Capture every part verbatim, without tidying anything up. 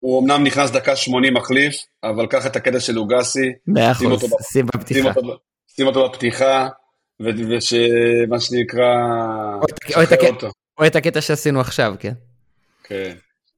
הוא אמנם נכנס דקה שמונים מחליף, אבל קח את הקטע של לוגסי, מאה אחוז, שים בפתיחה. שים אותו בפתיחה, ושמה שנקרא, שחרר אותו. או את הקטע שעשינו עכשיו, כן? כן.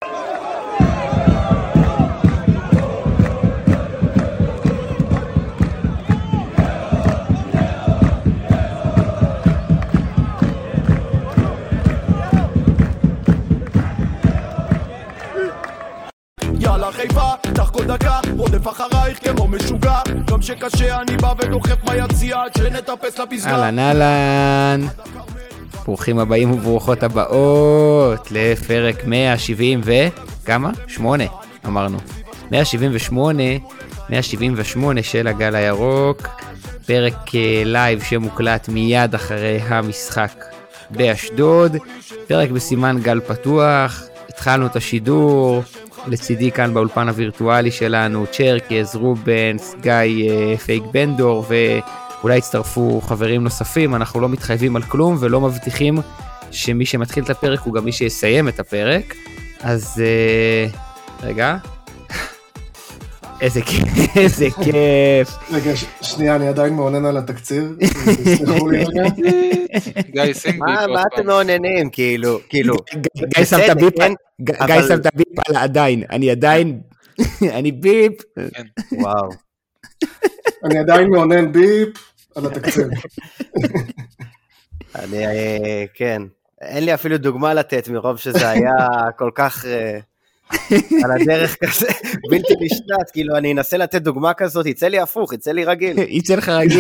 יאללה חיפה, תח כל דקה, רודף אחרייך כמו משוגע, גם שקשה אני בא ודוחף ביציע, שנטפס לפסגה. אהלן אהלן, ברוכים הבאים וברוכות הבאות לפרק מאה שבעים וכמה? שמונה אמרנו. מאה שבעים ושמונה, מאה שבעים ושמונה של הגל הירוק, פרק לייב שמוקלט מיד אחרי המשחק באשדוד, פרק בסימן גל פתוח, התחלנו את השידור, לצידי כאן באולפן הווירטואלי שלנו, צ'רקז, רובנס, גיא פייק בנדור, ואולי הצטרפו חברים נוספים, אנחנו לא מתחייבים על כלום, ולא מבטיחים שמי שמתחיל את הפרק הוא גם מי שיסיים את הפרק, אז רגע, איזה כיף, איזה כיף. רגע, שנייה, אני עדיין מעונן על התקציר, תסלחו לי רגע. גיא, שים ביפ. מה אתם מעוננים, כאילו, כאילו. גיא שם את הביפ, גיא שם את הביפ על עדיין, אני עדיין, אני ביפ. וואו. אני עדיין מעונן ביפ על התקציר. אני, כן, אין לי אפילו דוגמה לתת מרוב שזה היה כל כך... על הדרך כזה, בלתי נשלט, כאילו אני אנסה לתת דוגמה כזאת, יצא לי הפוך, יצא לי רגיל. יצא לך רגיל.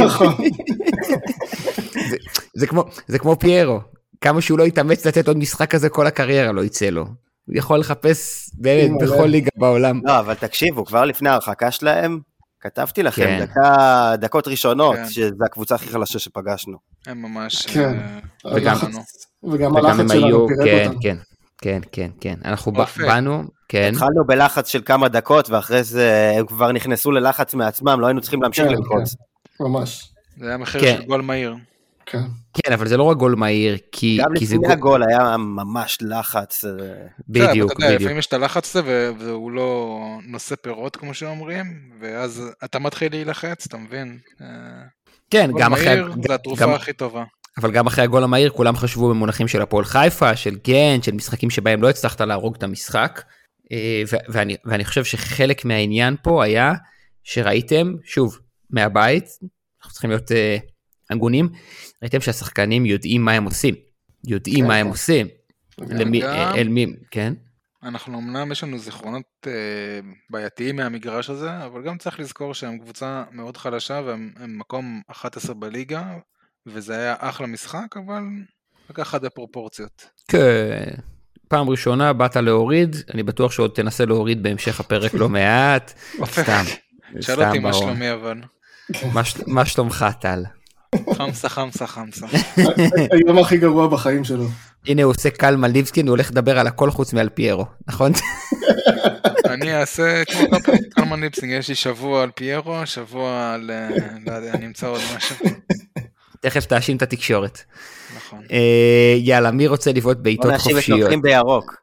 זה כמו פיירו, כמה שהוא לא יתאמץ לתת עוד משחק כזה, כל הקריירה לא יצא לו. הוא יכול לחפש באמת בכל ליגה בעולם. לא, אבל תקשיבו, כבר לפני ההרחקה שלהם, כתבתי לכם דקות ראשונות, שזו הקבוצה הכי חלשה שפגשנו. הם ממש... וגם הלחץ שלנו פירק אותם. כן. כן, כן, כן. אנחנו באנו, כן. התחלנו בלחץ של כמה דקות, ואחרי זה הם כבר נכנסו ללחץ מעצמם, לא היינו צריכים להמשיך ללחוץ. ממש. זה היה מחיר של גול מהיר. כן, אבל זה לא רק גול מהיר, כי... גם לפני הגול היה ממש לחץ. בדיוק, בדיוק. לפעמים יש את הלחץ הזה, והוא לא נושא פירות, כמו שאומרים, ואז אתה מתחיל להילחץ, אתה מבין? כן, גם אחרי... גול מהיר זה התרופה הכי טובה. אבל גם אחרי הגול המהיר, כולם חשבו במונחים של הפועל חיפה, של גן, של משחקים שבהם לא הצלחת להרוג את המשחק, ואני, ואני חושב שחלק מהעניין פה היה, שראיתם, שוב, מהבית, אנחנו צריכים להיות הגונים, ראיתם שהשחקנים יודעים מה הם עושים, יודעים מה הם עושים, אל מי, כן? אנחנו אמנם יש לנו זיכרונות בעייתיים מהמגרש הזה, אבל גם צריך לזכור שהם קבוצה מאוד חלשה, והם מקום אחת עשרה בליגה, וזה היה אחלה משחק, אבל לקח עד הפרופורציות. כן, פעם ראשונה באת להוריד, אני בטוח שעוד תנסה להוריד בהמשך הפרק לא מעט. סתם. שאל אותי מה שלומי אבל. מה שלומך טל? חמסה, חמסה, חמסה. היום הכי גרוע בחיים שלו. הנה הוא עושה קל מליבסקי, הוא הולך לדבר על הכל חוץ מעל פיירו, נכון? אני אעשה כמו קלמן ליבסקי, יש לי שבוע על פיירו, שבוע על, לא יודע, אני אמצא עוד משהו. תכף תאשים את התקשורת. נכון. יאללה, מי רוצה לבעוט בעיתות חופשיות? בוא נאשים את נופחים בירוק.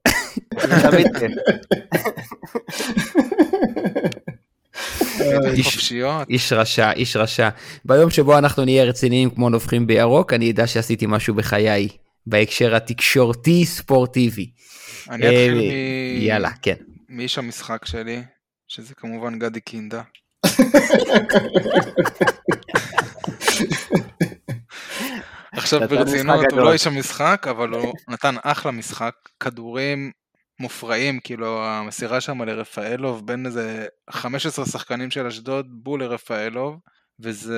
איש רשע, איש רשע. ביום שבו אנחנו נהיה רציניים כמו נופחים בירוק, אני יודע שעשיתי משהו בחיי, בהקשר התקשורתי ספורטיבי. אני אתחיל מ... יאללה, כן. מאיש המשחק שלי, שזה כמובן גדי קינדה. עכשיו ברצינות, הוא לא איש המשחק, אבל הוא נתן אחלה משחק, כדורים מופרעים, כאילו המסירה שם לרפאלוב, בין איזה חמישה עשר שחקנים של אשדוד, בול לרפאלוב, וזה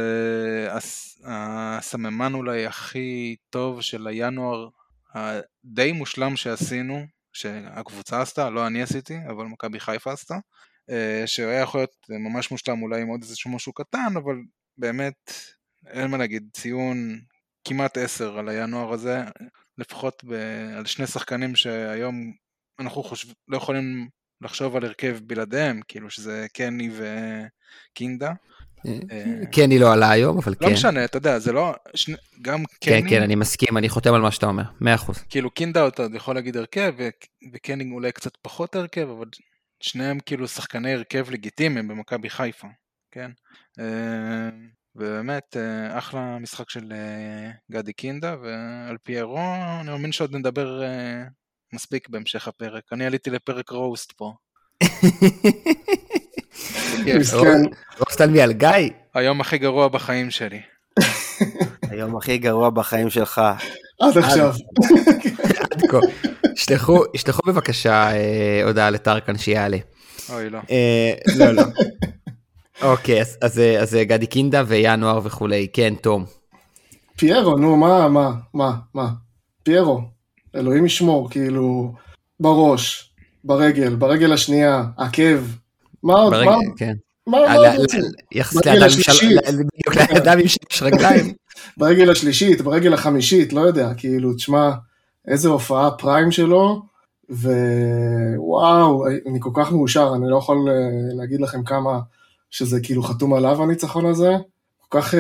הסממן אולי הכי טוב של הינואר, הדי מושלם שעשינו, שהקבוצה עשתה, לא אני עשיתי, אבל מכבי חיפה עשתה, שהיה יכול להיות ממש מושלם אולי עם עוד איזשהו משהו קטן, אבל באמת, אין מה להגיד, ציון כמעט עשר על הינואר הזה, לפחות ב- על שני שחקנים שהיום אנחנו חושב, לא יכולים לחשוב על הרכב בלעדיהם, כאילו שזה קני וקינדה. קני לא עלה היום, אבל כן. לא משנה, אתה יודע, זה לא, גם קני... כן, כן, אני מסכים, אני חותם על מה שאתה אומר, מאה אחוז. כאילו קינדה אתה יכול להגיד הרכב, וקני אולי קצת פחות הרכב, אבל שניהם כאילו שחקני הרכב לגיטימיים במכבי חיפה, כן? ובאמת, אחלה משחק של גדי קינדה, ועל פיירו, אני מאמין שעוד נדבר מספיק בהמשך הפרק. אני עליתי לפרק רוסט פה. רוסט על מי, על גיא? היום הכי גרוע בחיים שלי. היום הכי גרוע בחיים שלך. עד עכשיו. עד כה. שלחו בבקשה הודעה לטרקן שיעלה. אוי, לא. לא, לא. אוקיי, אז גדי קינדה וינואר וכולי. כן, תום. פיירו, נו, מה, מה, מה, מה? פיירו, אלוהים ישמור, כאילו, בראש, ברגל, ברגל השנייה, עקב. מה עוד? ברגל, כן. מה עוד רוצים? יחסית לאדם עם שלוש רגליים. ברגל השלישית, ברגל החמישית, לא יודע, כאילו, תשמע, איזה הופעה פריים שלו, ווואו, אני כל כך מאושר, אני לא יכול להגיד לכם כמה שזה כאילו חתום עליו הניצחון הזה, כל כך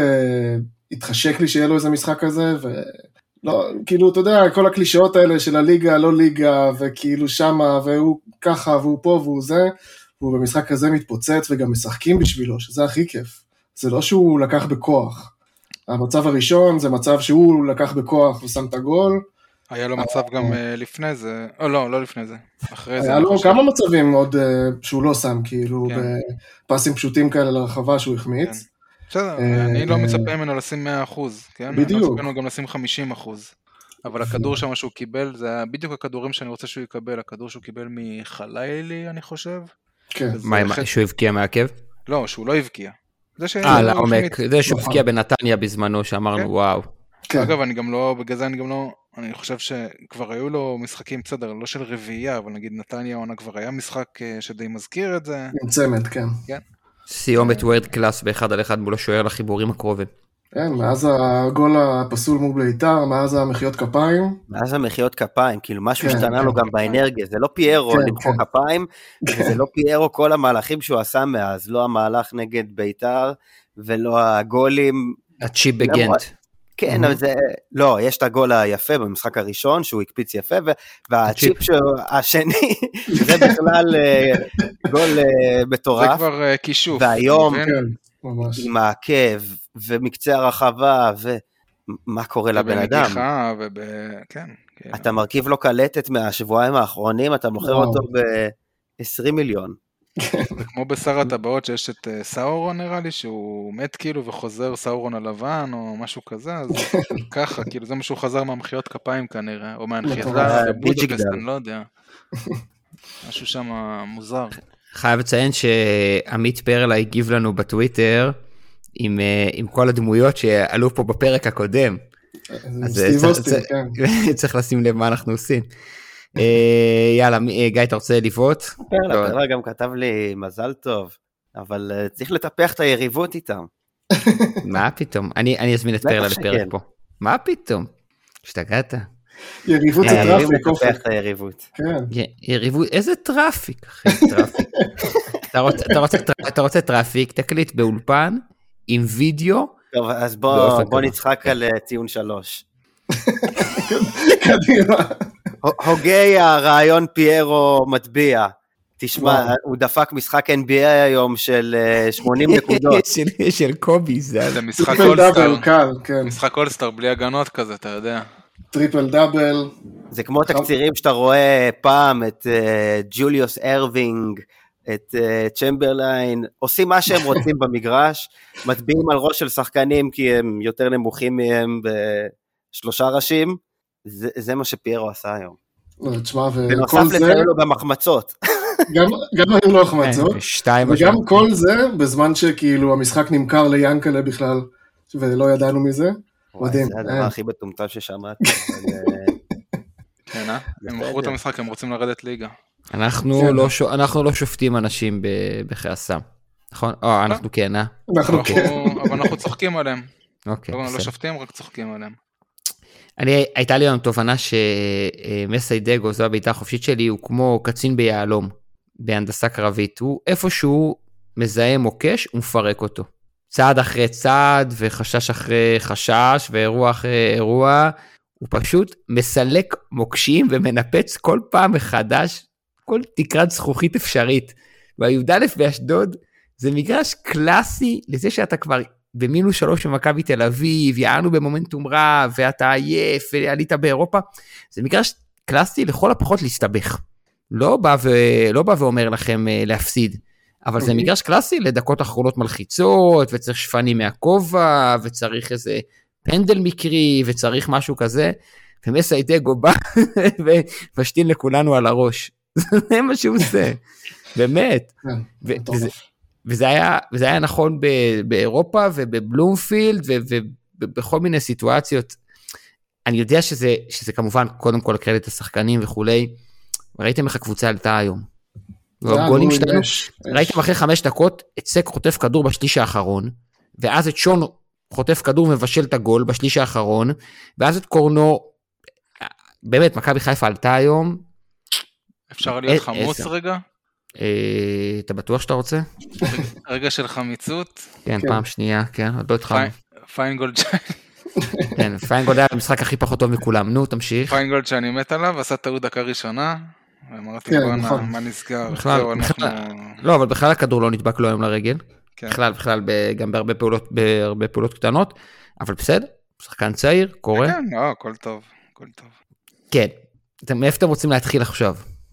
התחשק לי שיהיה לו איזה משחק כזה, ולא, כאילו, אתה יודע, כל הקלישאות האלה של הליגה, לא ליגה, וכאילו שמה, והוא ככה, והוא פה, והוא זה, והוא במשחק הזה מתפוצץ, וגם משחקים בשבילו, שזה הכי כיף. זה לא שהוא לקח בכוח. המצב הראשון זה מצב שהוא לקח בכוח ושם את הגול. היה לו מצב גם לפני זה, או לא, לא לפני זה, אחרי זה. היה לו כמה מצבים עוד שהוא לא שם, כאילו בפסים פשוטים כאלה לרחבה שהוא החמיץ. בסדר, אני לא מצפה ממנו לשים מאה אחוז, כן? בדיוק. אני מצפה ממנו גם לשים חמישים אחוז. אבל הכדור שם שהוא קיבל, זה בדיוק הכדורים שאני רוצה שהוא יקבל, הכדור שהוא קיבל מחלילי, אני חושב. כן. מה, שהוא הבקיע מעקב? לא, שהוא לא הבקיע. אה, לעומק, זה שהוא הבקיע בנתניה בזמנו, שאמרנו וואו. אגב, אני גם לא, בגלל זה אני גם לא, אני חושב שכבר היו לו משחקים, בסדר, לא של רביעייה, אבל נגיד נתניה עונה כבר היה משחק שדי מזכיר את זה. נמצמת, כן. כן. סיומת וורד קלאס באחד על אחד מול השוער לחיבורים הקרובים. כן, מאז הגול הפסול מול בית"ר, מאז המחיאות כפיים. מאז המחיאות כפיים, כאילו משהו השתנה לו גם באנרגיה, זה לא פיירו למחוא כפיים, וזה לא פיירו כל המהלכים שהוא עשה מאז, לא המהלך נגד בית"ר, ולא הגולים. הצ'יפ בגנט. כן, אבל זה, לא, יש את הגול היפה במשחק הראשון, שהוא הקפיץ יפה, והצ'יפ השני, זה בכלל גול מטורף. זה כבר כישוף. והיום, עם העקב, ומקצה הרחבה, ומה קורה לבן אדם. ובנגיחה, כן. אתה מרכיב לו קלטת מהשבועיים האחרונים, אתה מוכר אותו ב-עשרים מיליון. וכמו בשר הטבעות שיש את סאורון נראה לי, שהוא מת כאילו וחוזר סאורון הלבן או משהו כזה, אז ככה, כאילו זה משהו חזר מהמחיאות כפיים כנראה, או מהנחיית בודפסט, אני לא יודע. משהו שם מוזר. חייב לציין שעמית פרלה הגיב לנו בטוויטר, עם, עם כל הדמויות שעלו פה בפרק הקודם. אז צריך לשים לב מה אנחנו עושים. יאללה, גיא, אתה רוצה לבעוט? פרלה, פרלה גם כתב לי מזל טוב, אבל צריך לטפח את היריבות איתם. מה פתאום? אני אזמין את פרלה לפרק פה. מה פתאום? השתגעת? יריבות זה טראפיק. לטפח את היריבות. יריבות, איזה טראפיק, אחי, טראפיק. אתה רוצה טראפיק, תקליט באולפן, עם וידאו. טוב, אז בוא נצחק על ציון שלוש. קדימה. הוגי הרעיון פיירו מטביע, תשמע, הוא דפק משחק אן בי איי היום של שמונים נקודות. של קובי, זה משחק אולסטאר, משחק אולסטאר בלי הגנות כזה, אתה יודע. טריפל דאבל. זה כמו תקצירים שאתה רואה פעם את ג'וליוס ארווינג, את צ'מברליין, עושים מה שהם רוצים במגרש, מטביעים על ראש של שחקנים כי הם יותר נמוכים מהם בשלושה ראשים, זה, זה מה שפיירו עשה היום. תשמע, בנוסף לזה היו לו גם החמצות. גם, גם היו לו החמצות, וגם כל זה בזמן שכאילו המשחק נמכר ליאנקלה בכלל, ולא ידענו מזה. מדהים. זה הדבר הכי בטומטם ששמעתי. כן, הם מכרו את המשחק, הם רוצים לרדת ליגה. אנחנו לא שופטים אנשים בכעסם. נכון? או, אנחנו כן, אה? אנחנו כן. אבל אנחנו צוחקים עליהם. אוקיי, בסדר. לא שופטים, רק צוחקים עליהם. אני, הייתה לי היום תובנה שמסיידגו, זו הביתה החופשית שלי, הוא כמו קצין ביעלום, בהנדסה קרבית. הוא איפשהו מזהה מוקש ומפרק אותו. צעד אחרי צעד, וחשש אחרי חשש, ואירוע אחרי אירוע, הוא פשוט מסלק מוקשים ומנפץ כל פעם מחדש כל תקרת זכוכית אפשרית. והי"א באשדוד זה מגרש קלאסי לזה שאתה כבר במינוס שלוש במכבי תל אביב, יענו במומנטום רע, ואתה עייף, ועלית באירופה, זה מגרש קלאסי לכל הפחות להסתבך. לא בא, ו... לא בא ואומר לכם להפסיד, אבל זה מגרש קלאסי לדקות אחרונות מלחיצות, וצריך שפנים מהכובע, וצריך איזה פנדל מקרי, וצריך משהו כזה, ומסיידגו בא, ופשטין לכולנו על הראש. זה מה שהוא עושה, באמת. וזה, וזה היה, וזה היה נכון באירופה, ובבלומפילד, ובכל מיני סיטואציות. אני יודע שזה, שזה כמובן, קודם כל הקרדיט השחקנים וכולי, ראיתם איך הקבוצה עלתה היום. והגולים שלנו, ראיתם אחרי חמש דקות, את סק חוטף כדור בשליש האחרון, ואז את שון חוטף כדור מבשל את הגול בשליש האחרון, ואז את קורנו, באמת, מכבי חיפה עלתה היום. אפשר להיות חמוץ רגע? אתה בטוח שאתה רוצה? רגע של חמיצות? כן, פעם שנייה, כן, עוד לא התחלנו. פיינגולד כן, פיינגולד היה המשחק הכי פחות טוב מכולם, נו, תמשיך. פיינגולד שאני מת עליו, עשה טעות דקה ראשונה, ואמרתי בואנה, מה נסגר? לא, אבל בכלל הכדור לא נדבק לו היום לרגל, בכלל, בכלל, גם בהרבה פעולות קטנות, אבל בסדר, שחקן צעיר, קורה. כן, לא, הכל טוב, הכל טוב. כן, מאיפה אתם רוצים להתחיל עכשיו?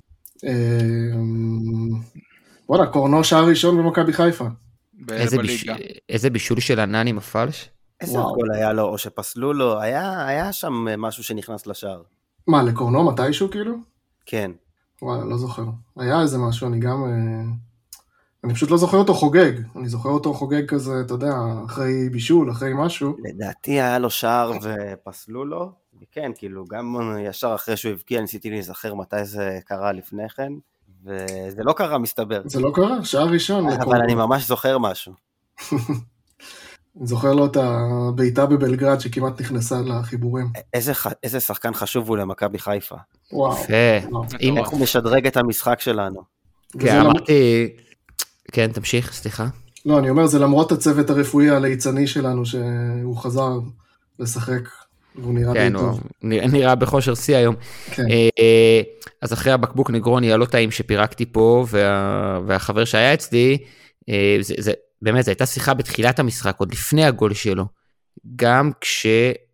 וואלה, קורנו שער ראשון במכבי חיפה. איזה בישול של ענן עם הפלש? איזה גול היה לו, או שפסלו לו, היה שם משהו שנכנס לשער. מה, לקורנו מתישהו כאילו? כן. וואלה, לא זוכר. היה איזה משהו, אני גם... אני פשוט לא זוכר אותו חוגג. אני זוכר אותו חוגג כזה, אתה יודע, אחרי בישול, אחרי משהו. לדעתי היה לו שער ופסלו לו. כן, כאילו, גם ישר אחרי שהוא הבקיע, ניסיתי להיזכר מתי זה קרה לפני כן, וזה לא קרה, מסתבר. זה לא קרה, שער ראשון. אבל אני ממש זוכר משהו. אני זוכר לו את הביתה בבלגרד שכמעט נכנסה לחיבורים. איזה שחקן חשוב הוא למכבי חיפה. וואו. איך הוא משדרג את המשחק שלנו. כן, אמרתי... כן, תמשיך, סליחה. לא, אני אומר, זה למרות הצוות הרפואי הליצני שלנו, שהוא חזר לשחק, והוא נראה די טוב. נראה בכושר שיא היום. אז אחרי הבקבוק נגרוני, הלא טעים שפירקתי פה, והחבר שהיה אצלי, זה... באמת, זו הייתה שיחה בתחילת המשחק, עוד לפני הגול שלו, גם כש...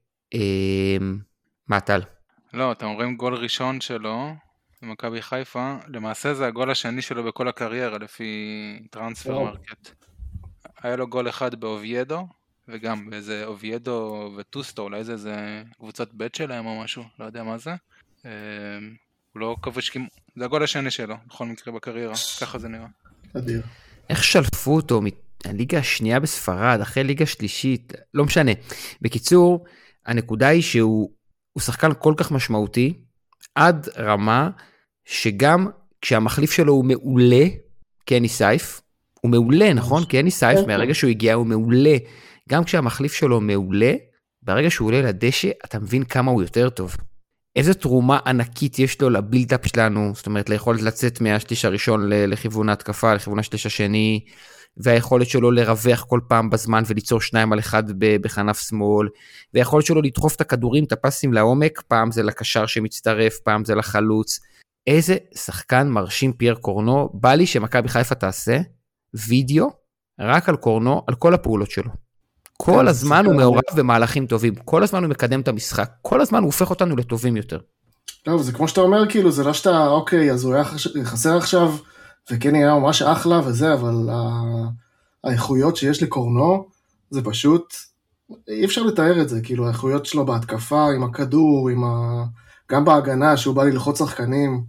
מה, טל? לא, אתם אומרים גול ראשון שלו, במכבי חיפה, למעשה זה הגול השני שלו בכל הקריירה, לפי טרנספר מרקט. היה לו גול אחד באוביידו, וגם באיזה אוביידו וטוסטו, אולי זה איזה קבוצת בית שלהם או משהו, לא יודע מה זה. הוא לא כבש, זה הגול השני שלו, בכל מקרה בקריירה, ככה זה נראה. אדיר. איך שלפו אותו הליגה השנייה בספרד, אחרי ליגה שלישית, לא משנה. בקיצור, הנקודה היא שהוא שחקן כל כך משמעותי, עד רמה שגם כשהמחליף שלו הוא מעולה, קני סייף, הוא מעולה, נכון? קני סייף, מהרגע שהוא הגיע הוא מעולה, גם כשהמחליף שלו מעולה, ברגע שהוא עולה לדשא, אתה מבין כמה הוא יותר טוב. איזו תרומה ענקית יש לו לבילדאפ שלנו, זאת אומרת, ליכולת לצאת מהשליש הראשון לכיוון ההתקפה, לכיוון השליש השני, והיכולת שלו לרווח כל פעם בזמן וליצור שניים על אחד בכנף שמאל, והיכולת שלו לדחוף את הכדורים, את הפסים לעומק, פעם זה לקשר שמצטרף, פעם זה לחלוץ. איזה שחקן מרשים פייר קורנו, בא לי שמכבי חיפה תעשה וידאו רק על קורנו, על כל הפעולות שלו. כל הזמן הוא מעורב במהלכים טובים, כל הזמן הוא מקדם את המשחק, כל הזמן הוא הופך אותנו לטובים יותר. טוב, זה כמו שאתה אומר, כאילו, זה לא שאתה, אוקיי, אז הוא היה חסר עכשיו, וכן היה ממש אחלה וזה, אבל האיכויות שיש לקורנו, זה פשוט, אי אפשר לתאר את זה, כאילו, האיכויות שלו בהתקפה, עם הכדור, עם ה... גם בהגנה, שהוא בא ללחוץ שחקנים,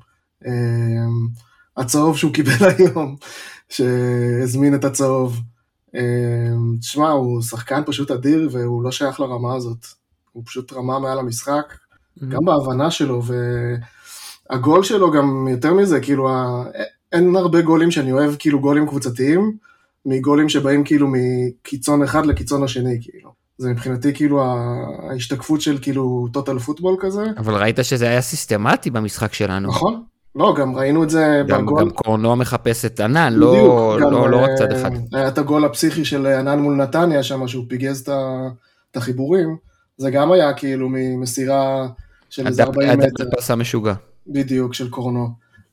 הצהוב שהוא קיבל היום, שהזמין את הצהוב, תשמע, הוא שחקן פשוט אדיר, והוא לא שייך לרמה הזאת, הוא פשוט רמה מעל המשחק, גם בהבנה שלו, והגול שלו גם יותר מזה, כאילו, אין הרבה גולים שאני אוהב, כאילו גולים קבוצתיים, מגולים שבאים כאילו מקיצון אחד לקיצון השני, כאילו. זה מבחינתי כאילו ההשתקפות של כאילו טוטל פוטבול כזה. אבל ראית שזה היה סיסטמטי במשחק שלנו. נכון. לא, גם ראינו את זה גם, בגול. גם קורנו מחפש את ענן, לא, לא, לא רק צד אחד. היה את הגול הפסיכי של ענן מול נתניה שם, שהוא פיגז את החיבורים. זה גם היה כאילו ממסירה של איזה ארבעים מטר. הדפס המשוגע. בדיוק, של קורנו.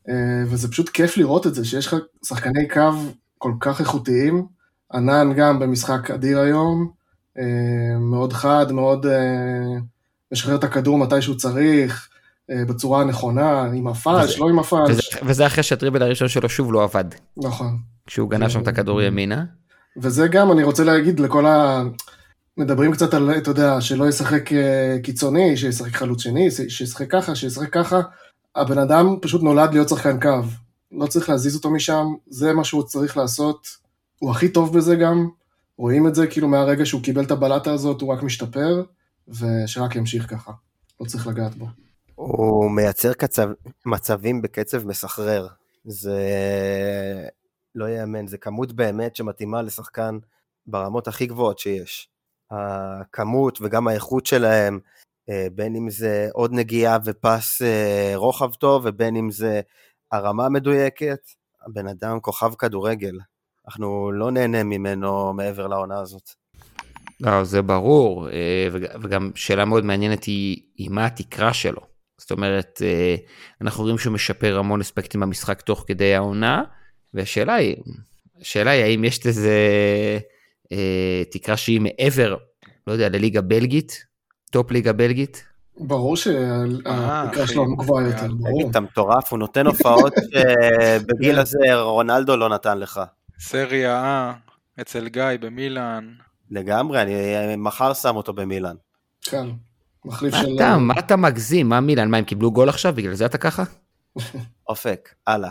וזה פשוט כיף לראות את זה, שיש לך שחקני קו כל כך איכותיים, ענן גם במשחק אדיר היום, מאוד חד, מאוד משחרר את הכדור מתי שהוא צריך, בצורה הנכונה, עם הפאש, לא עם הפאש. וזה, וזה אחרי שהטריבל הראשון שלו שוב לא עבד. נכון. כשהוא גנב שם את הכדור ימינה. וזה גם, אני רוצה להגיד לכל ה... מדברים קצת על, אתה יודע, שלא ישחק קיצוני, שישחק חלוץ שני, שישחק ככה, שישחק ככה. הבן אדם פשוט נולד להיות שחקן קו. לא צריך להזיז אותו משם, זה מה שהוא צריך לעשות. הוא הכי טוב בזה גם. רואים את זה, כאילו מהרגע שהוא קיבל את הבלטה הזאת, הוא רק משתפר, ושרק ימשיך ככה. לא צריך לגעת בו. הוא מייצר קצב, מצבים בקצב מסחרר. זה לא יאמן, זה כמות באמת שמתאימה לשחקן ברמות הכי גבוהות שיש. הכמות וגם האיכות שלהם, בין אם זה עוד נגיעה ופס רוחב טוב, ובין אם זה הרמה מדויקת, הבן אדם כוכב כדורגל. אנחנו לא נהנה ממנו מעבר לעונה הזאת. לא, זה ברור, וגם שאלה מאוד מעניינת היא, היא מה התקרה שלו. זאת אומרת, אנחנו רואים שהוא משפר המון אספקטים במשחק תוך כדי העונה, והשאלה היא, השאלה היא האם יש איזה תקרה שהיא מעבר, לא יודע, לליגה בלגית, טופ ליגה בלגית? ברור שהתקרה שלו גבוהה יותר, ברור. אתה מטורף, הוא נותן הופעות בגיל הזה רונלדו לא נתן לך. סריה אה, אצל גיא במילאן. לגמרי, אני מחר שם אותו במילאן. כן, מחליף של... אתה, מה אתה מגזים? מה מילאן? מה, הם קיבלו גול עכשיו? בגלל זה אתה ככה? אופק, הלאה.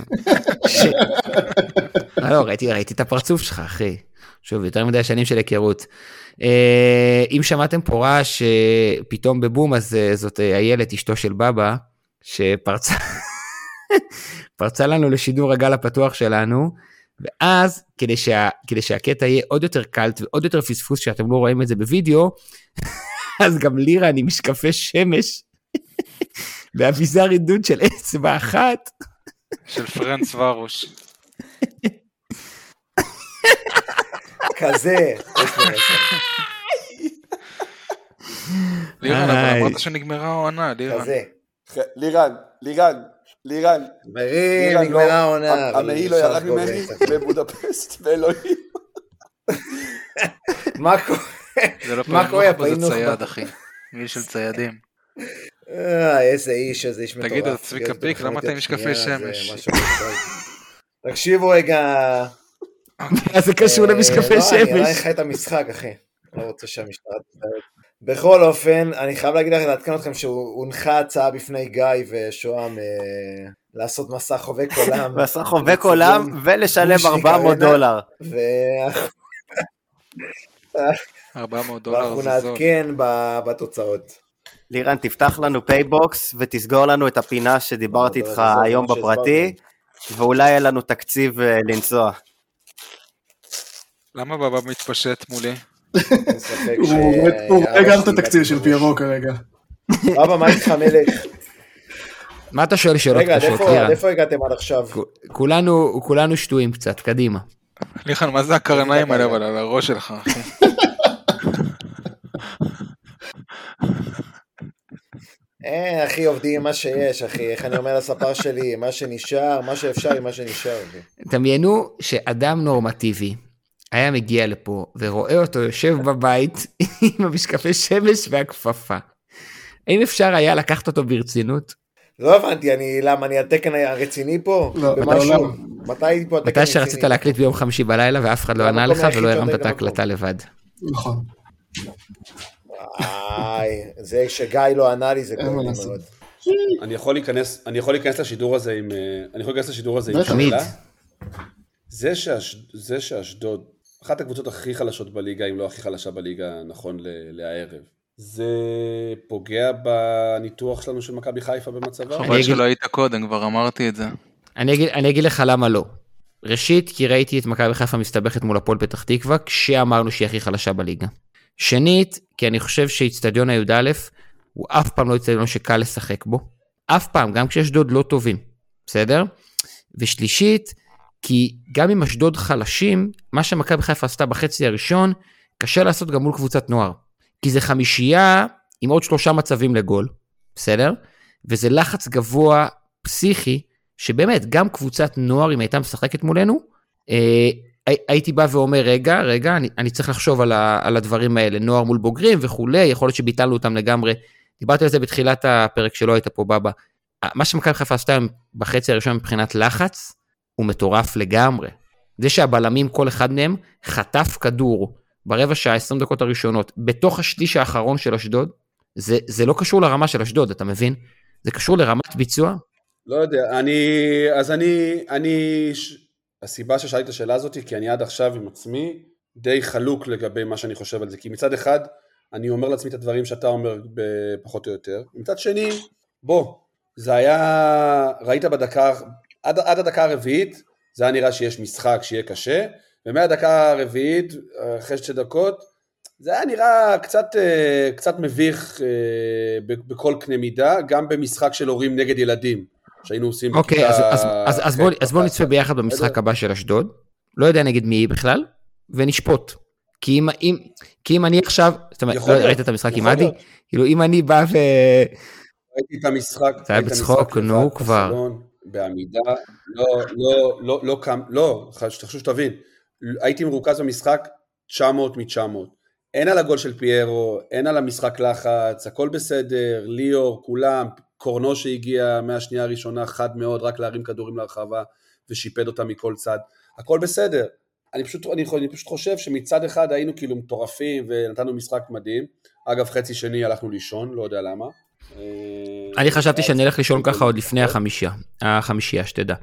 לא, ראיתי את הפרצוף שלך, אחי. שוב, יותר מדי שנים של היכרות. אם שמעתם פה רעש שפתאום בבום, אז זאת איילת, אשתו של בבא, שפרצה פרצה לנו לשידור הגל הפתוח שלנו, ואז, כדי, שה, כדי שהקטע יהיה עוד יותר קלט, ועוד יותר פספוס, שאתם לא רואים את זה בווידאו, אז גם לירה עם משקפי שמש, ואביזר עידוד של אצבע אחת. של פרנץ ורוש. כזה. לירן, אבל אמרת שנגמרה העונה, לירן. כזה. לירן, לירן, לירן. מרים, נגמרה העונה. המעיל לא ירד ממני בבודפסט, באלוהים. מה קורה? זה לא פעם, זה צייד, אחי. מיל של ציידים. איזה איש, איזה איש מטורף. תגיד, אז צביקה פיק, למה אתה עם משקפי שמש? תקשיבו רגע. זה קשור למשקפי שמש. אני אראה לך את המשחק, אחי. לא רוצה שהמשטרה תתארת. בכל אופן, אני חייב להגיד לך, להתקן אתכם שהונחה הצעה בפני גיא ושוהם לעשות מסע חובק עולם. מסע חובק עולם ולשלם ארבע מאות דולר. ארבע מאות דולר זה ואנחנו נעדכן בתוצאות. לירן, תפתח לנו פייבוקס ותסגור לנו את הפינה שדיברתי איתך היום בפרטי, ואולי יהיה לנו תקציב לנסוע. למה בבא מתפשט מולי? הוא רואה גם את התקציב של פיירו כרגע. בבא, מה איתך מלך? מה אתה שואל שאלות קשות? רגע, איפה הגעתם עד עכשיו? כולנו שטויים קצת, קדימה. ליחן, מה זה הקרניים האלה אבל על הראש שלך? אה, אחי, עובדים עם מה שיש, אחי. איך אני אומר לספר שלי, מה שנשאר, מה שאפשר עם מה שנשאר. דמיינו שאדם נורמטיבי היה מגיע לפה ורואה אותו יושב בבית עם המשקפי שמש והכפפה. האם אפשר היה לקחת אותו ברצינות? לא הבנתי, אני, למה, אני התקן הרציני פה? לא, במשהו? מתי הייתי פה התקן מתי שרצית להקליט ביום חמישי בלילה ואף אחד לא ענה לך ולא הרמת את ההקלטה לבד. נכון. איי, זה שגיא לא ענה לי זה קורה מאוד. אני יכול להיכנס, אני יכול להיכנס לשידור הזה עם, אני יכול להיכנס לשידור הזה עם תמיד. זה זה שאשדוד, אחת הקבוצות הכי חלשות בליגה, אם לא הכי חלשה בליגה, נכון לערב. זה פוגע בניתוח שלנו של מכבי חיפה במצבה? חבל שלא היית קודם, כבר אמרתי את זה. אני אגיד, אני אגיד לך למה לא. ראשית, כי ראיתי את מכבי חיפה מסתבכת מול הפועל פתח תקווה, כשאמרנו שהיא הכי חלשה בליגה. שנית, כי אני חושב שאצטדיון הי"א, הוא אף פעם לא אצטדיון שקל לשחק בו. אף פעם, גם כשאשדוד לא טובים. בסדר? ושלישית, כי גם אם אשדוד חלשים, מה שמכבי חיפה עשתה בחצי הראשון, קשה לעשות גם מול קבוצת נוער. כי זה חמישייה עם עוד שלושה מצבים לגול, בסדר? וזה לחץ גבוה פסיכי שבאמת, גם קבוצת נוער, אם הייתה משחקת מולנו, הייתי בא ואומר, רגע, רגע, אני, אני צריך לחשוב על, ה, על הדברים האלה, נוער מול בוגרים וכולי, יכול להיות שביטלנו אותם לגמרי, דיברתי על זה בתחילת הפרק שלא היית פה בבא, מה שמכבי חיפה עשתה בחצי הראשון מבחינת לחץ, הוא מטורף לגמרי, זה שהבלמים כל אחד מהם חטף כדור, ברבע שעה, עשרים דקות הראשונות, בתוך השליש האחרון של אשדוד, זה, זה לא קשור לרמה של אשדוד, אתה מבין? זה קשור לרמת ביצוע? לא יודע, אני, אז אני, אני, הסיבה ששאלתי את השאלה הזאת, כי אני עד עכשיו עם עצמי, די חלוק לגבי מה שאני חושב על זה, כי מצד אחד, אני אומר לעצמי את הדברים שאתה אומר פחות או יותר, מצד שני, בוא, זה היה, ראית בדקה, עד, עד הדקה הרביעית, זה היה נראה שיש משחק שיהיה קשה, ומהדקה הרביעית, אחרי שתי דקות, זה היה נראה קצת, קצת מביך בכל קנה מידה, גם במשחק של הורים נגד ילדים, שהיינו עושים... אוקיי, אז, אז, אז, אז, בוא, אז בוא נצפה ביחד במשחק הבא של אשדוד, לא יודע נגד מי בכלל, ונשפוט. כי אם, אם, כי אם אני עכשיו, זאת אומרת, לא, ראית את המשחק עם עדי? כאילו, אם אני בא ו... ראיתי את המשחק... זה היה בצחוק, נו כבר. בעמידה, לא, לא, לא, לא, לא, לא, חשוב שתבין, הייתי מרוכז במשחק תשע מאות מ-תשע מאות. אין על הגול של פיירו, אין על המשחק לחץ, הכל בסדר, ליאור, כולם, קורנו שהגיע מהשנייה הראשונה, חד מאוד, רק להרים כדורים להרחבה, ושיפד אותם מכל צד. הכל בסדר. אני פשוט, אני, אני פשוט חושב שמצד אחד היינו כאילו מטורפים, ונתנו משחק מדהים. אגב, חצי שני הלכנו לישון, לא יודע למה. אני חשבתי שאני אלך לישון ככה עוד לפני החמישייה, החמישייה, שתדע.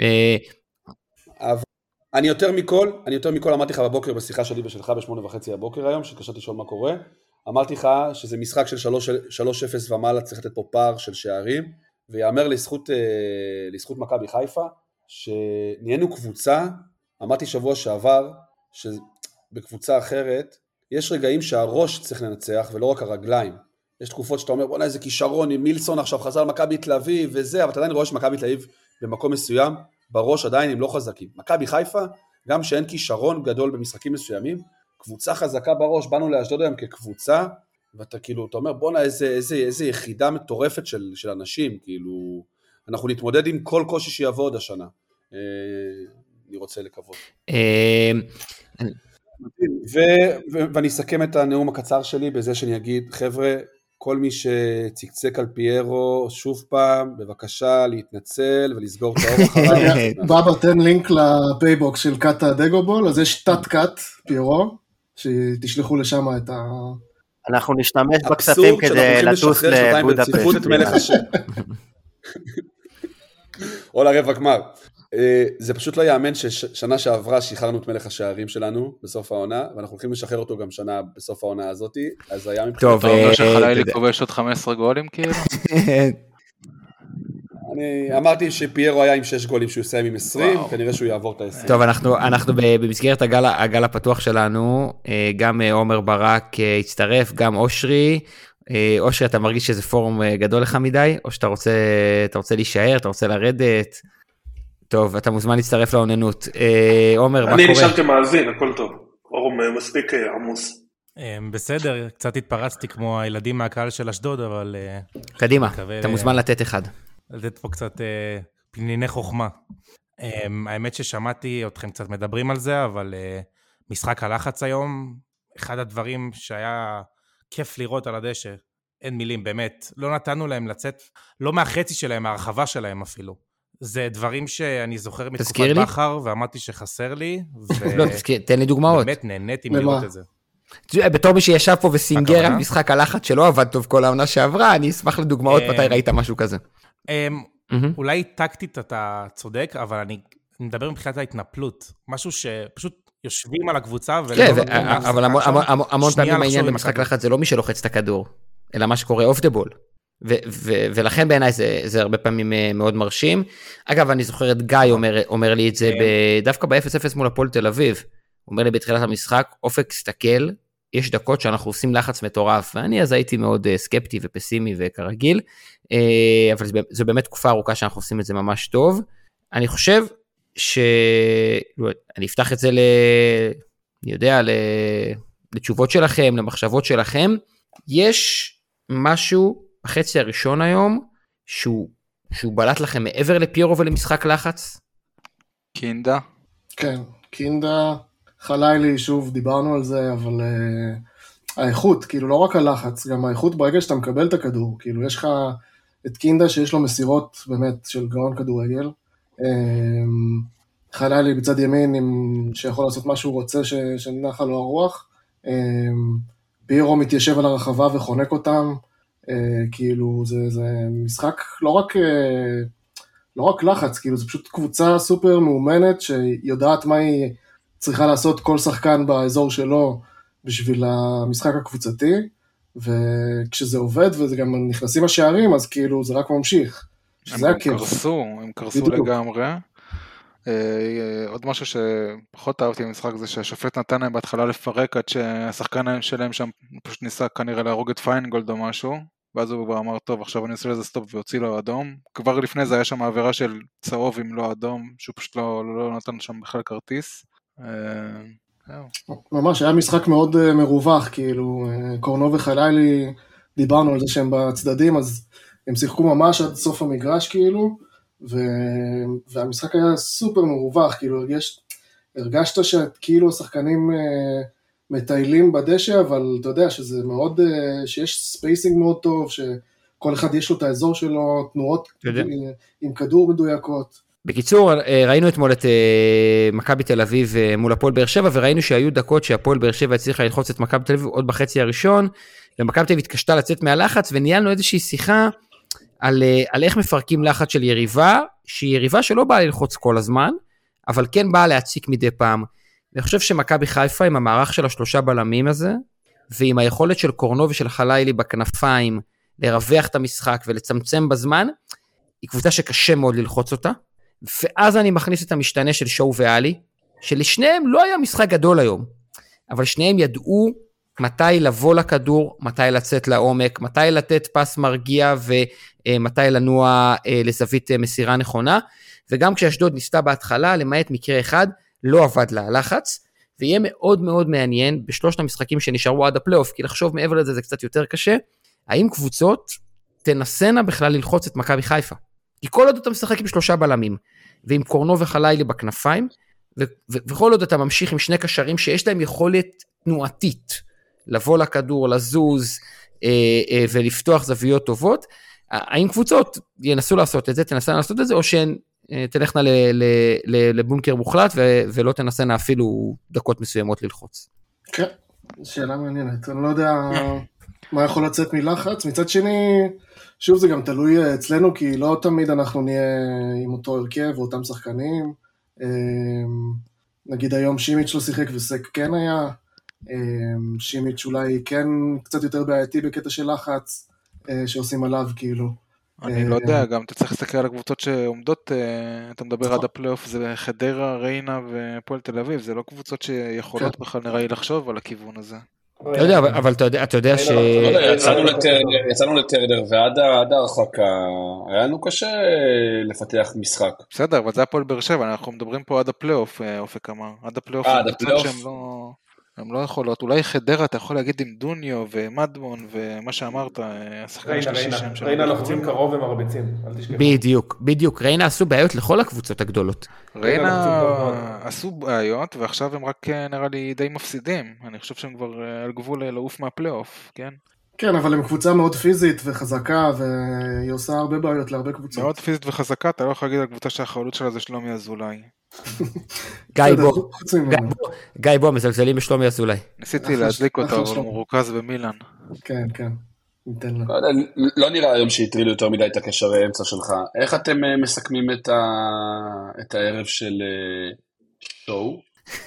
אבל אני יותר מכל, אני יותר מכל אמרתי לך בבוקר בשיחה שלי ושלך בשמונה וחצי הבוקר היום, שקשרתי לשאול מה קורה, אמרתי לך שזה משחק של שלוש אפס ומעלה, צריך לתת פה פער של שערים, ויאמר לזכות, לזכות מכבי חיפה, שנהיינו קבוצה, אמרתי שבוע שעבר, שבקבוצה אחרת, יש רגעים שהראש צריך לנצח, ולא רק הרגליים. יש תקופות שאתה אומר, בוא'נה איזה כישרון, עם מילסון עכשיו חזר מכבי תל אביב וזה, אבל אתה עדיין רואה שמכבי תל אביב במקום מסוים, בראש עדיין הם לא חזקים. מכבי חיפה, גם שאין כישרון גדול במשחקים מסוימים, קבוצה חזקה בראש, באנו לאשדוד היום כקבוצה, ואתה כאילו, אתה אומר, בוא'נה איזה, איזה, איזה יחידה מטורפת של, של אנשים, כאילו, אנחנו נתמודד עם כל קושי שיבוא עוד השנה. אני רוצה לקוות. ואני אסכם את הנאום הקצר שלי, בזה שאני אגיד, חבר'ה, כל מי שצקצק על פיירו, שוב פעם, בבקשה להתנצל ולסגור את האור אחריו. בבא, תן לינק לפייבוקס של קאטה דגובול, אז יש תת קאט פיירו, שתשלחו לשם את ה... אנחנו נשתמש בכספים כדי לטוס לבודפשט. או לרבע גמר. זה פשוט לא יאמן ששנה שעברה שחררנו את מלך השערים שלנו בסוף העונה, ואנחנו הולכים לשחרר אותו גם שנה בסוף העונה הזאת, אז היה מבחינת... טוב, אתה אומר שחלילי כובש עוד חמישה עשר גולים כאילו? אני אמרתי שפיירו היה עם שש גולים שהוא יסיים עם עשרים, כנראה שהוא יעבור את ה-עשרים. טוב, אנחנו במסגרת הגל הפתוח שלנו, גם עומר ברק הצטרף, גם אושרי, אושרי, אתה מרגיש שזה פורום גדול לך מדי, או שאתה רוצה להישאר, אתה רוצה לרדת? טוב, אתה מוזמן להצטרף לעוננות. עומר, מה קורה? אני נשאר כמאזין, הכל טוב. אורום מספיק עמוס. בסדר, קצת התפרצתי כמו הילדים מהקהל של אשדוד, אבל... קדימה, אתה מוזמן לתת אחד. לתת פה קצת פניני חוכמה. האמת ששמעתי אתכם קצת מדברים על זה, אבל משחק הלחץ היום, אחד הדברים שהיה כיף לראות על הדשא, אין מילים, באמת. לא נתנו להם לצאת, לא מהחצי שלהם, מהרחבה שלהם אפילו. זה דברים שאני זוכר מתקופת בחר, ואמרתי שחסר לי, לא, תן לי דוגמאות. באמת נהניתי מלראות את זה. בתור מי שישב פה וסינגר על משחק הלחץ שלא עבד טוב כל העונה שעברה, אני אשמח לדוגמאות מתי ראית משהו כזה. אולי טקטית אתה צודק, אבל אני מדבר מבחינת ההתנפלות, משהו שפשוט יושבים על הקבוצה, אבל המון פעמים העניין במשחק לחץ זה לא מי שלוחץ את הכדור, אלא מה שקורה אוף דה בול. ולכן בעיניי זה הרבה פעמים מאוד מרשים. אגב, אני זוכר את גיא אומר לי את זה דווקא ב-אפס אפס מול הפועל תל אביב. הוא אומר לי בתחילת המשחק, אופק סתכל, יש דקות שאנחנו עושים לחץ מטורף, ואני אז הייתי מאוד סקפטי ופסימי וכרגיל, אבל זו באמת תקופה ארוכה שאנחנו עושים את זה ממש טוב. אני חושב שאני אפתח את זה ל... אני יודע, לתשובות שלכם, למחשבות שלכם. יש משהו בחצי הראשון היום, שהוא שהוא בלט לכם מעבר לפיירו ולמשחק לחץ? קינדה. כן, קינדה, חלילי, שוב, דיברנו על זה, אבל uh, האיכות, כאילו לא רק הלחץ, גם האיכות ברגע שאתה מקבל את הכדור, כאילו יש לך את קינדה שיש לו מסירות באמת של גאון כדורגל, um, חלילי בצד ימין עם, שיכול לעשות מה שהוא רוצה ש, שנחה לו הרוח, um, פיירו מתיישב על הרחבה וחונק אותם, uh, כאילו זה, זה משחק לא רק... Uh, לא רק לחץ, כאילו זה פשוט קבוצה סופר מאומנת, שיודעת מה היא צריכה לעשות כל שחקן באזור שלו, בשביל המשחק הקבוצתי, וכשזה עובד, וזה גם נכנסים השערים, אז כאילו זה רק ממשיך. הם, הם קרסו, הם קרסו בדיוק. לגמרי. עוד משהו שפחות אהבתי במשחק, זה שהשופט נתן להם בהתחלה לפרק, עד שהשחקן שלהם שם פשוט ניסה כנראה להרוג את פיינגולד או משהו, ואז הוא אמר, טוב, עכשיו אני אעשה לזה סטופ והוציא לו אדום. כבר לפני זה היה שם העבירה של צהוב עם לא אדום, שהוא פשוט לא, לא נתן שם בכלל כרטיס. ממש, היה משחק מאוד מרווח, כאילו, קורנו וחלילי, דיברנו על זה שהם בצדדים, אז הם שיחקו ממש עד סוף המגרש, כאילו, והמשחק היה סופר מרווח, כאילו, הרגשת שכאילו השחקנים... מטיילים בדשא, אבל אתה יודע שזה מאוד, שיש ספייסינג מאוד טוב, שכל אחד יש לו את האזור שלו, תנועות עם כדור מדויקות. בקיצור, ראינו אתמול את מכבי תל אביב מול הפועל באר שבע, וראינו שהיו דקות שהפועל באר שבע הצליחה ללחוץ את מכבי תל אביב עוד בחצי הראשון, ומכבי תל אביב התקשתה לצאת מהלחץ, וניהלנו איזושהי שיחה על, על איך מפרקים לחץ של יריבה, שהיא יריבה שלא באה ללחוץ כל הזמן, אבל כן באה להציק מדי פעם. אני חושב שמכבי חיפה עם המערך של השלושה בלמים הזה, ועם היכולת של קורנו ושל חלילי בכנפיים, לרווח את המשחק ולצמצם בזמן, היא קבוצה שקשה מאוד ללחוץ אותה, ואז אני מכניס את המשתנה של שואו ואלי, שלשניהם לא היה משחק גדול היום, אבל שניהם ידעו מתי לבוא לכדור, מתי לצאת לעומק, מתי לתת פס מרגיע, ומתי לנוע לזווית מסירה נכונה, וגם כשאשדוד ניסתה בהתחלה, למעט מקרה אחד, לא עבד לה הלחץ, ויהיה מאוד מאוד מעניין בשלושת המשחקים שנשארו עד הפלייאוף, כי לחשוב מעבר לזה זה קצת יותר קשה, האם קבוצות תנסנה בכלל ללחוץ את מכבי חיפה? כי כל עוד אתה משחק עם שלושה בלמים, ועם קורנו וחלילי בכנפיים, ו- ו- וכל עוד אתה ממשיך עם שני קשרים שיש להם יכולת תנועתית, לבוא לכדור, לזוז, אה, אה, ולפתוח זוויות טובות, האם קבוצות ינסו לעשות את זה, תנסה לעשות את זה, או שהן תלכנה לבונקר מוחלט, ולא תנסנה אפילו דקות מסוימות ללחוץ. כן, שאלה מעניינת. אני לא יודע מה יכול לצאת מלחץ. מצד שני, שוב זה גם תלוי אצלנו, כי לא תמיד אנחנו נהיה עם אותו הרכב, ואותם שחקנים. נגיד היום שימיץ' לא שיחק וסק כן היה. שימיץ' אולי כן קצת יותר בעייתי בקטע של לחץ, שעושים עליו כאילו. אני לא יודע, גם אתה צריך להסתכל על הקבוצות שעומדות, אתה מדבר עד הפלייאוף, זה חדרה, ריינה ופועל תל אביב, זה לא קבוצות שיכולות בכלל נראה לי לחשוב על הכיוון הזה. לא יודע, אבל אתה יודע ש... יצאנו לטרדר, ועד ההרחקה, היה לנו קשה לפתח משחק. בסדר, אבל זה הפועל באר שבע, אנחנו מדברים פה עד הפלייאוף, אופק אמר, עד הפלייאוף, הם לא יכולות, אולי חדרה אתה יכול להגיד עם דוניו ומדמון ומה שאמרת, השחקן שלישי שם. ריינה לוחצים קרוב ומרביצים, אל תשכחו. בדיוק, בדיוק, ריינה עשו בעיות לכל הקבוצות הגדולות. ריינה עשו בעיות ועכשיו הם רק נראה לי די מפסידים, אני חושב שהם כבר על גבול לעוף מהפלייאוף, כן? כן, אבל הם קבוצה מאוד פיזית וחזקה, והיא עושה הרבה בעיות להרבה קבוצות. מאוד פיזית וחזקה, אתה לא יכול להגיד על קבוצה שהאחריות שלה זה שלומי אזולאי. גיא בוא, גיא בוא, מזלזלים בשלומי אזולאי. ניסיתי להדליק אותו, אבל הוא מרוכז במילאן. כן, כן, ניתן לו. לא נראה היום שהטריל יותר מדי את הקשרי האמצע שלך. איך אתם מסכמים את הערב של שואו?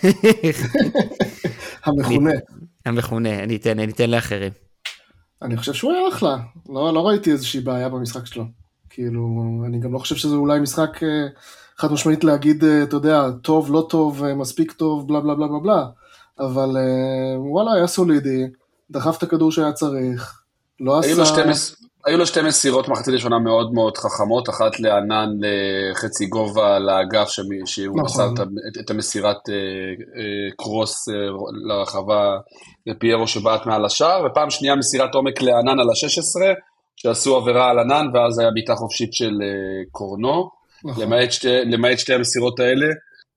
המכונה. המכונה, אני אתן לאחרים. אני חושב שהוא היה אחלה, לא, לא ראיתי איזושהי בעיה במשחק שלו, כאילו, אני גם לא חושב שזה אולי משחק חד משמעית להגיד, אתה יודע, טוב, לא טוב, מספיק טוב, בלה בלה בלה בלה בלה, אבל וואלה, היה סולידי, דחף את הכדור שהיה צריך, לא עשה... היו לו שתי מסירות מחצית ראשונה מאוד מאוד חכמות, אחת לענן לחצי גובה לאגף, שהוא מסר את המסירת קרוס לרחבה לפיירו שבאת מעל השער, ופעם שנייה מסירת עומק לענן על ה-שש עשרה, שעשו עבירה על ענן, ואז היה בעיטה חופשית של קורנו, למעט שתי, למעט שתי המסירות האלה.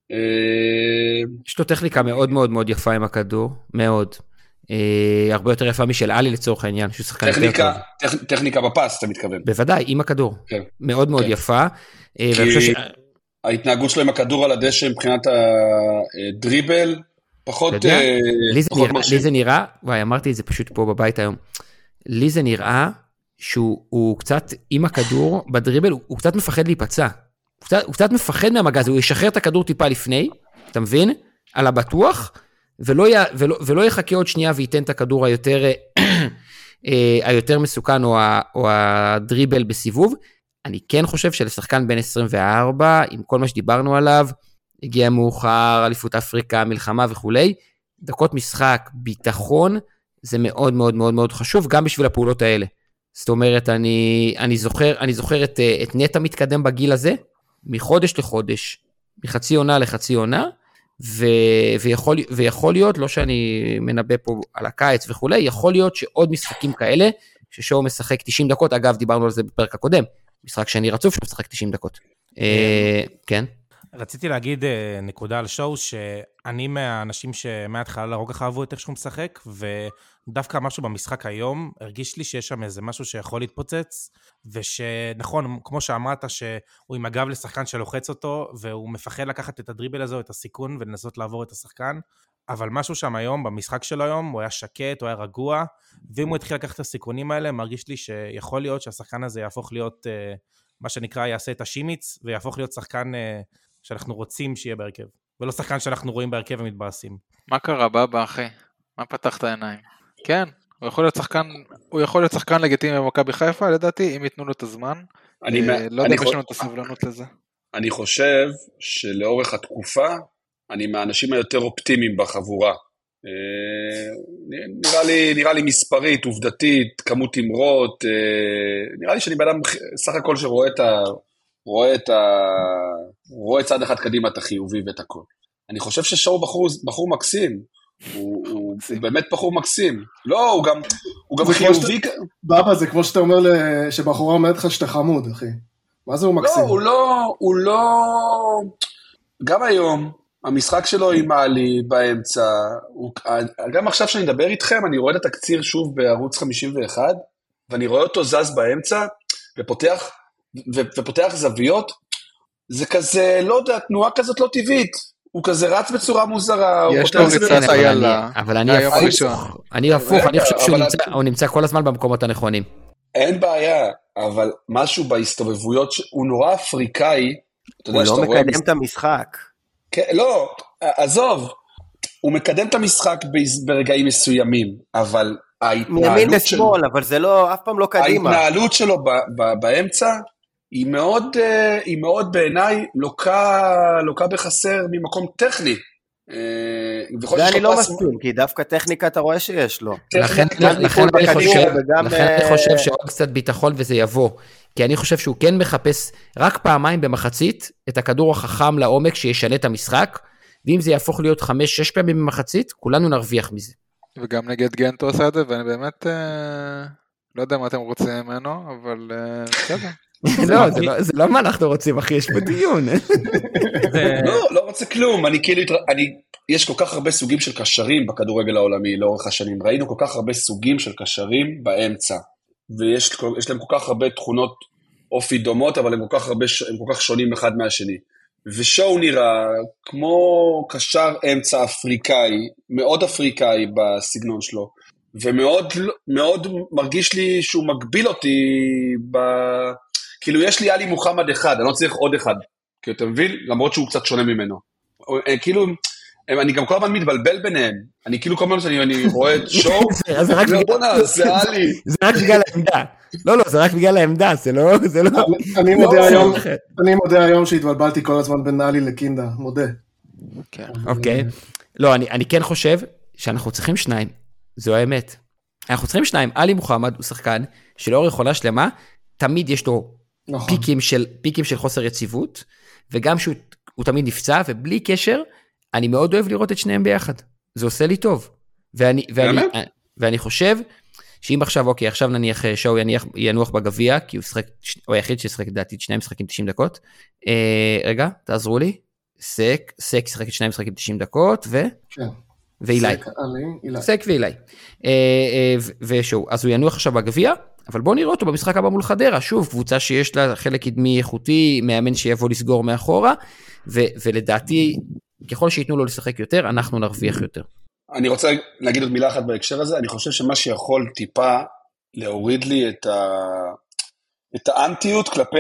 יש לו טכניקה מאוד מאוד מאוד יפה עם הכדור, מאוד. הרבה יותר יפה משל אלי לצורך העניין, שהוא שחקן יותר טוב. טכניקה בפס, אתה מתכוון. בוודאי, עם הכדור. מאוד מאוד יפה. כי ההתנהגות שלו עם הכדור על הדשא מבחינת הדריבל, פחות מרשים. לי זה נראה, וואי, אמרתי את זה פשוט פה בבית היום, לי זה נראה שהוא קצת עם הכדור בדריבל, הוא קצת מפחד להיפצע. הוא קצת מפחד מהמגז, הוא ישחרר את הכדור טיפה לפני, אתה מבין? על הבטוח, ולא, י, ולא, ולא יחכה עוד שנייה וייתן את הכדור היותר, היותר מסוכן או, ה, או הדריבל בסיבוב. אני כן חושב שלשחקן בין עשרים וארבע, עם כל מה שדיברנו עליו, הגיע מאוחר, אליפות אפריקה, מלחמה וכולי, דקות משחק, ביטחון, זה מאוד מאוד מאוד מאוד חשוב, גם בשביל הפעולות האלה. זאת אומרת, אני, אני זוכר, אני זוכר את, את נטע מתקדם בגיל הזה, מחודש לחודש, מחצי עונה לחצי עונה, ו, ויכול, ויכול להיות, לא שאני מנבא פה על הקיץ וכולי, יכול להיות שעוד משחקים כאלה, ששואו משחק תשעים דקות, אגב, דיברנו על זה בפרק הקודם, משחק שני רצוף, שהוא משחק תשעים דקות. כן? רציתי להגיד נקודה על שואו, שאני מהאנשים שמההתחלה לרוק כך אהבו את איך שהוא משחק, ודווקא משהו במשחק היום, הרגיש לי שיש שם איזה משהו שיכול להתפוצץ, ושנכון, כמו שאמרת, שהוא עם הגב לשחקן שלוחץ אותו, והוא מפחד לקחת את הדריבל הזה, או את הסיכון, ולנסות לעבור את השחקן, אבל משהו שם היום, במשחק שלו היום, הוא היה שקט, הוא היה רגוע, ואם הוא התחיל לקחת את הסיכונים האלה, מרגיש לי שיכול להיות שהשחקן הזה יהפוך להיות, מה שנקרא, יעשה את השימיץ, ויהפוך להיות שחקן שאנחנו רוצים שיהיה בהרכב, ולא שחקן שאנחנו רואים בהרכב ומתבאסים. מה קרה, בבא, אחי? מה פתחת העיניים? כן, הוא יכול להיות שחקן, הוא יכול להיות שחקן לגיטימי במכבי חיפה, לדעתי, אם ייתנו לו את הזמן. אני, לא יודע אם יש לנו את הסבלנות לזה. אני חושב שלאורך התקופה, אני מהאנשים היותר אופטימיים בחבורה. נראה לי, נראה לי מספרית, עובדתית, כמות אמרות, נראה לי שאני באדם סך הכל שרואה את ה... רואה את ה... רואה צד אחד קדימה את החיובי ואת הכל. אני חושב ששואו בחור, בחור מקסים. הוא, הוא, הוא באמת בחור מקסים. לא, הוא גם, הוא גם חיובי. בבא, זה כמו שאתה אומר שבחורה אומרת לך שאתה חמוד, אחי. מה זה הוא מקסים? לא, הוא לא, הוא לא... גם היום, המשחק שלו עם מעלי באמצע, הוא... גם עכשיו שאני מדבר איתכם, אני רואה את התקציר שוב בערוץ חמישים ואחת, ואני רואה אותו זז באמצע, ופותח... ופותח זוויות, זה כזה, לא יודע, תנועה כזאת לא טבעית, הוא כזה רץ בצורה מוזרה, יש לו ריצת איילה, אבל אני הפוך, אני הפוך, אני חושב שהוא נמצא כל הזמן במקומות הנכונים. אין בעיה, אבל משהו בהסתובבויות, הוא נורא אפריקאי, הוא לא מקדם את המשחק. לא, עזוב, הוא מקדם את המשחק ברגעים מסוימים, אבל מימין לשמאל, אבל זה לא, אף פעם לא קדימה. ההתנהלות שלו באמצע, היא מאוד, היא מאוד בעיניי לוקה, לוקה בחסר ממקום טכני. זה אני לא מסכים, כי דווקא טכניקה אתה רואה שיש לו. לכן אני חושב שעוד קצת ביטחון וזה יבוא, כי אני חושב שהוא כן מחפש רק פעמיים במחצית, את הכדור החכם לעומק שישנה את המשחק, ואם זה יהפוך להיות חמש, שש פעמים במחצית, כולנו נרוויח מזה. וגם נגד גנטו עושה את זה, ואני באמת לא יודע מה אתם רוצים ממנו, אבל בסדר. לא, זה לא מה אנחנו רוצים, אחי, יש פה דיון. לא, לא רוצה כלום, אני כאילו, יש כל כך הרבה סוגים של קשרים בכדורגל העולמי לאורך השנים, ראינו כל כך הרבה סוגים של קשרים באמצע, ויש להם כל כך הרבה תכונות אופי דומות, אבל הם כל כך הרבה, הם כל כך שונים אחד מהשני. ושואו נראה כמו קשר אמצע אפריקאי, מאוד אפריקאי בסגנון שלו, ומאוד מאוד מרגיש לי שהוא מגביל אותי, ב... כאילו יש לי עלי מוחמד אחד, אני לא צריך עוד אחד, כי אתה מבין, למרות שהוא קצת שונה ממנו. כאילו, אני גם כל הזמן מתבלבל ביניהם, אני כאילו כל הזמן שאני רואה את שואו, ובונה, זה עלי. זה רק בגלל העמדה. לא, לא, זה רק בגלל העמדה, זה לא... אני מודה היום שהתבלבלתי כל הזמן בין עלי לקינדה, מודה. אוקיי. לא, אני כן חושב שאנחנו צריכים שניים, זו האמת. אנחנו צריכים שניים, עלי מוחמד הוא שחקן שלאורך עונה שלמה, תמיד יש לו פיקים של חוסר יציבות, וגם שהוא תמיד נפצע, ובלי קשר, אני מאוד אוהב לראות את שניהם ביחד. זה עושה לי טוב. ואני חושב שאם עכשיו, אוקיי, עכשיו נניח שואו יניח, ינוח בגביע, כי הוא שחק, הוא היחיד ששחק לדעתי שני משחקים תשעים דקות. אה, רגע, תעזרו לי. סק, סק שחק את שני משחקים תשעים דקות, ו... כן. ואילי. סק, אילי. סק ואילי. אה, אה, ושואו, אז הוא ינוח עכשיו בגביע, אבל בואו נראה אותו במשחק הבא מול חדרה, שוב, קבוצה שיש לה חלק קדמי איכותי, מאמן שיבוא לסגור מאחורה, ו- ולדעתי, ככל שיתנו לו לשחק יותר, אנחנו נרוויח יותר. אני רוצה להגיד עוד מילה אחת בהקשר הזה, אני חושב שמה שיכול טיפה להוריד לי את, ה... את האנטיות כלפי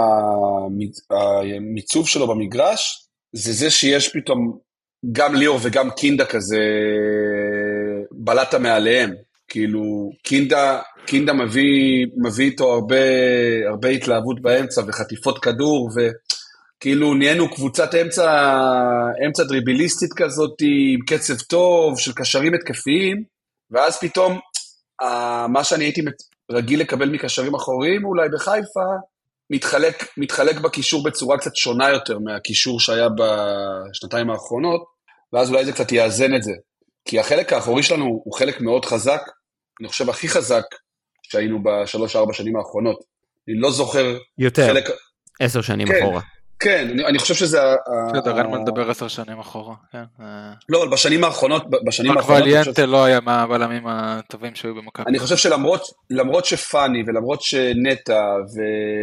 המיצוב שלו במגרש, זה זה שיש פתאום גם ליאור וגם קינדה כזה בלטה מעליהם, כאילו קינדה, קינדה מביא, מביא איתו הרבה, הרבה התלהבות באמצע וחטיפות כדור, וכאילו נהיינו קבוצת אמצע, אמצע דריביליסטית כזאת, עם קצב טוב, של קשרים התקפיים, ואז פתאום, מה שאני הייתי רגיל לקבל מקשרים אחוריים, אולי בחיפה, מתחלק, מתחלק בקישור בצורה קצת שונה יותר, מהקישור שהיה בשנתיים האחרונות, ואז אולי זה קצת יאזן את זה. כי החלק האחורי שלנו הוא חלק מאוד חזק, אני חושב הכי חזק שהיינו בשלוש ארבע שנים האחרונות. אני לא זוכר... יותר, חלק... עשר שנים כן, אחורה. כן, אני, אני חושב שזה... בסדר, אין מה לדבר עשר שנים אחורה. כן. לא, אבל בשנים האחרונות... בשנים האחרונות... ואליאנטה לא היה מהבלמים הטובים שהיו במכבי. אני חושב שלמרות למרות שפני ולמרות שנטה ו...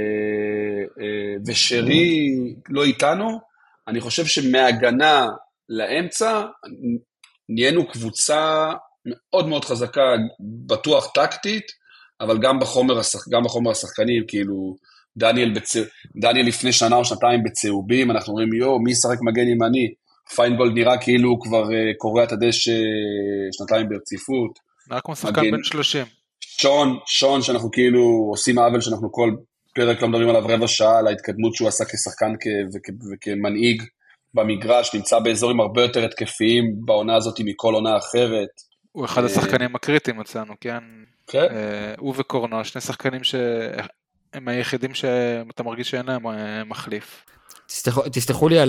ושרי לא איתנו, אני חושב שמהגנה לאמצע... נהיינו קבוצה מאוד מאוד חזקה, בטוח טקטית, אבל גם בחומר, השח... גם בחומר השחקנים, כאילו, דניאל, בצ... דניאל לפני שנה או שנתיים בצהובים, אנחנו אומרים, יו, מי ישחק מגן ימני? פיינגולד נראה כאילו הוא כבר uh, קורא את הדשא שנתיים ברציפות. רק כמו שחקן בן שלושים. שון, שון, שאנחנו כאילו עושים עוול, שאנחנו כל פרק לא מדברים עליו רבע שעה, על ההתקדמות שהוא עשה כשחקן כ... וכ... וכמנהיג, במגרש, נמצא באזורים הרבה יותר התקפיים בעונה הזאת מכל עונה אחרת. הוא אחד השחקנים הקריטיים אצלנו, כן? כן. הוא וקורנו, שני שחקנים שהם היחידים שאתה מרגיש שאין להם מחליף. תסלחו לי על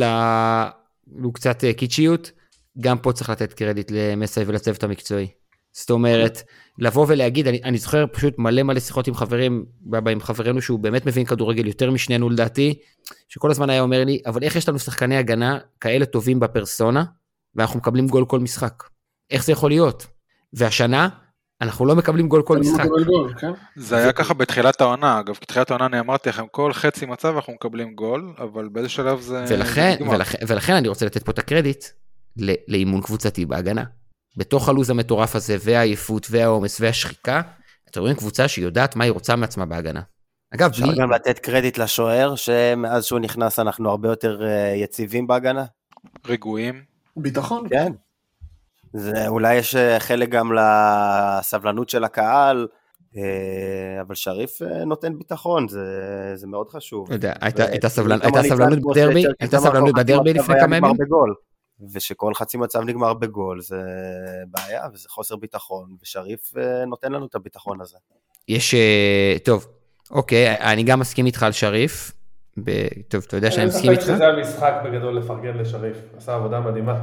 קצת קיצ'יות, גם פה צריך לתת קרדיט למסי ולצוות המקצועי. זאת אומרת, לבוא ולהגיד, אני, אני זוכר פשוט מלא מלא שיחות עם חברים, עם חברינו שהוא באמת מבין כדורגל יותר משנינו לדעתי, שכל הזמן היה אומר לי, אבל איך יש לנו שחקני הגנה כאלה טובים בפרסונה, ואנחנו מקבלים גול כל משחק? איך זה יכול להיות? והשנה, אנחנו לא מקבלים גול כל משחק. זה היה ככה בתחילת העונה, אגב, בתחילת העונה אני אמרתי לכם, כל חצי מצב אנחנו מקבלים גול, אבל באיזה שלב זה... ולכן, ולכן, ולכן אני רוצה לתת פה את הקרדיט, לאימון קבוצתי בהגנה. בתוך הלוז המטורף הזה, והעייפות, והעומס, והשחיקה, אתם רואים קבוצה שיודעת מה היא רוצה מעצמה בהגנה. אגב, אפשר בלי... גם לתת קרדיט לשוער, שמאז שהוא נכנס אנחנו הרבה יותר יציבים בהגנה. רגועים. ביטחון. כן. זה, אולי יש חלק גם לסבלנות של הקהל, אבל שריף נותן ביטחון, זה, זה מאוד חשוב. יודע, הייתה, הייתה סבלנות בדרבי, הייתה סבלנות בדרבי לפני כמה ימים? ושכל חצי מצב נגמר בגול, זה בעיה, וזה חוסר ביטחון, ושריף נותן לנו את הביטחון הזה. יש, טוב, אוקיי, אני גם מסכים איתך על שריף, טוב, אתה יודע שאני מסכים איתך? זה המשחק בגדול לפרגן לשריף, עשה עבודה מדהימה.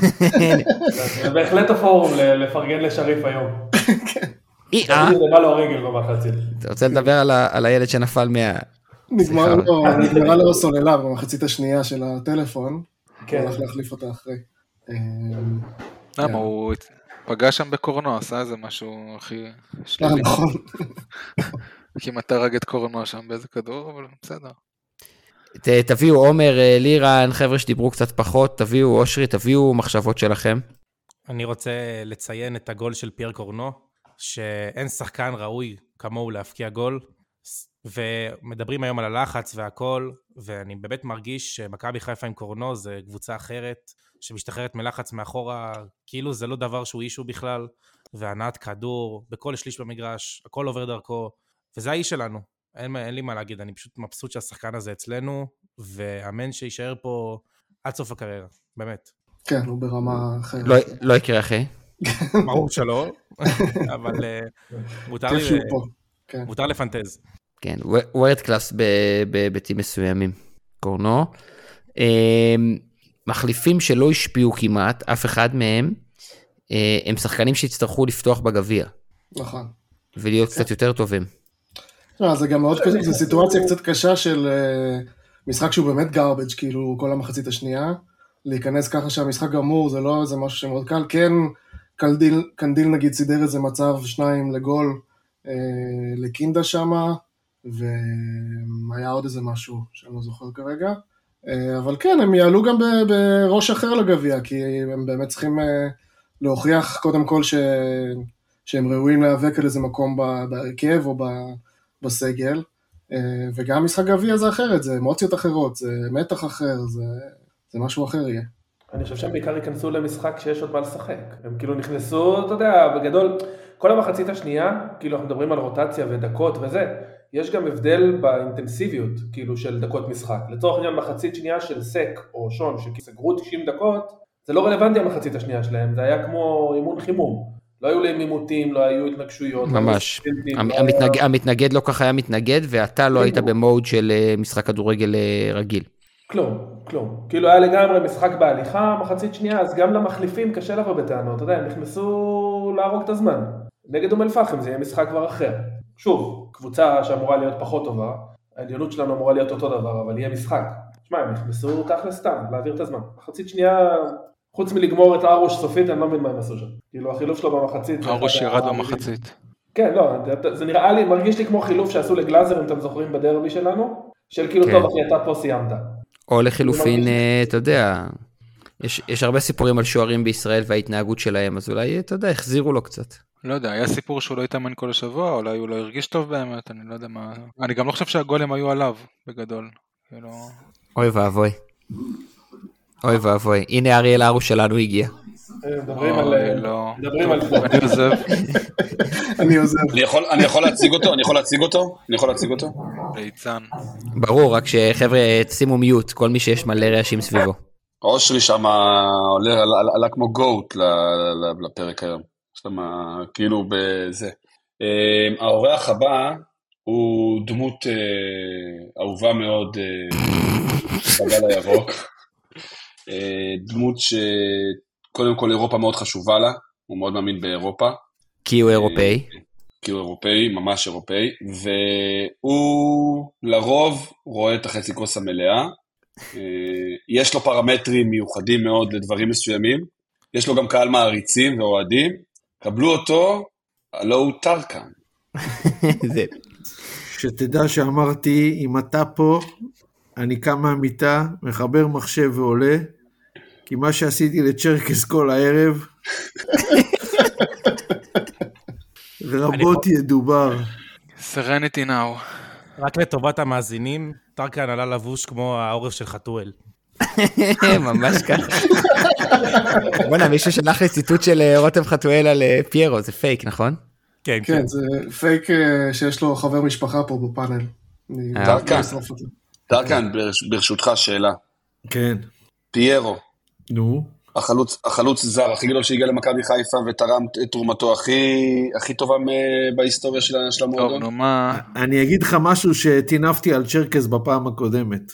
זה בהחלט הפורום לפרגן לשריף היום. זה בא לו הרגל במחצית. אתה רוצה לדבר על הילד שנפל מה... נגמרה לו סוללה במחצית השנייה של הטלפון, הוא הולך להחליף אותה אחרי. למה, הוא פגש שם בקורנו, עשה איזה משהו הכי שלילי. נכון. כמעט הרג את קורנו שם באיזה כדור, אבל בסדר. תביאו עומר, לירן, חבר'ה שדיברו קצת פחות, תביאו אושרי, תביאו מחשבות שלכם. אני רוצה לציין את הגול של פייר קורנו, שאין שחקן ראוי כמוהו להפקיע גול, ומדברים היום על הלחץ והכל, ואני באמת מרגיש שמכבי חיפה עם קורנו זה קבוצה אחרת, שמשתחררת מלחץ מאחורה, כאילו זה לא דבר שהוא אישו בכלל, והנעת כדור, בכל שליש במגרש, הכל עובר דרכו, וזה האיש שלנו, אין, אין לי מה להגיד, אני פשוט מבסוט שהשחקן הזה אצלנו, ואמן שישאר פה עד סוף הקריירה, באמת. כן, הוא ברמה אחרת. לא, לא יקרה אחרי. ברור שלא, אבל מותר לי, מותר לפנטז. כן, וורד קלאס בביתים מסוימים, קורנו. מחליפים שלא השפיעו כמעט, אף אחד מהם, הם שחקנים שהצטרכו לפתוח בגביע. נכון. ולהיות קצת יותר טובים. זה גם מאוד קשה, זו סיטואציה קצת קשה של משחק שהוא באמת garbage, כאילו כל המחצית השנייה, להיכנס ככה שהמשחק גמור, זה לא איזה משהו שמאוד קל, כן, קנדיל, קנדיל נגיד סידר איזה מצב שניים לגול אה, לקינדה שמה, והיה עוד איזה משהו שאני לא זוכר כרגע, אה, אבל כן, הם יעלו גם ב- בראש אחר לגביע, כי הם באמת צריכים אה, להוכיח קודם כל ש... שהם ראויים להיאבק על איזה מקום בהרכב או בסגל, אה, וגם משחק גביע זה אחרת, זה אמוציות אחרות, זה מתח אחר, זה, זה משהו אחר יהיה. אני חושב שהם בעיקר ייכנסו למשחק שיש עוד מה לשחק. הם כאילו נכנסו, אתה יודע, בגדול, כל המחצית השנייה, כאילו אנחנו מדברים על רוטציה ודקות וזה, יש גם הבדל באינטנסיביות, כאילו של דקות משחק. לצורך העניין מחצית שנייה של סק או שון, שסגרו תשעים דקות, זה לא רלוונטי המחצית השנייה שלהם, זה היה כמו אימון חימום. לא היו להם אימותים, לא היו התנגשויות. ממש. המתנגד, המתנגד לא ככה היה מתנגד, ואתה לא היית במוד של משחק כדורגל רגיל. כלום, כלום. כאילו היה לגמרי משחק בהליכה, מחצית שנייה, אז גם למחליפים קשה לבוא בטענות, אתה יודע, הם נכנסו להרוג את הזמן. נגד אום אל-פחם זה יהיה משחק כבר אחר. שוב, קבוצה שאמורה להיות פחות טובה, העליונות שלנו אמורה להיות אותו דבר, אבל יהיה משחק. תשמע, הם נכנסו כך לסתם, להעביר את הזמן. מחצית שנייה, חוץ מלגמור את ארוש סופית, אני לא מבין מה הם עשו שם. כאילו, החילוף שלו במחצית... ארוש ירד במחצית. כן, לא, זה נראה לי, מרגיש לי כמו חילוף שעשו לגלאזר, אם אתם זוכרים בדרבי שלנו, של כאילו, טוב, אחי, אתה פה סיימת. או לחילופין, אתה יודע, יש, יש הרבה סיפורים על שוערים בישראל וההתנהגות שלהם, אז אולי, אתה יודע, החזירו לו קצת. לא יודע, היה סיפור שהוא לא התאמן כל השבוע, אולי הוא לא הרגיש טוב באמת, אני לא יודע מה... אני גם לא חושב שהגולים היו עליו, בגדול. כאילו... אוי ואבוי. אוי ואבוי. הנה אריאל הרוש שלנו הגיע. מדברים על... לא. מדברים על... אני עוזב. אני עוזב. אני יכול להציג אותו? אני יכול להציג אותו? אני יכול להציג אותו? ליצן. ברור, רק שחבר'ה, שימו מיוט, כל מי שיש מלא רעשים סביבו. אושרי שם עלה כמו גוט לפרק היום. שם כאילו בזה. האורח הבא הוא דמות אהובה מאוד בגל הירוק. דמות שקודם כל אירופה מאוד חשובה לה, הוא מאוד מאמין באירופה. כי הוא אירופאי. כי הוא אירופאי, ממש אירופאי, והוא לרוב רואה את החצי כוס המלאה, יש לו פרמטרים מיוחדים מאוד לדברים מסוימים, יש לו גם קהל מעריצים ואוהדים, קבלו אותו, הלא הוא טרקן. שתדע שאמרתי, אם אתה פה, אני קם מהמיטה, מחבר מחשב ועולה, כי מה שעשיתי לצ'רקס כל הערב, ורבות ידובר. Serenity now. רק לטובת המאזינים, טרקן עלה לבוש כמו העורף של חתואל. ממש ככה. בוא'נה, מישהו שלח לי ציטוט של רותם חתואל על פיירו, זה פייק, נכון? כן, כן, זה פייק שיש לו חבר משפחה פה בפאנל. טרקן, טרקן, ברשותך שאלה. כן. פיירו. נו. החלוץ, החלוץ זר, הכי גדול שהגיע למכבי חיפה ותרם את תרומתו הכי, הכי טובה בהיסטוריה של, של המועדון. טוב, נו מה... אני אגיד לך משהו שתינפתי על צ'רקס בפעם הקודמת.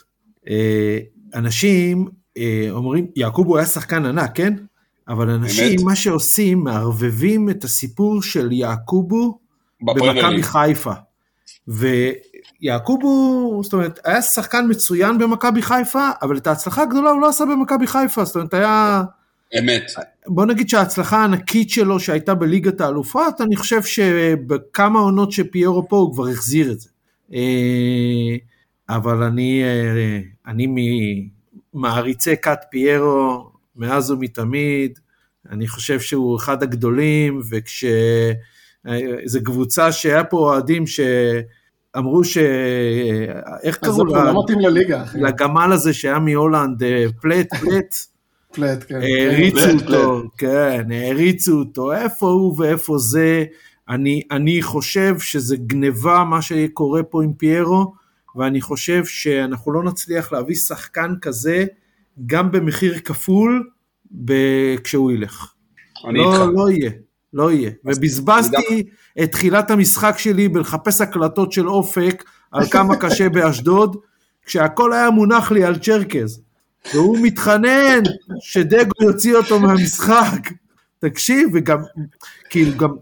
אנשים אומרים, יעקובו היה שחקן ענק, כן? אבל אנשים, באמת? מה שעושים, מערבבים את הסיפור של יעקובו במכבי חיפה. ויעקובו, זאת אומרת, היה שחקן מצוין במכבי חיפה, אבל את ההצלחה הגדולה הוא לא עשה במכבי חיפה, זאת אומרת, היה... אמת. בוא נגיד שההצלחה הענקית שלו שהייתה בליגת האלופות, אני חושב שבכמה עונות שפיירו פה הוא כבר החזיר את זה. אבל אני, אני ממעריצי קאט פיירו, מאז ומתמיד, אני חושב שהוא אחד הגדולים, וכשזו קבוצה שהיה פה אוהדים שאמרו ש... איך קראו לה? לא מתאים לליגה. לגמל הזה שהיה מהולנד, פלט, פלט. פלט, כן. הריצו אותו, כן, הריצו אותו, איפה הוא ואיפה זה, אני, אני חושב שזה גניבה מה שקורה פה עם פיירו, ואני חושב שאנחנו לא נצליח להביא שחקן כזה, גם במחיר כפול, כשהוא ילך. לא, לא יהיה, לא יהיה. ובזבזתי את תחילת המשחק שלי, בלחפש הקלטות של אופק, על כמה קשה באשדוד, כשהכל היה מונח לי על צ'רקז. והוא מתחנן שדגו יוציא אותו מהמשחק. תקשיב, וגם, כאילו גם,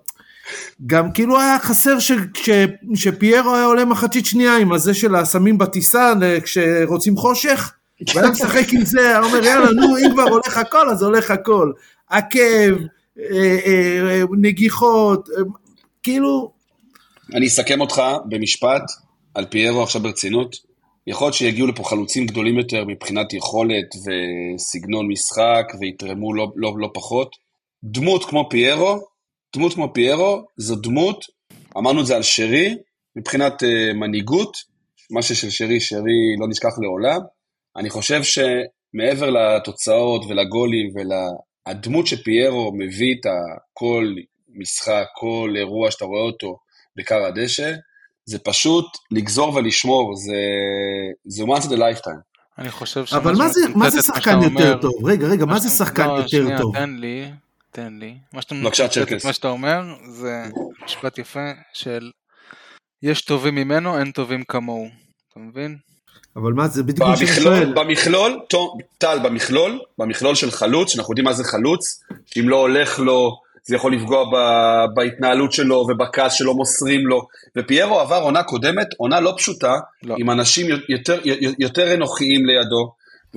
גם כאילו היה חסר ש, ש, שפיירו היה עולה מחצית שנייה עם הזה של הסמים בטיסה כשרוצים חושך, והיה משחק עם זה, היה אומר יאללה נו אם כבר הולך הכל אז הולך הכל, עקב, אה, אה, נגיחות, אה, כאילו... אני אסכם אותך במשפט על פיירו עכשיו ברצינות, יכול להיות שיגיעו לפה חלוצים גדולים יותר מבחינת יכולת וסגנון משחק ויתרמו לא, לא, לא פחות, דמות כמו פיירו, דמות כמו פיירו, זו דמות, אמרנו את זה על שרי, מבחינת uh, מנהיגות, מה ששל שרי, שרי לא נשכח לעולם, אני חושב שמעבר לתוצאות ולגולים ולדמות שפיירו מביא את כל משחק, כל אירוע שאתה רואה אותו בקר הדשא, זה פשוט לגזור ולשמור, זה, זה once in a lifetime. אני חושב אבל מה זה, מה זה שחקן יותר טוב? רגע, רגע, מה זה שחקן יותר טוב? תן לי, תן לי. בבקשה, צ'רקס. מה שאתה אומר, זה משפט יפה של יש טובים ממנו, אין טובים כמוהו. אתה מבין? אבל מה זה בדיוק שאני שואל? במכלול, טל, במכלול, במכלול של חלוץ, שאנחנו יודעים מה זה חלוץ, שאם לא הולך לו, זה יכול לפגוע בהתנהלות שלו ובכעס שלו מוסרים לו, ופיירו עבר עונה קודמת, עונה לא פשוטה, לא. עם אנשים יותר, יותר אנוכיים לידו,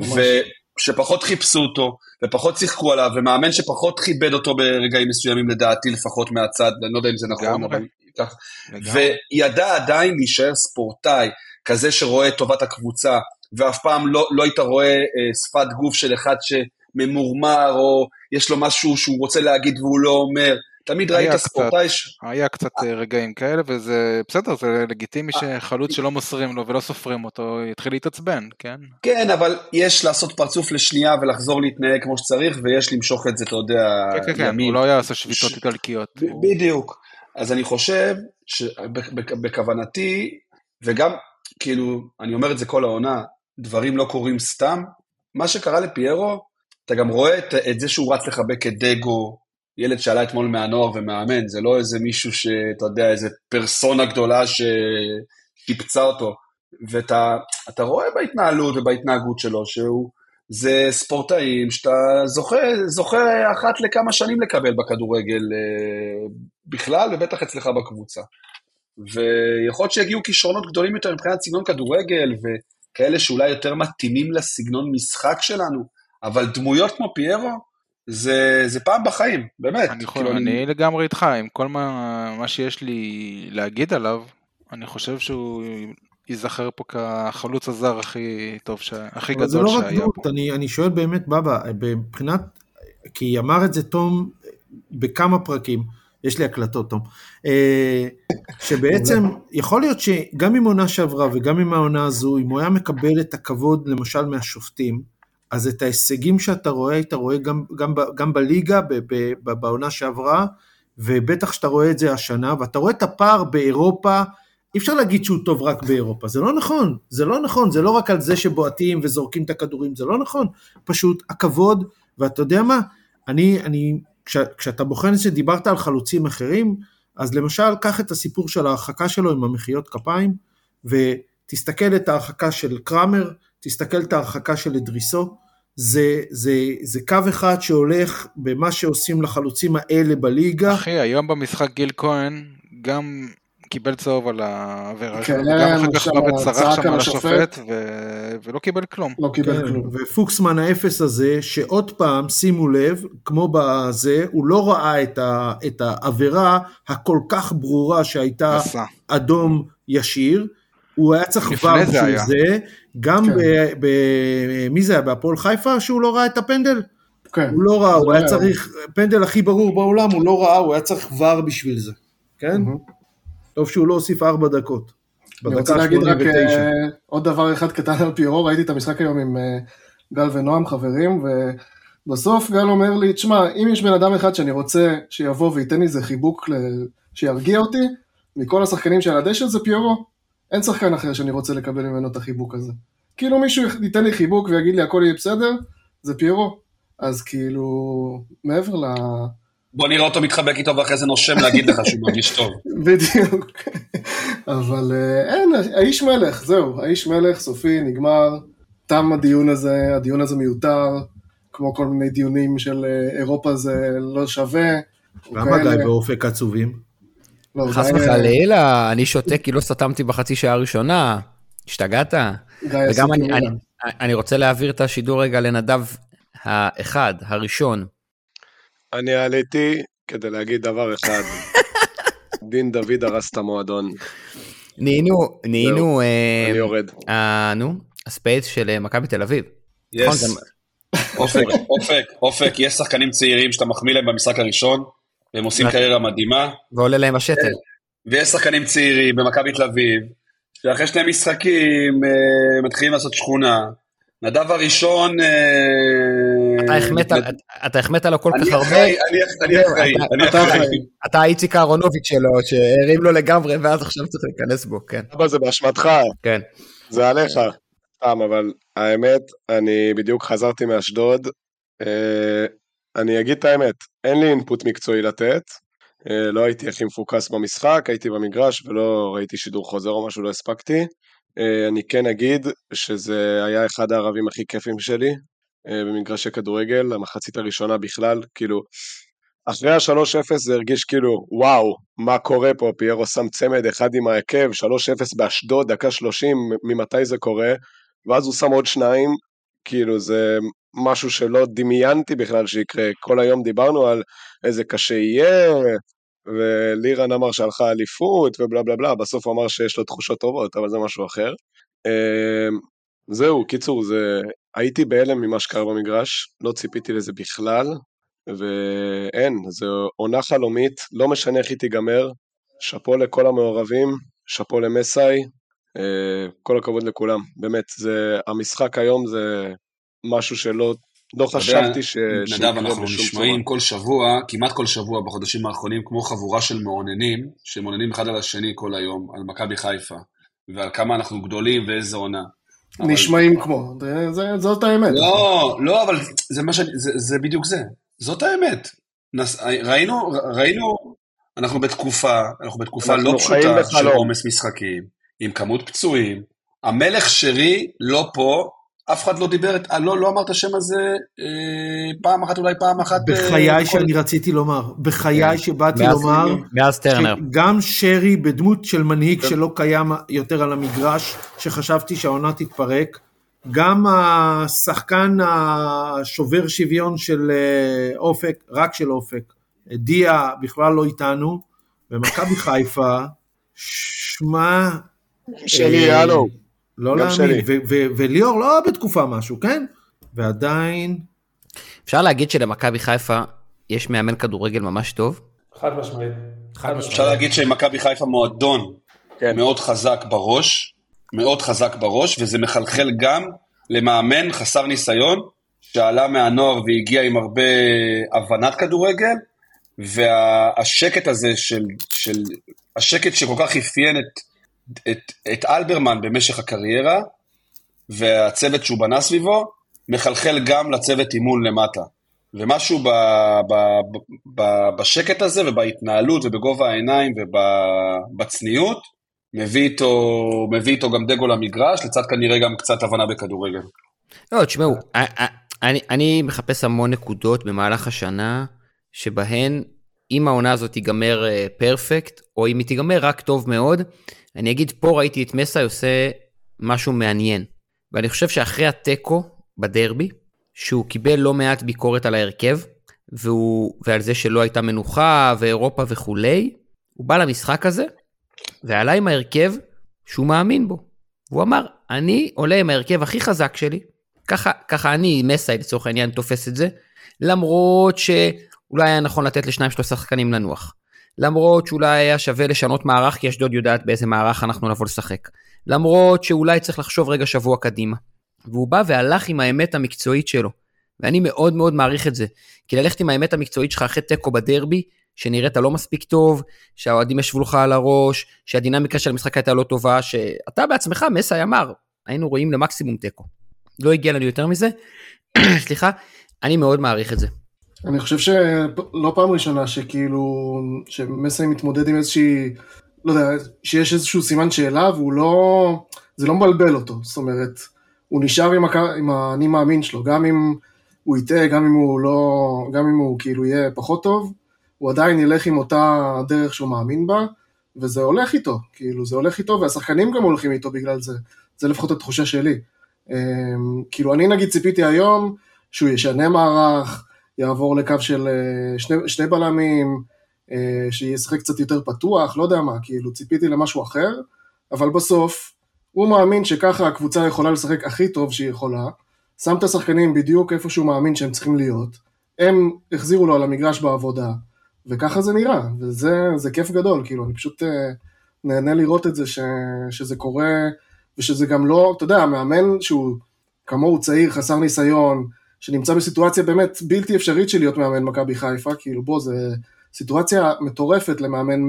ושפחות חיפשו אותו, ופחות שיחקו עליו, ומאמן שפחות חיבד אותו ברגעים מסוימים לדעתי, לפחות מהצד, אני לא יודע אם זה נכון, אבל כך, וידע עדיין להישאר ספורטאי, כזה שרואה את טובת הקבוצה, ואף פעם לא, לא היית רואה שפת גוף של אחד ש... ממורמר, או יש לו משהו שהוא רוצה להגיד והוא לא אומר, תמיד ראית ספורטאי... היה קצת רגעים כאלה, וזה בסדר, זה לגיטימי שחלוץ שלא מוסרים לו ולא סופרים אותו, יתחיל להתעצבן, כן? כן, אבל יש לעשות פרצוף לשנייה ולחזור להתנהג כמו שצריך, ויש למשוך את זה, אתה יודע... כן, כן, כן, הוא לא יעשה שביתות איטלקיות. בדיוק. אז אני חושב שבכוונתי, וגם, כאילו, אני אומר את זה כל העונה, דברים לא קורים סתם, מה שקרה לפיירו, אתה גם רואה את, את זה שהוא רץ לחבק את דגו, ילד שעלה אתמול מהנוער ומאמן, זה לא איזה מישהו שאתה יודע, איזה פרסונה גדולה ששיפצה אותו, ואתה אתה רואה בהתנהלות ובהתנהגות שלו, שהוא, זה ספורטאים שאתה זוכה, זוכה אחת לכמה שנים לקבל בכדורגל בכלל, ובטח אצלך בקבוצה. ויכול להיות שהגיעו כישרונות גדולים יותר מבחינת סגנון כדורגל, וכאלה שאולי יותר מתאימים לסגנון משחק שלנו, אבל דמויות כמו פיירו, זה, זה פעם בחיים, באמת. אני, יכול, כאילו אני... אני לגמרי איתך, עם כל מה, מה שיש לי להגיד עליו, אני חושב שהוא ייזכר פה כחלוץ הזר הכי טוב, ש... הכי גדול שהיה פה. זה לא רק דמות, אני, אני שואל באמת, בבא, מבחינת, כי אמר את זה תום בכמה פרקים, יש לי הקלטות תום, שבעצם יכול להיות שגם עם עונה שעברה וגם עם העונה הזו, אם הוא היה מקבל את הכבוד למשל מהשופטים, אז את ההישגים שאתה רואה, אתה רואה גם, גם, גם בליגה, ב, ב, ב, בעונה שעברה, ובטח שאתה רואה את זה השנה, ואתה רואה את הפער באירופה, אי אפשר להגיד שהוא טוב רק באירופה, זה לא נכון, זה לא נכון, זה לא רק על זה שבועטים וזורקים את הכדורים, זה לא נכון, פשוט הכבוד, ואתה יודע מה, אני, אני, כש, כשאתה בוחן שדיברת על חלוצים אחרים, אז למשל, קח את הסיפור של ההרחקה שלו עם המחיאות כפיים, ותסתכל את ההרחקה של קרמר, תסתכל את ההרחקה של אדריסו, זה, זה, זה קו אחד שהולך במה שעושים לחלוצים האלה בליגה. אחי, היום במשחק גיל כהן, גם קיבל צהוב על העבירה שלו, גם אחר כך בא וצרח שם על השופט, ו... ולא קיבל כלום. לא קיבל כלום. ופוקסמן האפס הזה, שעוד פעם, שימו לב, כמו בזה, הוא לא ראה את, ה... את העבירה הכל כך ברורה שהייתה עשה. אדום ישיר, הוא היה צריך כבר בשביל זה, גם כן. ב... ב... מי זה היה? בהפועל חיפה שהוא לא ראה את הפנדל? כן. הוא לא ראה, הוא היה צריך, פנדל הכי ברור בעולם, הוא לא ראה, הוא היה צריך כבר בשביל זה. כן? Mm-hmm. טוב שהוא לא הוסיף ארבע דקות. אני רוצה להגיד רק עוד דבר אחד קטן על פיירו, ראיתי את המשחק היום עם גל ונועם חברים, ובסוף גל אומר לי, תשמע, אם יש בן אדם אחד שאני רוצה שיבוא וייתן לי איזה חיבוק שירגיע אותי, מכל השחקנים של הדשא זה פיירו, אין שחקן אחר שאני רוצה לקבל ממנו את החיבוק הזה. כאילו מישהו ייתן לי חיבוק ויגיד לי הכל יהיה בסדר, זה פיירו. אז כאילו, מעבר ל... בוא נראה אותו מתחבק איתו ואחרי זה נושם להגיד לך שהוא מרגיש טוב. בדיוק. אבל אין, האיש מלך, זהו, האיש מלך, סופי, נגמר, תם הדיון הזה, הדיון הזה מיותר, כמו כל מיני דיונים של אירופה זה לא שווה. למה די באופק עצובים? חס וחלילה, אני שותה כי לא סתמתי בחצי שעה הראשונה, השתגעת? וגם אני, אני, אני רוצה להעביר את השידור רגע לנדב האחד, הראשון. אני עליתי כדי להגיד דבר אחד, דין דוד הרס את המועדון. נהיינו, נהיינו, אני יורד. נו, הספייס של מכבי תל אביב. יס. אופק, אופק, אופק, יש שחקנים צעירים שאתה מחמיא להם במשחק הראשון, והם עושים קריירה מדהימה. ועולה להם השטל. ויש שחקנים צעירים במכבי תל אביב, שאחרי שני משחקים מתחילים לעשות שכונה. נדב הראשון... אתה החמאת לו כל כך הרבה. אני אחראי, אני אחראי. אתה איציק אהרונוביץ' שלו, שהרים לו לגמרי, ואז עכשיו צריך להיכנס בו, כן. אבל זה באשמתך. כן. זה עליך. סתם, אבל האמת, אני בדיוק חזרתי מאשדוד. אני אגיד את האמת, אין לי אינפוט מקצועי לתת. לא הייתי הכי מפוקס במשחק, הייתי במגרש ולא ראיתי שידור חוזר או משהו, לא הספקתי. אני כן אגיד שזה היה אחד הערבים הכי כיפים שלי במגרשי כדורגל, המחצית הראשונה בכלל, כאילו, אחרי ה-שלוש אפס זה הרגיש כאילו, וואו, מה קורה פה, פיירו שם צמד אחד עם העקב, שלוש אפס באשדוד, דקה שלושים, ממתי זה קורה, ואז הוא שם עוד שניים, כאילו זה משהו שלא דמיינתי בכלל שיקרה, כל היום דיברנו על איזה קשה יהיה, ולירן אמר שהלכה אליפות ובלה בלה בלה, בסוף הוא אמר שיש לו תחושות טובות, אבל זה משהו אחר. זהו, קיצור, זה... הייתי בהלם ממה שקרה במגרש, לא ציפיתי לזה בכלל, ואין, זה עונה חלומית, לא משנה איך היא תיגמר, שפו לכל המעורבים, שפו למסאי, כל הכבוד לכולם, באמת, זה, המשחק היום זה משהו שלא לא חשבתי ש... נדב, אנחנו נשמעים כל שבוע, כמעט כל שבוע בחודשים האחרונים, כמו חבורה של מעוננים, שמעוננים אחד על השני כל היום, על מכבי חיפה, ועל כמה אנחנו גדולים ואיזה עונה. נשמעים כמו, זאת האמת. לא, לא, אבל זה מה שאני, זה בדיוק זה. זאת האמת. ראינו, ראינו, אנחנו בתקופה, אנחנו בתקופה לא פשוטה של עומס משחקים, עם כמות פצועים, המלך שרי לא פה, אף אחד לא דיבר, לא, לא אמר את השם הזה אה, פעם אחת, אולי פעם אחת. בחיי אה, שאני כל... רציתי לומר, בחיי שבאתי לומר, גם שרי בדמות של מנהיג שלא קיים יותר על המגרש, שחשבתי שהעונה תתפרק, גם השחקן השובר שוויון של אופק, רק של אופק, דיה בכלל לא איתנו, ומכבי חיפה, שמה... שלי, הלו. לא להאמין, וליאור לא בתקופה משהו, כן? ועדיין... אפשר להגיד שלמכבי חיפה יש מאמן כדורגל ממש טוב? חד משמעית. אפשר להגיד שמכבי חיפה מועדון מאוד חזק בראש, מאוד חזק בראש, וזה מחלחל גם למאמן חסר ניסיון, שעלה מהנוער והגיע עם הרבה הבנת כדורגל, והשקט הזה של, של השקט שכל כך אפיין את, את, את אלברמן במשך הקריירה, והצוות שהוא בנה סביבו, מחלחל גם לצוות אימון למטה. ומשהו ב, ב, ב, ב, בשקט הזה, ובהתנהלות, ובגובה העיניים, ובצניעות, מביא איתו, מביא איתו גם דגו למגרש, לצד כנראה גם קצת הבנה בכדורגל. לא, תשמעו, אני, אני מחפש המון נקודות במהלך השנה, שבהן, אם העונה הזאת תיגמר פרפקט, או אם היא תיגמר רק טוב מאוד, אני אגיד, פה ראיתי את מסי עושה משהו מעניין, ואני חושב שאחרי הטקו בדרבי, שהוא קיבל לא מעט ביקורת על ההרכב, והוא, ועל זה שלא הייתה מנוחה, ואירופה וכולי, הוא בא למשחק הזה, ועלה עם ההרכב שהוא מאמין בו. והוא אמר, אני עולה עם ההרכב הכי חזק שלי, ככה, ככה אני, מסי לצורך העניין, תופס את זה, למרות שאולי היה נכון לתת לשניים שלושה שחקנים לנוח. למרות שאולי היה שווה לשנות מערך, כי אשדוד יודעת באיזה מערך אנחנו נבוא לשחק. למרות שאולי צריך לחשוב רגע שבוע קדימה. והוא בא והלך עם האמת המקצועית שלו. ואני מאוד מאוד מעריך את זה. כי ללכת עם האמת המקצועית שלך אחרי טקו בדרבי, שנראית לא מספיק טוב, שהאוהדים ישבו לך על הראש, שהדינמיקה של המשחק הייתה לא טובה, שאתה בעצמך, מסי אמר, היינו רואים למקסימום טקו. לא הגיע לנו יותר מזה. סליחה, אני מאוד מעריך את זה. אני חושב שלא פעם ראשונה שכאילו, שמסי מתמודד עם איזושהי, לא יודע, שיש איזשהו סימן שאלה, והוא לא, זה לא מבלבל אותו. זאת אומרת, הוא נשאר עם, עם האני מאמין שלו, גם אם הוא יטעה, גם אם הוא לא, גם אם הוא כאילו יהיה פחות טוב, הוא עדיין ילך עם אותה דרך שהוא מאמין בה, וזה הולך איתו, כאילו זה הולך איתו, והשחקנים גם הולכים איתו בגלל זה, זה לפחות התחושה שלי. כאילו אני נגיד ציפיתי היום, שהוא ישנה מערך, יעבור לקו של שני, שני בלמים, שישחק קצת יותר פתוח, לא יודע מה, כאילו ציפיתי למשהו אחר, אבל בסוף הוא מאמין שככה הקבוצה יכולה לשחק הכי טוב שהיא יכולה, שם את השחקנים בדיוק איפה שהוא מאמין שהם צריכים להיות, הם החזירו לו על המגרש בעבודה, וככה זה נראה, וזה זה כיף גדול, כאילו אני פשוט נהנה לראות את זה ש, שזה קורה, ושזה גם לא, אתה יודע, המאמן שהוא כמוהו צעיר, חסר ניסיון, שנמצא בסיטואציה באמת בלתי אפשרית של להיות מאמן מכבי חיפה, כאילו בוא, זה סיטואציה מטורפת למאמן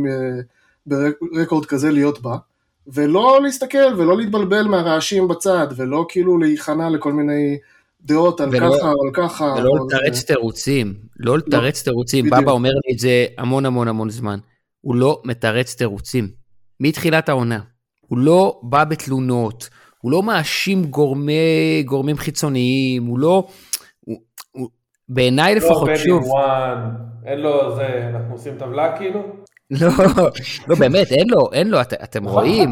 ברקורד כזה להיות בה, ולא להסתכל ולא להתבלבל מהרעשים בצד, ולא כאילו להיכנע לכל מיני דעות על ככה או על ככה. ולא לתרץ תירוצים, לא לתרץ תירוצים, בבא אומר לי את זה המון המון המון זמן, הוא לא מתרץ תירוצים, מתחילת העונה, הוא לא בא בתלונות, הוא לא מאשים גורמי, גורמים חיצוניים, הוא לא, הוא, הוא, בעיניי לפחות לא שוב. אין לו זה, אנחנו עושים טבלה כאילו? לא, לא באמת, אין לו, אין לו, את, אתם רואים,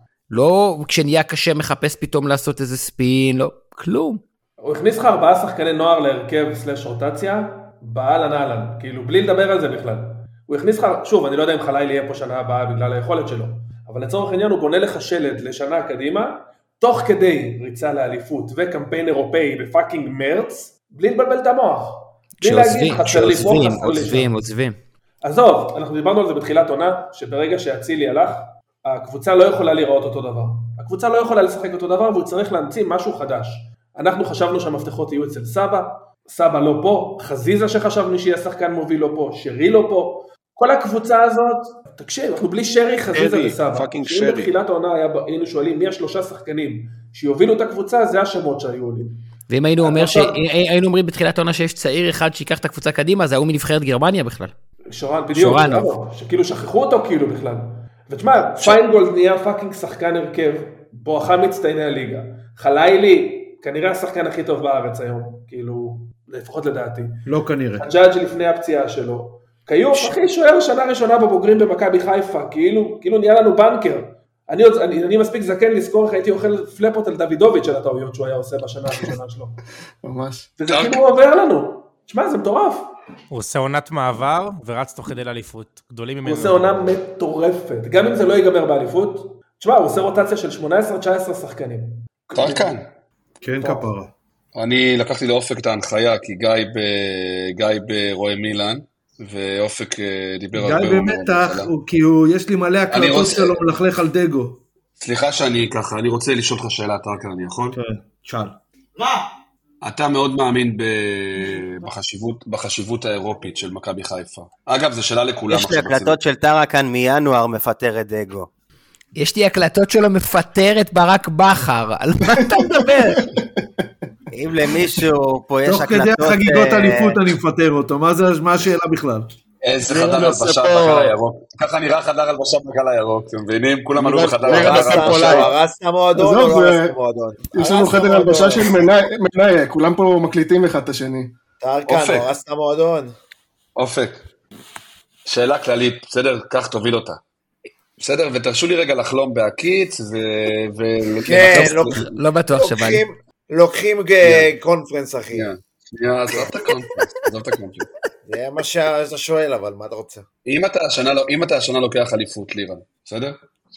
לא כשנהיה קשה מחפש פתאום לעשות איזה ספין, לא, כלום. הוא הכניס לך ארבעה שחקני נוער להרכב סלש רוטציה, באלן אלן, כאילו בלי לדבר על זה בכלל. הוא הכניס לך, שוב, אני לא יודע אם חליל יהיה פה שנה הבאה בגלל היכולת שלו, אבל לצורך העניין הוא בונה לך שלד לשנה קדימה, תוך כדי ריצה לאליפות וקמפיין אירופאי בפאקינג מרץ, בלי לבלבל את המוח. שעוזבים, שעוזבים, עוזבים, עוזבים. עזוב, אנחנו דיברנו על זה בתחילת עונה, שברגע שהצילי הלך, הקבוצה לא יכולה לראות אותו דבר. הקבוצה לא יכולה לשחק אותו דבר, והוא צריך להמציא משהו חדש. אנחנו חשבנו שהמפתחות יהיו אצל סבא, סבא לא פה, חזיזה שחשבנו שיהיה שחקן מוביל לא פה, שרי לא פה, כל הקבוצה הזאת, תקשיב, אנחנו בלי שרי, חזיזה וסבא. אם בתחילת העונה היינו שואלים מי השלושה שחקנים שיובילו את הקבוצה, זה השמות שהיו עולים. ואם היינו אומר שהיינו אומרים בתחילת העונה שיש צעיר אחד שיקח את הקבוצה קדימה, זה הוא מנבחרת גרמניה בכלל. שורן, בדיוק, שכאילו שכחו אותו כאילו בכלל. ותשמע, פיינגולד נהיה פאקינג שחקן הרכב, בואכה מצטייני הליגה. חלילי, כנראה השחקן הכי טוב בארץ היום, כאילו, לפחות לדעתי. לא כנראה. הג'אג' לפני הפציעה שלו. קיוף, אחי, שוער שנה ראשונה בבוגרים במכבי חיפה, כאילו, כאילו נהיה לנו בנקר. אני, אני, אני מספיק זקן לזכור איך הייתי אוכל פלפות על דוידוביץ' של הטעויות שהוא היה עושה בשנה הראשונה שלו. ממש. וזה כאילו הוא עובר לנו. תשמע, זה מטורף. הוא עושה עונת מעבר ורץ תוך כדי לאליפות. גדולים ממנו. הוא עושה עונה מטורפת. גם אם זה לא ייגמר באליפות, תשמע, הוא עושה רוטציה של שמונה עשרה תשע עשרה שחקנים. טרקן. כן, כפרה. אני לקחתי לאופק את ההנחיה, כי גיא ברואה מילאן, ואופק דיבר הרבה. גיא במתח, כי יש לי מלא הקלטות שלו מלכלך על דגו. סליחה שאני ככה, אני רוצה לשאול לך שאלה, טרקן, אני יכול? כן, שאל. מה? אתה מאוד מאמין בחשיבות, בחשיבות האירופית של מכבי חיפה. אגב, זו שאלה לכולם. יש לי הקלטות של טרקן מינואר מפטר את דגו. יש לי הקלטות שלו מפטר את ברק בכר, על מה אתה מדבר? אם למישהו פה יש הקלטות... תוך כדי החגיגות אליפות אני מפטר אותו, מה השאלה בכלל? איזה חדר הלבשה בקל הירוק. ככה נראה חדר הלבשה בקל הירוק, אתם מבינים? כולם עלו בחדר הלבשה. הרסת המועדון או לא הרסת המועדון? יש לנו חדר הלבשה של מנאי, כולם פה מקליטים אחד את השני. טרקן, הרסת המועדון. אופק, שאלה כללית, בסדר? כך תוביל אותה. בסדר? ותרשו לי רגע לחלום בהקיץ, ו... כן, לא בטוח שבא לי. לוקחים קונפרנס, אחי. שנייה, עזוב את הקונפרנס, עזוב את הקונפרנס. זה מה שאתה שואל, אבל מה אתה רוצה? אם אתה השנה לוקח אליפות לירה, בסדר?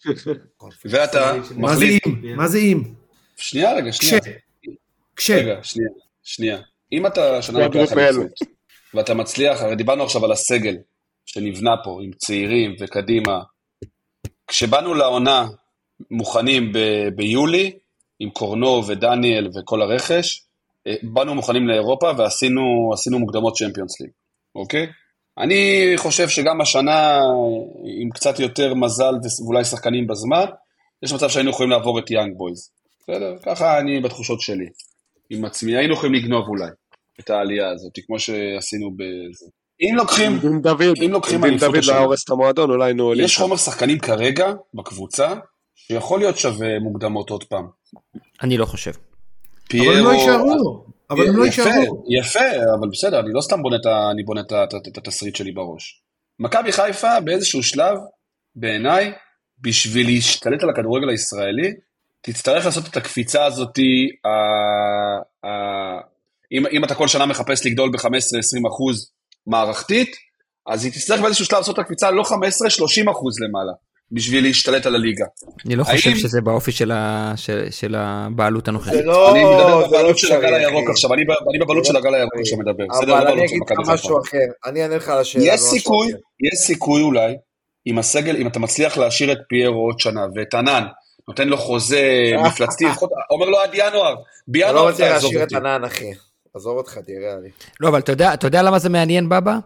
ואתה מחליט... מה זה אם? שנייה רגע, שנייה. כש. רגע, שנייה, שנייה. אם אתה השנה לוקח אליפות, ואתה מצליח, הרי דיברנו עכשיו על הסגל שנבנה פה, עם צעירים וקדימה, כשבאנו לעונה מוכנים ביולי, עם קורנו ודניאל וכל הרכש, באנו מוכנים לאירופה ועשינו עשינו מוקדמות צ'מפיונס ליג, אוקיי? אני חושב שגם השנה, עם קצת יותר מזל ואולי שחקנים בזמן, יש מצב שהיינו יכולים לעבור את יאנג בויז. בסדר? ככה אני בתחושות שלי. עם עצמי, היינו יכולים לגנוב אולי את העלייה הזאת, כמו שעשינו בזה. אם לוקחים... דין דוד, אם דין דוד לא הורס את המועדון, אולי נו... יש חומר שחקנים כרגע, בקבוצה, שיכול להיות שווה מוקדמות עוד פעם. אני לא חושב. אבל הם לא יישארו. אבל הם לא יישארו. יפה, אבל בסדר, אני לא סתם בונה את התסריט שלי בראש. מכבי חיפה באיזשהו שלב, בעיניי, בשביל להשתלט על הכדורגל הישראלי, תצטרך לעשות את הקפיצה הזאת, ה... ה... אם, אם אתה כל שנה מחפש לגדול ב-חמש עשרה עשרים אחוז מערכתית, אז היא תצטרך באיזשהו שלב לעשות את הקפיצה לא חמש עשרה שלושים אחוז למעלה, בשביל להשתלט על הליגה. אני לא חושב שזה באופי של, ה... של, של הבעלות הנוכחית. אני מדבר בבעלות של הגל הירוק עכשיו, אני, אני בבעלות של הגל הירוק עכשיו מדבר. אבל אני אגיד לך משהו אחר, אני אענה לך על השאלה. יש סיכוי, יש סיכוי אולי, עם הסגל, אם אתה מצליח להשאיר את פיירו עוד שנה, ואת ענן, נותן לו חוזה מפלצתי, אומר לו עד ינואר, בינואר אתה לא רוצה להשאיר את ענן, אחי. עזוב אותך, תראה לי. לא, אבל אתה יודע, אתה יודע למה זה מעניין, בבא?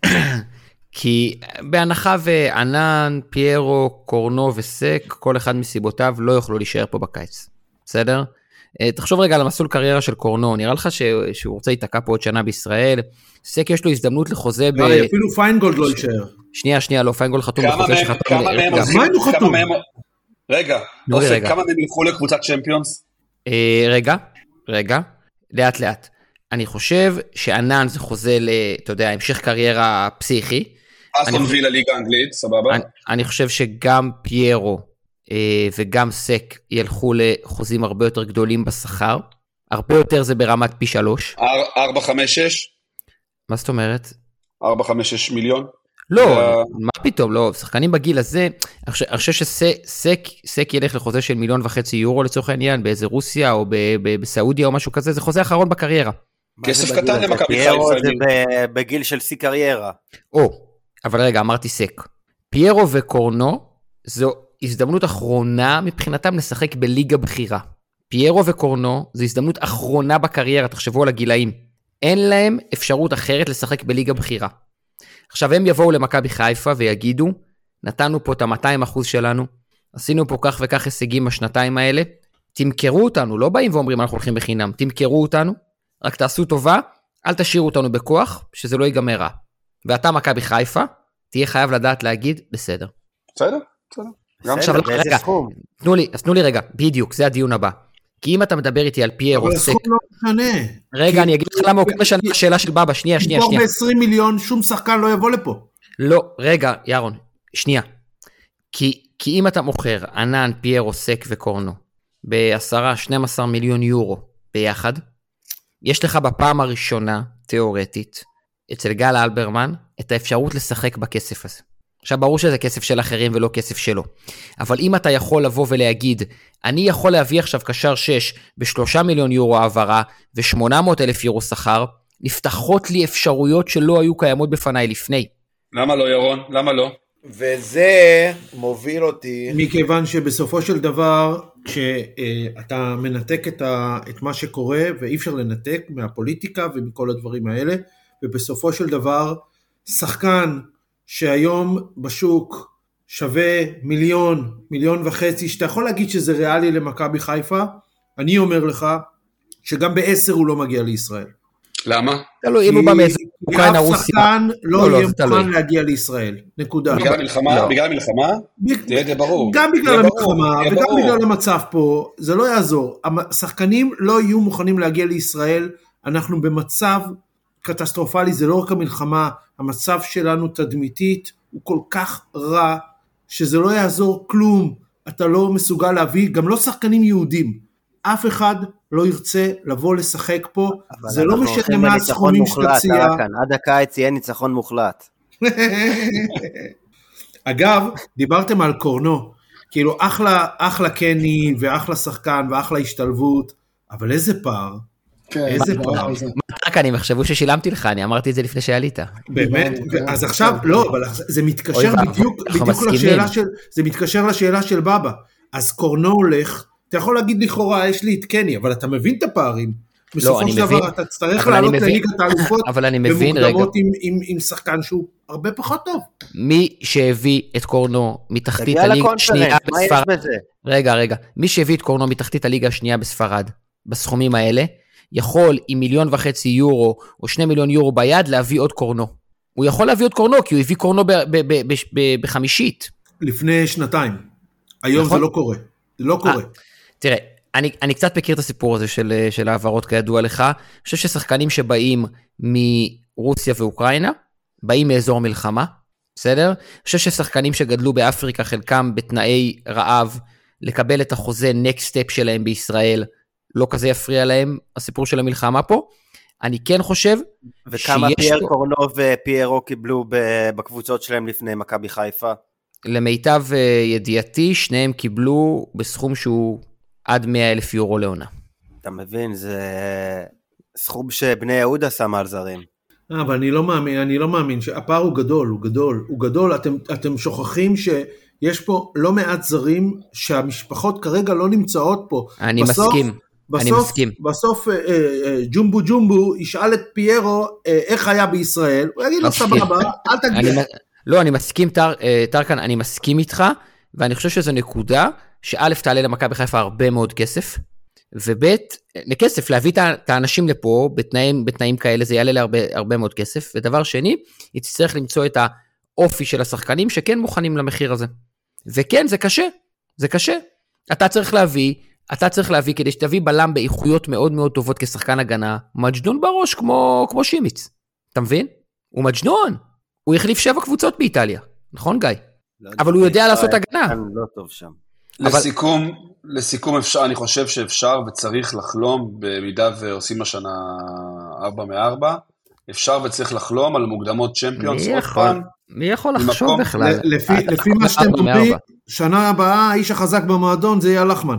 כי בהנחה וענן, פיירו, קורנו וסק, כל אחד מסיבותיו לא יוכלו להישאר פה בקיץ. בסדר? תחשוב רגע על המסלול קריירה של קורנו, נראה לך שהוא רוצה להתעקע פה עוד שנה בישראל, סק יש לו הזדמנות לחוזה ב... אפילו פיינגולד לא יישאר. שנייה, שנייה, לא, פיינגולד חתום בחוזה שחתום. כמה מהם חתום? רגע, אופק, כמה מהם ילכו לקבוצת צ'מפיונס? רגע, רגע, לאט לאט. אני חושב שענן זה חוזה ל, אתה יודע, המשך קריירה פסיכי. אסטון וילה ליגה אנגלית, סבבה. אני, אני חושב שגם פיירו אה, וגם סק ילכו לחוזים הרבה יותר גדולים בשכר. הרבה יותר זה ברמת פי שלוש. ארבע, חמש, שש? מה זאת אומרת? ארבע, חמש, שש מיליון? לא, מה פתאום, לא, שחקנים בגיל הזה, אני חושב שסק ילך לחוזה של מיליון וחצי יורו לצורך העניין, באיזה רוסיה או בסעודיה או משהו כזה, זה חוזה אחרון בקריירה. כסף קטן למכבי חיפה. פיירו זה בגיל של שיא קריירה. או, אבל רגע, אמרתי סק. פיירו וקורנו, זו הזדמנות אחרונה מבחינתם לשחק בליגה בחירה. פיירו וקורנו, זו הזדמנות אחרונה בקריירה, תחשבו על הגילאים. אין להם אפשרות אחרת לשחק בליגה בחירה. עכשיו הם יבואו למכבי חיפה ויגידו, נתנו פה את ה-מאתיים אחוז שלנו, עשינו פה כך וכך הישגים בשנתיים האלה, תמכרו אותנו, לא באים ואומרים אנחנו הולכים בחינם, תמכרו אותנו, רק תעשו טובה, אל תשאירו אותנו בכוח, שזה לא ייגמר רע. ואתה מכבי חיפה, תהיה חייב לדעת להגיד, בסדר. בסדר, בסדר. עכשיו, רגע, תנו לי, אז תנו לי רגע, בדיוק, זה הדיון הבא. כי אם אתה מדבר איתי על פיירו, אבל הסכום לא משנה. רגע, אני אגיד לך למה הוא משנה השאלה של בבא, שנייה, שנייה, שנייה. ב-עשרים מיליון, שום שחקן לא יבוא לפה. לא, רגע, ירון, שנייה. כי, כי אם אתה מוכר ענן, פיירו, סק וקורנו, ב-עשרה, שנים עשר מיליון יורו ביחד, יש לך בפעם הראשונה, תיאורטית, אצל גל אלברמן, את האפשרות לשחק בכסף הזה. עכשיו, ברור שזה כסף של אחרים ולא כסף שלו. אבל אם אתה יכול לבוא ולהגיד, אני יכול להביא עכשיו קשר שש בשלושה מיליון יורו העברה ו-שמונה מאות אלף יורו שכר, נפתחות לי אפשרויות שלא היו קיימות בפניי לפני. למה לא, ירון? למה לא? וזה מוביל אותי... מכיוון שבסופו של דבר, כשאתה מנתק את, ה, את מה שקורה, ואי אפשר לנתק מהפוליטיקה ומכל הדברים האלה, ובסופו של דבר, שחקן שהיום בשוק שווה מיליון, מיליון וחצי, שאתה יכול להגיד שזה ריאלי למכבי חיפה, אני אומר לך שגם בעשר הוא לא מגיע לישראל. למה? תלוי, אם הוא בא מאיזה אוקראינה, רוסיה. אף שחקן לא יהיה מוכן להגיע לישראל, נקודה. בגלל המלחמה? בגלל המלחמה? זה ברור. גם בגלל המלחמה, וגם בגלל המצב פה, זה לא יעזור. השחקנים לא יהיו מוכנים להגיע לישראל, אנחנו במצב קטסטרופלי, זה לא רק המלחמה, המצב שלנו תדמיתית, הוא כל כך רע, שזה לא יעזור כלום, אתה לא מסוגל להביא, גם לא שחקנים יהודים, אף אחד לא ירצה לבוא לשחק פה, זה לא משנה מה הסכומים שתציע. עד הקיץ יהיה ניצחון מוחלט. אגב, דיברתם על קורנו, כאילו אחלה, אחלה קני, ואחלה שחקן, ואחלה השתלבות, אבל איזה פער, איזה פער. אני מחשבו ששילמתי לך, אני אמרתי את זה לפני שעלית. באמת, אז עכשיו, לא, אבל זה מתקשר בדיוק לשאלה של, זה מתקשר לשאלה של בבא, אז קורנו הולך, אתה יכול להגיד לכאורה, יש לי את קני, אבל אתה מבין את הפערים, בסופו של דבר אתה תצטרך לעלות לליגת האלופות, במוקדמות עם שחקן שהוא הרבה פחות טוב. מי שהביא את קורנו מתחתית הליגה השנייה בספרד, רגע, רגע, מי שהביא את קורנו מתחתית הליגה השנייה בספרד, בסכומים האלה, יכול עם מיליון וחצי יורו, או שני מיליון יורו ביד, להביא עוד קורנו. הוא יכול להביא עוד קורנו, כי הוא הביא קורנו בחמישית. לפני שנתיים. היום זה לא קורה. זה לא קורה. תראה, אני, אני קצת מכיר את הסיפור הזה של, של העברות כידוע לך. אני חושב ששחקנים שבאים מרוסיה ואוקראינה, באים מאזור מלחמה, בסדר? אני חושב ששחקנים שגדלו באפריקה, חלקם בתנאי רעב, לקבל את החוזה next step שלהם בישראל, לא כזה יפריע להם הסיפור של המלחמה פה. אני כן חושב וכמה פייר קורנו ופיירו קיבלו בקבוצות שלהם לפני מכבי חיפה? למיטב ידיעתי, שניהם קיבלו בסכום שהוא עד מאה אלף יורו לעונה. אתה מבין, זה סכום שבני יהודה שמה על זרים. אבל אני לא מאמין, אני לא מאמין, שהפער הוא גדול, הוא גדול, הוא גדול, אתם, אתם שוכחים שיש פה לא מעט זרים שהמשפחות כרגע לא נמצאות פה. אני בסוף, מסכים, בסוף, אני מסכים. בסוף אה, אה, ג'ומבו ג'ומבו ישאל את פיירו אה, איך היה בישראל, הוא יגיד לו סבבה, אל תגיע. אני, לא, אני מסכים, טר, טרקן, אני מסכים איתך, ואני חושב שזו נקודה, שא' תעלה למכבי חיפה הרבה מאוד כסף, וב' לכסף, להביא את האנשים לפה, בתנאים, בתנאים כאלה, זה יעלה להרבה הרבה מאוד כסף, ודבר שני, היא תצטרך למצוא את האופי של השחקנים, שכן מוכנים למחיר הזה. וכן, זה קשה, זה קשה. אתה צריך להביא, אתה צריך להביא, כדי שתביא בלם באיכויות מאוד מאוד טובות, כשחקן הגנה, מג'נון בראש, כמו, כמו שימיץ. אתה מבין? הוא מג'נון. הוא החליף שבע קבוצות באיטליה. נכון, גיא? אבל הוא יודע לעשות הגנה. לא טוב שם. לסיכום, לסיכום אפשר, אני חושב שאפשר וצריך לחלום, במידה ועושים השנה ארבע מארבע, אפשר וצריך לחלום על מוקדמות צ'מפיונס עוד פעם. מי יכול לחשוב בכלל? לפי מה שאתם אומרים, שנה הבאה, האיש החזק במועדון זה יהיה לחמן.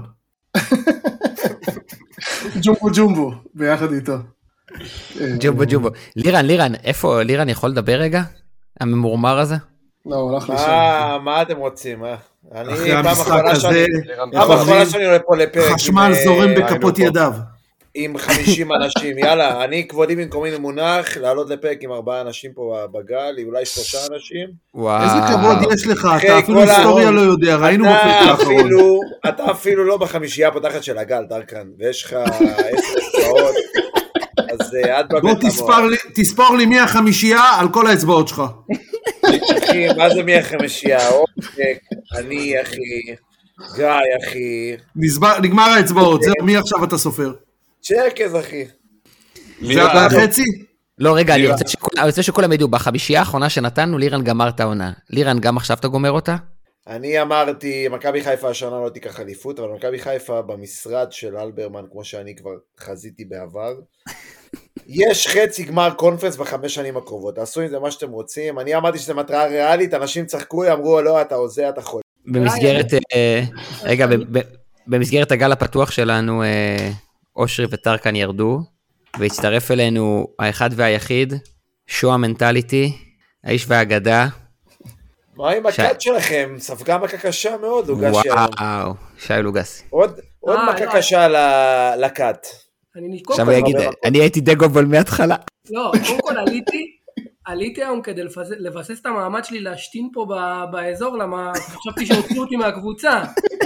ג'ומבו ג'ומבו, ביחד איתו. ג'ומבו ג'ומבו. לירן, לירן, איפה לירן יכול לדבר רגע? הממורמר הזה? לא, הוא הולך לשם. מה אתם רוצים? אני אחרי המשחק הזה, פעם אחרונה שאני עולה פה לפרק. חשמל זורם בכפות ידיו. עם חמישים אנשים, יאללה, אני כבודי במקומי מונח, לעלות לפרק עם ארבעה אנשים פה בגל, אולי שלושה אנשים. איזה כבוד יש לך, אתה אפילו היסטוריה לא יודע, ראינו בפרק האחרון. אתה אפילו לא בחמישייה הפותחת של הגל, דרקן, ויש לך עשר אצבעות, אז עד בבית המוח. בוא תספור לי מי החמישייה על כל האצבעות שלך. אחי, מה זה מי החמישייה? אני אחי, גיא אחי. נגמר האצבעות, זהו, מי עכשיו אתה סופר? צ'רקז אחי. זה אתה חצי? לא, רגע, אני רוצה שכולם ידעו, בחמישייה האחרונה שנתנו, לירן גמר את העונה. לירן, גם עכשיו אתה גומר אותה? אני אמרתי, מכבי חיפה השנה לא תיקח אליפות, אבל מכבי חיפה במשרד של אלברמן, כמו שאני כבר חזיתי בעבר, יש חצי גמר קונפרנס בחמש שנים הקרובות, תעשו עם זה מה שאתם רוצים, אני אמרתי שזה מטרה ריאלית, אנשים צחקו, אמרו, לא, אתה עוזה, אתה חולה. במסגרת, רגע, במסגרת הגל הפתוח שלנו, אושרי וטרקן ירדו, והצטרף אלינו האחד והיחיד, שואה מנטליטי, האיש והאגדה. מה עם הקאט שלכם? ספגה מכה קשה מאוד, לוגסי. וואו, שי לוגסי. עוד מכה קשה לקאט. עכשיו הוא יגיד, אני הייתי דגובול מההתחלה. לא, קודם כל עליתי, עליתי היום כדי לבסס את המעמד שלי להשתין פה באזור, למה חשבתי שהוציאו אותי מהקבוצה.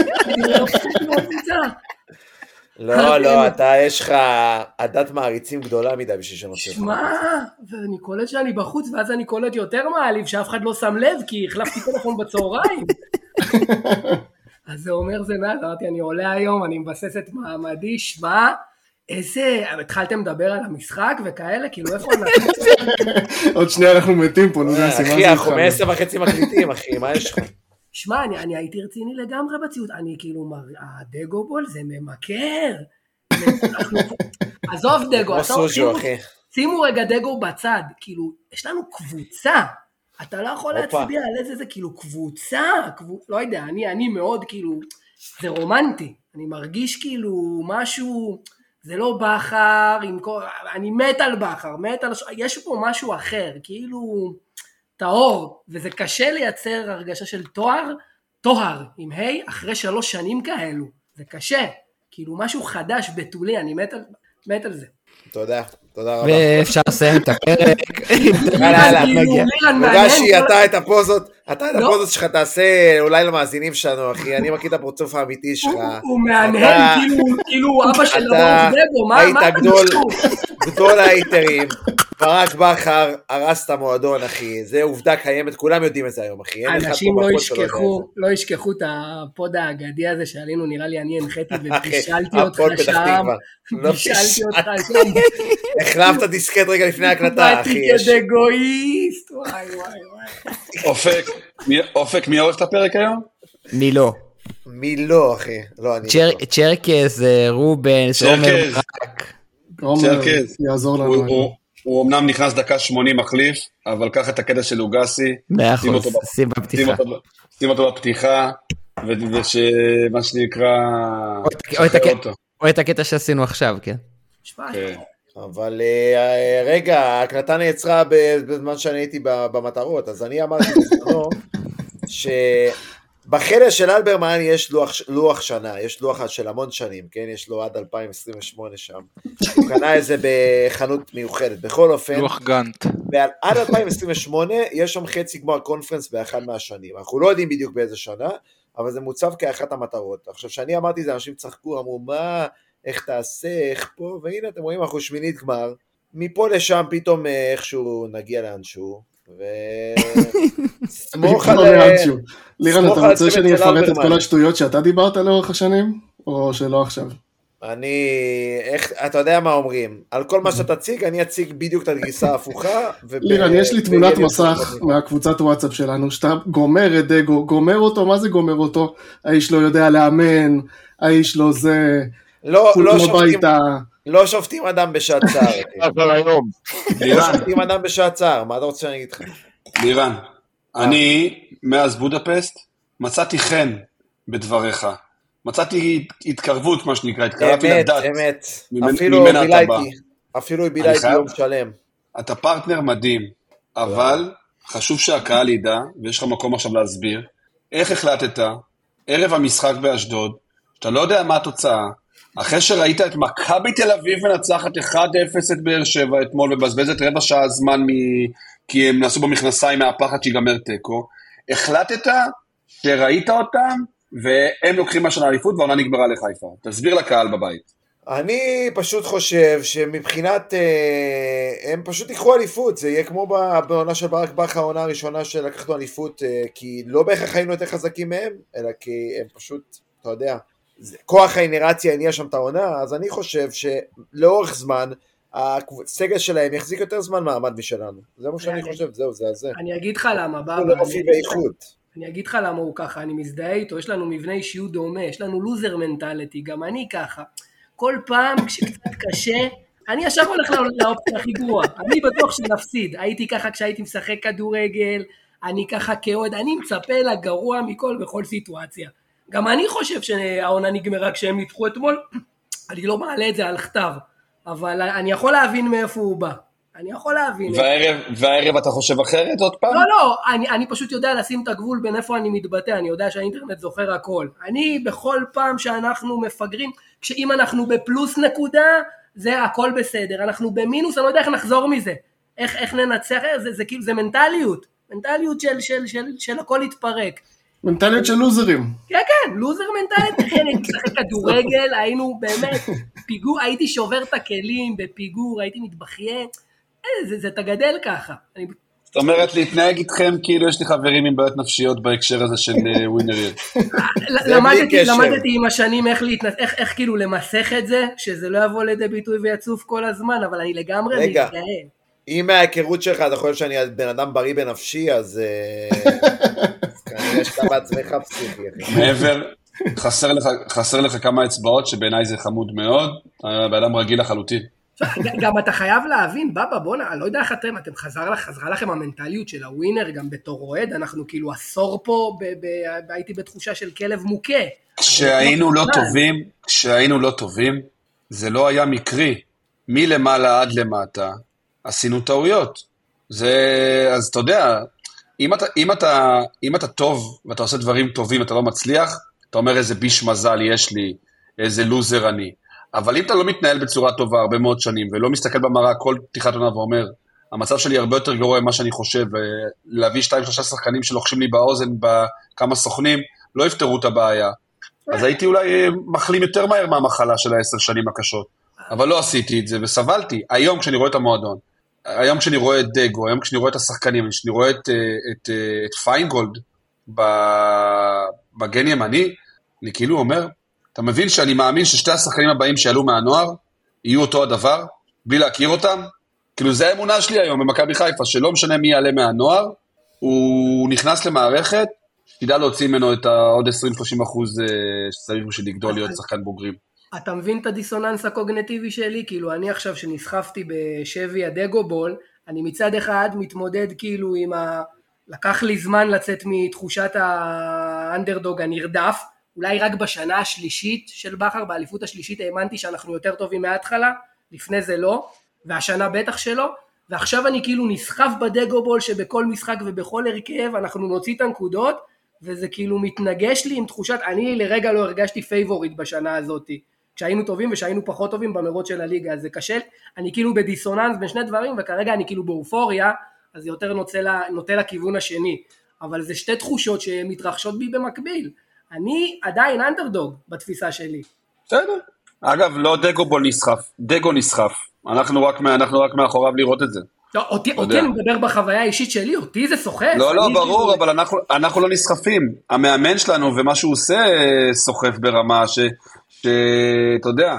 לא, לא, אתה יש לך עדת מעריצים גדולה מדי בשביל שנוצא. שמע, ואני קולט שאני בחוץ, ואז אני קולט יותר מעליב, שאף אחד לא שם לב, כי החלפתי טלפון בצהריים. אז זה אומר זה מעט, אמרתי, אני עולה היום, אני מבסס את מעמדי, שמע, איזה, התחלתם לדבר על המשחק וכאלה, כאילו איפה אנחנו... עוד שנייה אנחנו מתים פה, נו זה הסימן. אחי, אנחנו מעשר וחצי מקליטים, אחי, מה יש לך? שמע, אני, אני הייתי רציני לגמרי בציאות, אני כאילו, הדגובול זה ממכר. עזוב דגו, שימו, שימו רגע דגו בצד, כאילו, יש לנו קבוצה, אתה לא יכול להצביע על איזה זה, כאילו, קבוצה, קבוצ... לא יודע, אני, אני מאוד, כאילו, זה רומנטי, אני מרגיש כאילו משהו, זה לא בחר, עם כל... אני מת על בחר, מת על... יש פה משהו אחר, כאילו... טהור, וזה קשה לייצר הרגשה של תואר, תואר, עם היי, אחרי שלוש שנים כאלו, זה קשה, כאילו משהו חדש בתולי, אני מת על, מת על זה. תודה, תודה רבה. ואפשר לסיים את הפרק. מוגשי, אתה את הפוזות, אתה את הפוזות שלך תעשה אולי למאזינים שלנו, אחי, אני מכיר את הפרצוף האמיתי שלך. הוא מעניין, כאילו אבא של רבון דגו, מה? היית גדול, גדול ההיתרים. ברק בכר הרס את המועדון, אחי, זה עובדה קיימת, כולם יודעים את זה היום, אחי. אנשים לא ישכחו, לא ישכחו את הפוד האגדי הזה שעלינו, נראה לי אני הנחתי ופישלתי אותך שם, פישלתי אותך שם. החלפת דיסקט רגע לפני ההקלטה, אחי. באתי כדגואיסט, וואי וואי וואי. אופק, אופק, מי עורך את הפרק היום? מי לא? מי לא, אחי? לא, אני לא. צ'רקס, רובנס, עומר ברק. צ'רקס, יעזור לנו. הוא אמנם נכנס דקה שמונים מחליף, אבל קח את הקטע של אוגסי, מאה אחוז, שים בפתיחה. שים אותו בפתיחה, ושמה שנקרא, או את הקטע שעשינו עכשיו, כן? אבל רגע, ההקלטה נעצרה בזמן שאני הייתי במטרות, אז אני אמרתי בזמנו, שבחלק של אלברמן יש לוח, לוח שנה, יש לוח של המון שנים, כן? יש לו עד אלפיים עשרים ושמונה שם. הוא קנה את זה בחנות מיוחדת. בכל אופן, לוח גנט. עד אלפיים עשרים ושמונה יש שם חצי גמר קונפרנס באחד מהשנים. אנחנו לא יודעים בדיוק באיזה שנה, אבל זה מוצב כאחת המטרות. עכשיו, שאני אמרתי זה, אנשים צחקו, אמרו, מה, איך תעשה, איך פה, והנה אתם רואים, אנחנו שמינית גמר. מפה לשם פתאום איכשהו נגיע לאנשהו. ו... סמוך על... לירן, אתה רוצה שאני אפרט את כל השטויות שאתה דיברת לאורך השנים, או שלא עכשיו? אני, איך, אתה יודע מה אומרים, על כל מה שאתה תציג, אני אציג בדיוק את הגרסה ההפוכה. לירן, יש לי תמונת מסך מהקבוצת וואטסאפ שלנו, שאתה גומר את דגו, גומר אותו, מה זה גומר אותו? האיש לא יודע לאמן, האיש לא זה, לא שופטים אדם בשעת צער. לא שופטים אדם בשעת צער, מה אתה רוצה שאני אגיד לך? לירן, אני מאז בודפסט מצאתי חן בדבריך. מצאתי התקרבות, מה שנקרא, התקרבתי לדת. אמת, אמת. אפילו בילייתי, אפילו בילייתי יום שלם. אתה פרטנר מדהים, אבל חשוב שהקהל ידע, ויש לך מקום עכשיו להסביר, איך החלטת, ערב המשחק באשדוד, שאתה לא יודע מה התוצאה, אחרי שראית את מכבי תל אביב מנצחת אחד אפס את באר שבע אתמול, ובזבזת רבע שעה זמן, מ... כי הם נסו במכנסיים מהפחד שיגמר טקו, החלטת שראית אותם, והם לוקחים השנה אליפות, והעונה נגמרה לחיפה. תסביר לקהל בבית. אני פשוט חושב שמבחינת, הם פשוט יקחו אליפות, זה יהיה כמו בעונה של ברק בכר, העונה הראשונה שלקחנו אליפות, כי לא בהכרח היינו יותר חזקים מהם, אלא כי הם פשוט, אתה יודע, כוח האינרציה הניע שם את העונה, אז אני חושב שלאורך זמן, הסגל שלהם יחזיק יותר זמן מעמד משלנו. זה מה שאני חושב, זהו, זה הזה. אני אגיד לך למה, בבא. אני אגיד לך למה הוא ככה, אני מזדהה איתו, יש לנו מבנה אישיות דומה, יש לנו לוזר מנטליטי, גם אני ככה. כל פעם כשקצת קשה, אני ישר הולך לאופציה הכי גרועה, אני בטוח שנפסיד, הייתי ככה כשהייתי משחק כדורגל, אני ככה כאוהד, אני מצפה לגרוע מכל בכל סיטואציה. גם אני חושב שהעונה נגמרה כשהם ניצחו אתמול, אני לא מעלה את זה על כתב, אבל אני יכול להבין מאיפה הוא בא. אני יכול להבין. והערב, והערב אתה חושב אחרת עוד פעם? לא, לא, אני, אני פשוט יודע לשים את הגבול בין איפה אני מתבטא, אני יודע שהאינטרנט זוכר הכל. אני בכל פעם שאנחנו מפגרים, כשאם אנחנו בפלוס נקודה, זה הכל בסדר, אנחנו במינוס, אני לא יודע איך נחזור מזה. איך, איך ננצח, זה, זה כאילו, זה מנטליות, מנטליות של, של, של, של הכל להתפרק. מנטליות של לוזרים. כן, כן, לוזר מנטלית, כן, הייתי משחק כדורגל, היינו באמת, פיגור, הייתי שובר את הכלים בפיגור, הייתי מתבכיין, זה, זה תגדל ככה. אני... זאת אומרת, להתנהג איתכם כאילו יש לי חברים עם בעיות נפשיות בהקשר הזה של ווינריות. למדתי, למדתי עם השנים איך להתנס... איך, איך כאילו למסך את זה, שזה לא יבוא לידי ביטוי ויצוף כל הזמן, אבל אני לגמרי מזדהה. אם מההיכרות שלך אתה חושב שאני בן אדם בריא בנפשי, אז כנראה שאתה בעצמך פסיכי. מעבר, חסר לך, חסר לך כמה אצבעות שבעיניי זה חמוד מאוד, באדם רגיל לחלוטין. גם אתה חייב להבין, בבא, בונה, אני לא יודע איך אתם, אתם חזרה, חזרה לכם המנטליות של הווינר, גם בתור רועד, אנחנו כאילו עשור פה, הייתי בתחושה של כלב מוכה. כשהיינו לא טובים, כשהיינו לא טובים, זה לא היה מקרי. מלמעלה עד למטה, עשינו טעויות. זה, אז אתה יודע, אם אתה, אם אתה, אם אתה טוב, ואתה עושה דברים טובים, אתה לא מצליח, אתה אומר איזה ביש מזל יש לי, איזה לוזר אני. אבל אם אתה לא מתנהל בצורה טובה הרבה מאוד שנים, ולא מסתכל במראה כל פתיחת עונה ואומר, המצב שלי הרבה יותר גרוע ממה שאני חושב, ולהביא שתיים שלושה שחקנים שלוחשים לי באוזן בכמה סוכנים, לא יפתרו את הבעיה. אז הייתי אולי מחלים יותר מהר מהמחלה של העשר שנים הקשות. אבל לא עשיתי את זה וסבלתי. היום כשאני רואה את המועדון, היום כשאני רואה את דגו, היום כשאני רואה את השחקנים, כשאני רואה את, את, את פיינגולד בגן ימני, אני כאילו אומר, אתה מבין שאני מאמין ששתי השחקנים הבאים שעלו מהנוער, יהיו אותו הדבר, בלי להכיר אותם? כאילו זה האמונה שלי היום במכבי חיפה, שלא משנה מי יעלה מהנוער, הוא נכנס למערכת, שתדע להוציא ממנו את העוד עשרים שלושים אחוז שצריך בשביל לגדול להיות שחקן בוגרים. אתה מבין את הדיסוננס הקוגניטיבי שלי? כאילו אני עכשיו שנסחפתי בשבי הדגו בול, אני מצד אחד מתמודד כאילו עם ה... לקח לי זמן לצאת מתחושת האנדרדוג הנרדף, אולי רק בשנה השלישית של בכר, באליפות השלישית האמנתי שאנחנו יותר טובים מההתחלה, לפני זה לא, והשנה בטח שלא, ועכשיו אני כאילו נסחף בדגו בול שבכל משחק ובכל הרכב אנחנו נוציא את הנקודות, וזה כאילו מתנגש לי עם תחושת, אני לרגע לא הרגשתי פייבוריט בשנה הזאת, כשהיינו טובים ושהיינו פחות טובים במרוץ של הליגה, אז זה קשה, אני כאילו בדיסוננס בין שני דברים, וכרגע אני כאילו באופוריה, אז זה יותר נוטה, נוטה לכיוון השני, אבל זה שתי תחושות שמתרחשות בי במקביל, אני עדיין אנדרדוג בתפיסה שלי. בסדר. אגב, לא דגו בול נסחף, דגו נסחף, אנחנו רק, אנחנו רק מאחוריו לראות את זה. לא, אותי, אותי אני מדבר בחוויה האישית שלי, אותי זה סוחף. לא, לא, ברור, כאילו... אבל אנחנו, אנחנו לא נסחפים. המאמן שלנו ומה שהוא עושה סוחף ברמה ש, שאתה יודע,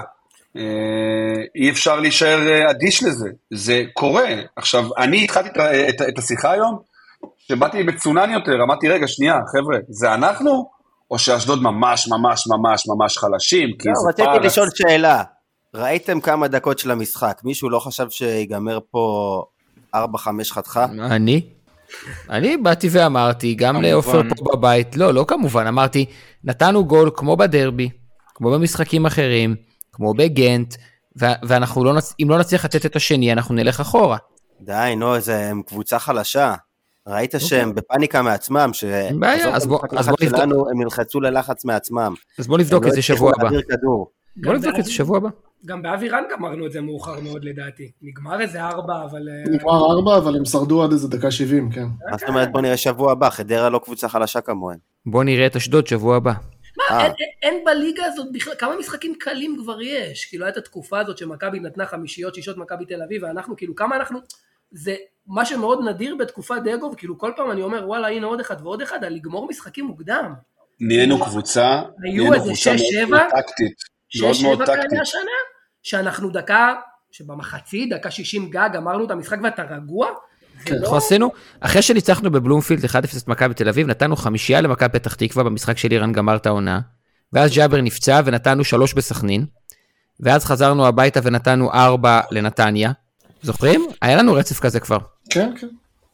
אי אפשר להישאר אדיש לזה. זה קורה. עכשיו, אני התחלתי את, את, את השיחה היום, שבאתי בצונן יותר, אמרתי, רגע, שנייה, חבר'ה, זה אנחנו, או שאשדוד ממש, ממש, ממש, ממש חלשים, כי לא, זה רציתי לשאול שאלה. ראיתם כמה דקות של המשחק? מישהו לא חשב שיגמר פה ארבע חמש חתכה? אני? אני באתי ואמרתי, גם לאופר פה בבית, לא, לא כמובן, אמרתי, נתנו גול כמו בדרבי, כמו במשחקים אחרים, כמו בגנט, ואנחנו לא, אם לא נצליח לתת את השני, אנחנו נלך אחורה. די, נו, זה קבוצה חלשה. ראית שהם בפאניקה מעצמם, אז בוא נבדוק. הם ילחצו ללחץ מעצמם. אז בוא נבדוק את זה שבוע הבא. בוא נבדוק את זה שבוע הבא. גם באווירן גמרנו את זה מאוחר מאוד לדעתי. נגמר איזה ארבע, אבל... נגמר ארבע, אבל הם שרדו עד איזה דקה שבעים, כן. אז זאת אומרת, בוא נראה שבוע הבא, חדרה לא קבוצה חלשה כמוהם. בוא נראה את אשדוד שבוע הבא. מה, אין בליגה הזאת בכלל, כמה משחקים קלים כבר יש? כאילו, הייתה התקופה הזאת שמכבי נתנה חמישיות, שישות מכבי תל אביב, ואנחנו, כאילו, כמה אנחנו... זה מה שמאוד נדיר בתקופת דגו, וכאילו כל פעם אני אומר, וואלה, הנה עוד אחד ועוד אחד, על לגמור משחקים מוקדם. נהיינו קבוצה, היו איזה שש שבע, שש שבע כאלה השנה, שאנחנו דקה, שבמחצי, דקה שישים גג, אמרנו את המשחק ואתה רגוע, אנחנו עשינו, אחרי שניצחנו בבלומפילד אחד אפס את מכבי בתל אביב, נתנו חמישייה למכבי פתח תקווה, במשחק של אירן גמר את העונה, ואז ג'אבר נפצע ונתנו שלוש בסכנין, ואז חזרנו הביתה ונתנו ארבע לנתניה, זוכרים? היה לנו רצף כזה כבר. כן, כן.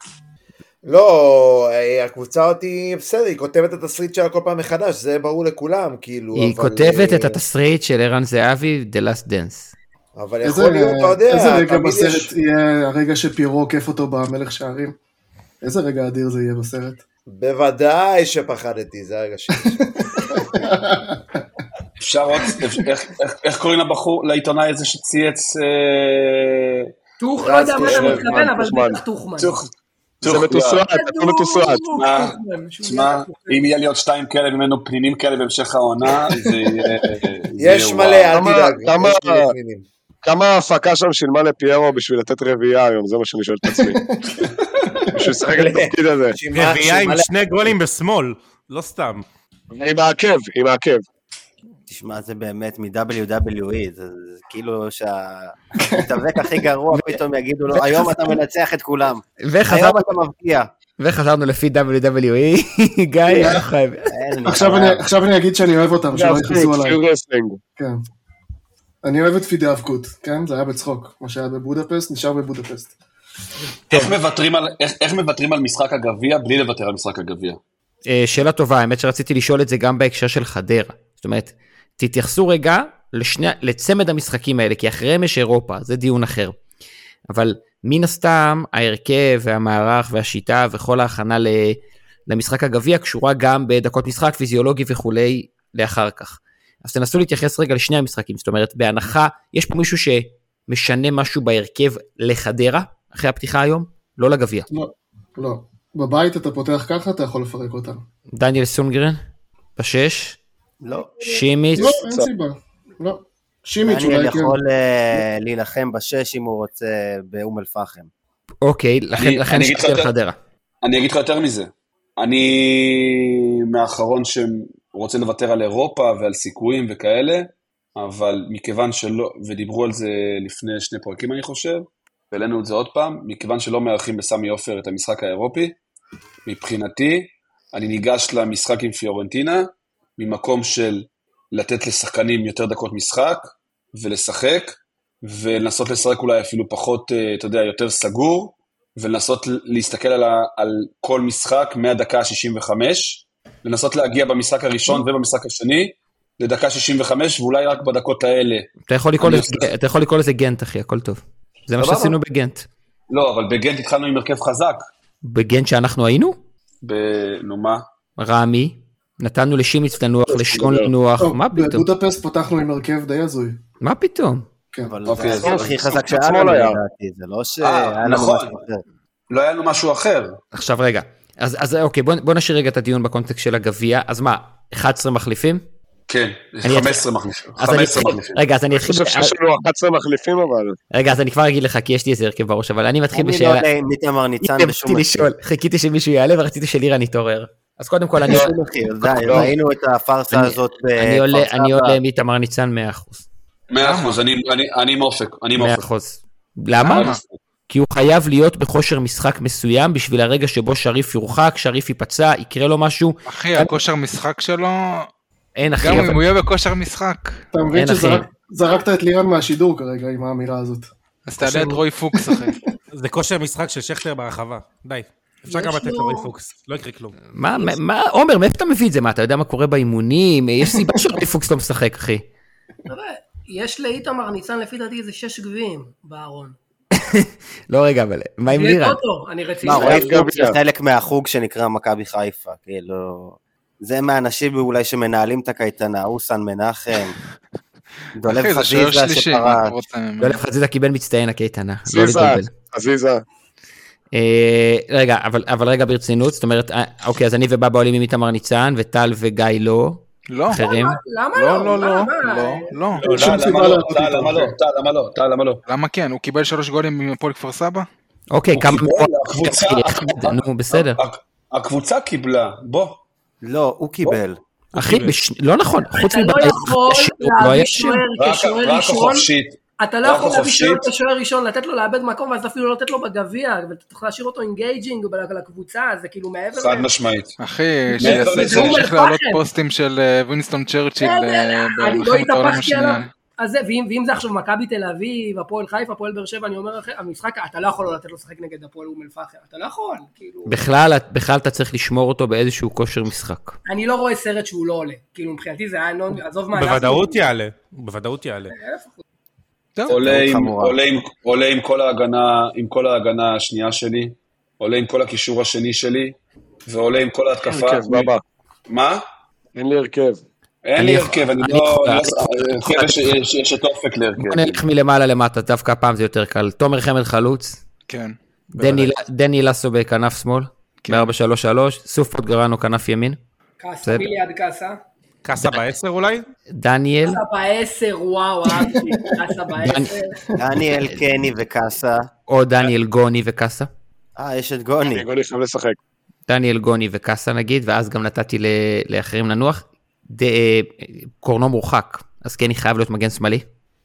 לא, הקבוצה אותי בסדר, היא כותבת את התסריט שלה כל פעם מחדש, זה ברור לכולם, כאילו. היא אבל... כותבת את התסריט של ערן זהבי, The Last Dance. אבל יכול להיות, אתה יודע. איזה רגע בסרט יש... יהיה הרגע שפירו עוקף אותו במלך שערים? איזה רגע אדיר זה יהיה בסרט? בוודאי שפחדתי, זה הרגע שלי. אפשר עוד, איך קוראים לבחור, לעיתונאי הזה שצייץ... תוך, לא יודע מה אתה מתכוון, אבל בטח תוכמן. זה מתוסרט, אתה מתוסרט. תשמע, אם יהיה לי עוד שתיים כאלה ממנו פנינים כאלה בהמשך העונה, זה יהיה... יש מלא, אל תדאג. כמה ההפקה שם שילמה לפיירו בשביל לתת רביעייה היום, זה מה שאני שואל את עצמי. בשביל לשחק את התפקיד הזה. רביעייה עם שני גולים בשמאל, לא סתם. עם העקב, עם העקב. תשמע, זה באמת מ-דאבליו דאבליו אי, זה כאילו שהמתאבק הכי גרוע פתאום יגידו לו, היום אתה מנצח את כולם, היום אתה מבקיע. וחזרנו לפי דאבליו דאבליו אי, גיא, עכשיו אני אגיד שאני אוהב אותם, שלא יכנסו עליי. אני אוהב את פידי האבקות, כן? זה היה בצחוק, מה שהיה בבודפסט, נשאר בבודפסט. איך מוותרים על משחק הגביע בלי לוותר על משחק הגביע? שאלה טובה, האמת שרציתי לשאול את זה גם בהקשר של חדרה, זאת אומרת, תתייחסו רגע לשני, לצמד המשחקים האלה, כי אחריהם יש אירופה, זה דיון אחר. אבל מן הסתם, ההרכב והמערך והשיטה וכל ההכנה למשחק הגביע, קשורה גם בדקות משחק פיזיולוגי וכולי לאחר כך. אז תנסו להתייחס רגע לשני המשחקים, זאת אומרת, בהנחה, יש פה מישהו שמשנה משהו בהרכב לחדרה, אחרי הפתיחה היום? לא לגביע. לא, לא. בבית אתה פותח ככה, אתה יכול לפרק אותם. דניאל סונגרן? בשש? לא. שימיץ'? לא, אין סיבה. לא. שימיץ' דניאל יכול להילחם בשש אם הוא רוצה באום אל פחם. אוקיי, לכן נשארתי על חדרה. אני אגיד לך יותר מזה. אני מהאחרון שרוצה לוותר על אירופה ועל סיכויים וכאלה, אבל מכיוון שלא, ודיברו על זה לפני שני פרקים אני חושב, והעלינו את זה עוד פעם, מכיוון שלא מארחים בסמי עופר את המשחק האירופי, מבחינתי, אני ניגש למשחק עם פיורנטינה, ממקום של לתת לשחקנים יותר דקות משחק, ולשחק, ולנסות לשחק אולי אפילו פחות, אתה יודע, יותר סגור, ולנסות להסתכל על, ה, על כל משחק מהדקה ה-שישים וחמש, לנסות להגיע במשחק הראשון ובמשחק השני, לדקה שישים וחמש, ואולי רק בדקות האלה. אתה יכול לקרוא, לזה, אתה יכול לקרוא לזה גנט, אחי, הכל טוב. זה מה שעשינו בגנט. לא, אבל בגנט התחלנו עם הרכב חזק. בגנט שאנחנו היינו? ב... נו מה? רמי, נתנו לשימיץ לנוח, לשון לנוח, מה פתאום? בבודפסט פתחנו עם הרכב די הזוי. מה פתאום? אבל זה הכי חזק שהיה לנו לדעתי, זה לא שהיה לנו משהו אחר. לא היה לנו משהו אחר. עכשיו רגע, אז אוקיי, בוא נשאיר רגע את הדיון בקונטקסט של הגביע, אז מה, אחד עשרה מחליפים? כן, חמש עשרה מחליפים. רגע, אז אני אתחיל... אני חושב שיש לנו אחת עשרה מחליפים אבל... רגע, אז אני כבר אגיד לך, כי יש לי איזה הרכב בראש, אבל אני מתחיל בשאלה... אני לא יודע אם איתמר ניצן בשום לשאול, חיכיתי שמישהו יעלה ורציתי שלירה נתעורר. אז קודם כל אני... ראינו את הפרסה הזאת... אני עולה עם איתמר ניצן מאה אחוז. מאה אחוז, אני מאופק. מאה אחוז. למה? כי הוא חייב להיות בכושר משחק מסוים, בשביל הרגע שבו שריף יורחק, שריף ייפצע, יקרה לו משהו. אחי, הכושר משחק שלו... אין אחי. גם אם הוא יהיה בכושר משחק. אתה מבין שזרקת את לירן מהשידור כרגע עם האמירה הזאת. אז תעלה את רוי פוקס, אחי. זה כושר משחק של שכטר ברחבה. די. אפשר גם לתת לו רוי פוקס. לא יקרה כלום. מה, עומר, מאיפה אתה מביא את זה? מה, אתה יודע מה קורה באימונים? יש סיבה שרוי פוקס לא משחק, אחי. יש לאיתמר ניצן לפי דעתי איזה שש גביעים בארון. לא רגע, אבל מה עם לירן? אני רציני. מה, רוי פוקס זה חלק מהחוג שנקרא מכבי חיפה, כאילו... זה מהאנשים אולי שמנהלים את הקייטנה, אוסן מנחם, דולב חזיזה שפרש. דולב חזיזה קיבל מצטיין הקייטנה. חזיזה, חזיזה. רגע, אבל רגע ברצינות, זאת אומרת, אוקיי, אז אני ובאבא עולים עם איתמר ניצן, וטל וגיא לא. לא. אחרים? למה לא? לא, לא, לא, לא. למה לא? למה לא? למה לא? למה לא? למה כן? הוא קיבל שלוש גולים מהפועל כפר סבא? אוקיי, כמה... נו, בסדר. הקבוצה קיבלה, בוא. לא, הוא קיבל. אחי, לא נכון. אתה לא יכול להביא שוער כשוער ראשון. אתה לא יכול להביא שוער כשוער ראשון, לתת לו לאבד מקום, ואז אפילו לא לתת לו בגביע, ואתה תוכל להשאיר אותו אינגייג'ינג לקבוצה, זה כאילו מעבר... חד משמעית. אחי, שימשיך לעלות פוסטים של וינסטון צ'רצ'יל במלחמת העולם השנייה. אז ואם זה עכשיו מכבי תל אביב, הפועל חיפה, הפועל באר שבע, אני אומר אחרי, המשחק, אתה לא יכול לתת לו לשחק נגד הפועל אום אל-פחם, אתה לא יכול, כאילו... בכלל, בכלל אתה צריך לשמור אותו באיזשהו כושר משחק. אני לא רואה סרט שהוא לא עולה, כאילו מבחינתי זה היה, עזוב מה... בוודאות יעלה, בוודאות יעלה. עולה עם כל ההגנה, עם כל ההגנה השנייה שלי, עולה עם כל הקישור השני שלי, ועולה עם כל ההתקפה... מה? אין לי הרכב. אין לי הרכב, אני לא... הרכב יש את אופק להרכב. בוא נלך מלמעלה למטה, דווקא הפעם זה יותר קל. תומר חמד חלוץ. כן. דני לסו בכנף שמאל. ב-ארבע שלוש שלוש. סוף פוטגרנו כנף ימין. קאסה, מי ליד קאסה? קאסה בעשר אולי? דניאל. קאסה בעשר, וואו, אהבתי. קאסה בעשר. דניאל קני וקאסה. או דניאל גוני וקאסה. אה, יש את גוני. גוני חייב לשחק. דניאל גוני וקאסה נגיד, ואז גם נתתי לאחרים לנוח. קורנו מורחק, אז כן, היא חייב להיות מגן שמאלי.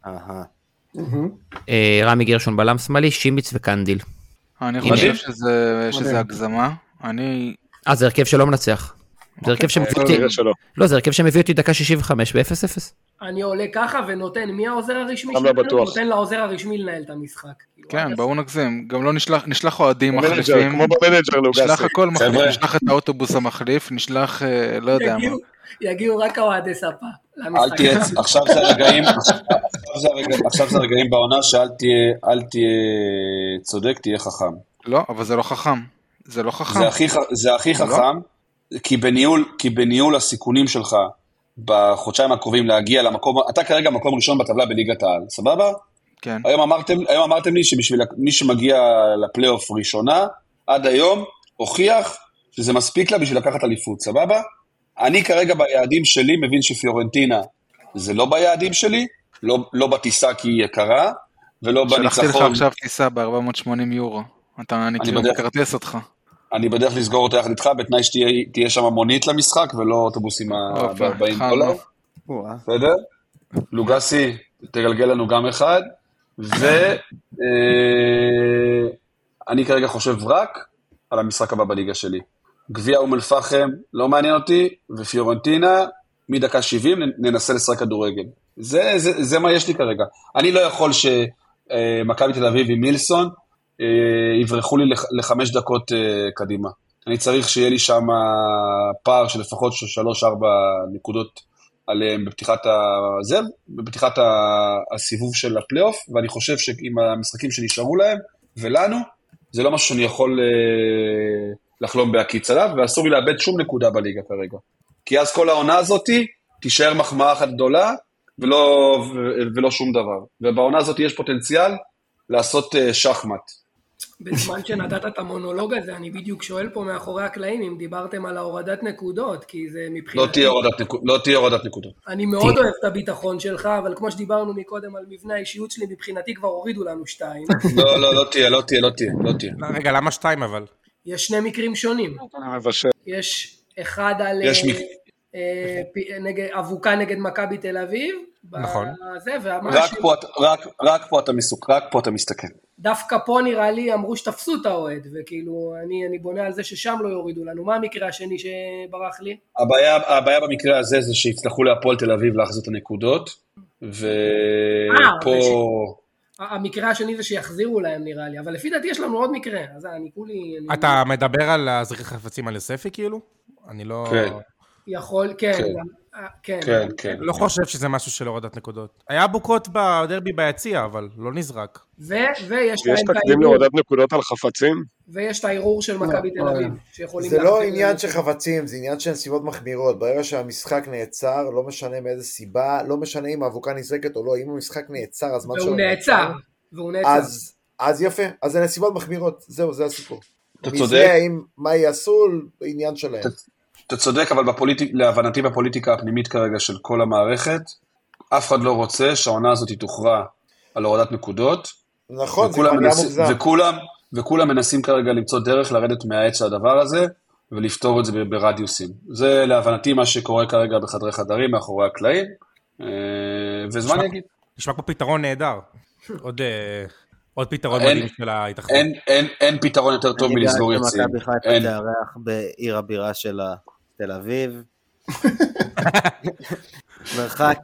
רמי גרשון בלם שמאלי, שימיץ וקנדיל. אני חושב שזה הגזמה. אני... אה, זה הרכב שלא מנצח. זה הרכב שמביא אותי... לא, זה הרכב שמביא אותי דקה שישים וחמש ב-אפס אפס. אני עולה ככה ונותן, מי העוזר הרשמי שלנו? נותן לעוזר הרשמי לנהל את המשחק. כן, בואו נגזים. גם לא נשלח אוהדים מחליפים. כמו במנג'ר לוגסי. נשלח הכל מחליף, נשלח את האוטובוס המחליף, נשלח, לא יודע מה. יגיעו רק אוהדי ספה. אל תהיה, עכשיו זה הרגעים, עכשיו זה הרגעים בעונה שאל תהיה צודק, תהיה חכם. לא, אבל זה לא חכם. זה לא חכם. זה הכי חכם, כי בניהול, כי בניהול הסיכונים שלך, בחודשיים הקרובים להגיע למקום, אתה כרגע מקום ראשון בטבלה בליגת העל, סבבה? כן. היום אמרתם, היום אמרתם לי שבשביל מי שמגיע לפלייאוף ראשונה, עד היום, הוכיח שזה מספיק לה בשביל לקחת אליפות, סבבה? אני כרגע ביעדים שלי מבין שפיורנטינה זה לא ביעדים שלי, לא, לא בטיסה כי היא יקרה, ולא בניצחון. שלחתי לך עכשיו טיסה ב-ארבע מאות ושמונים יורו. אתה, אני כאילו מקרטס אותך. אני בדרך לסגור אותה יחד איתך, בתנאי שתהיה שם מונית למשחק, ולא אוטובוסים ה-ארבעים דולר. בסדר? לוגסי, תגלגל לנו גם אחד, ואני כרגע חושב רק על המשחק הבא בליגה שלי. גביע אום אל-פחם לא מעניין אותי, ופיורנטינה, מדקה שבעים ננסה לשחק כדורגל. זה, זה, זה מה יש לי כרגע. אני לא יכול שמכבי תל אביב עם מילסון, יברחו לי לחמש דקות קדימה. אני צריך שיהיה לי שם פער של לפחות שלוש ארבע נקודות עליהם בפתיחת הזב, בפתיחת הסיבוב של הפלייאוף, ואני חושב שעם המשחקים שנשארו להם ולנו, זה לא משהו שאני יכול לחלום בהקיץ עליו, ואסור לי לאבד שום נקודה בליגה כרגע. כי אז כל העונה הזאת תישאר מחמאה אחת גדולה, ולא, ולא שום דבר. ובעונה הזאת יש פוטנציאל לעשות שחמט. בזמן שנתת את המונולוג הזה, אני בדיוק שואל פה מאחורי הקלעים, אם דיברתם על ההורדת נקודות, כי זה מבחינת... לא תהיה הורדת, נקוד... לא תהיה הורדת נקודות. אני מאוד אוהב את הביטחון שלך, אבל כמו שדיברנו מקודם על מבנה האישיות שלי, מבחינתי כבר הורידו לנו שתיים. לא, לא, לא תהיה, לא תהיה, לא תהיה, לא תהיה. רגע, למה שתיים אבל? יש שני מקרים שונים. יש אחד על... יש מקרים. אבוקה נגד מכבי תל אביב. נכון. רק פה אתה מסוק, רק פה אתה מסתכל. דווקא פה נראה לי אמרו שתפסו את האוהד, וכאילו אני בונה על זה ששם לא יורידו לנו. מה המקרה השני שברח לי? הבעיה במקרה הזה זה שהצטרכו להפועל תל אביב להחזיר את הנקודות, ופה... המקרה השני זה שיחזירו להם נראה לי, אבל לפי דעתי יש לנו עוד מקרה, אז אני כולי... אתה מדבר על זריקת חפצים על יוספי כאילו? אני לא... כן. יכול, כן. כן, כן, כן. לא חושב שזה משהו של הורדת נקודות. היה בוקות בדרבי ביציע, אבל לא נזרק. ויש יש תקדים להורדת נקודות על חפצים? ויש את הערעור של מכבי תל אביב. זה לא עניין של חפצים, זה עניין של נסיבות מחמירות. ברגע שהמשחק נעצר, לא משנה מאיזה סיבה, לא משנה אם האבוקה נזרקת או לא, אם המשחק נעצר, הזמן שלו נעצר. והוא נעצר. אז יפה, אז זה נסיבות מחמירות. זהו, זה הסיפור. אתה צודק. מה יעשו, עניין שלהם. אתה צודק, אבל בפוליטיק, להבנתי בפוליטיקה הפנימית כרגע של כל המערכת, אף אחד לא רוצה שהעונה הזאת תוכרע על הורדת נקודות. נכון, זה כבר היה מוגזם. וכולם, וכולם מנסים כרגע למצוא דרך לרדת מהעץ הדבר הזה, ולפתור את זה ברדיוסים. זה להבנתי מה שקורה כרגע בחדרי חדרים, מאחורי הקלעים, וזמן יגיד. נשמע פה פתרון נהדר. עוד... עוד פתרון מדהים של ההתאחדות. אין פתרון יותר טוב מלסגור יציאים. מכבי חיפה תארח בעיר הבירה של תל אביב. מרחק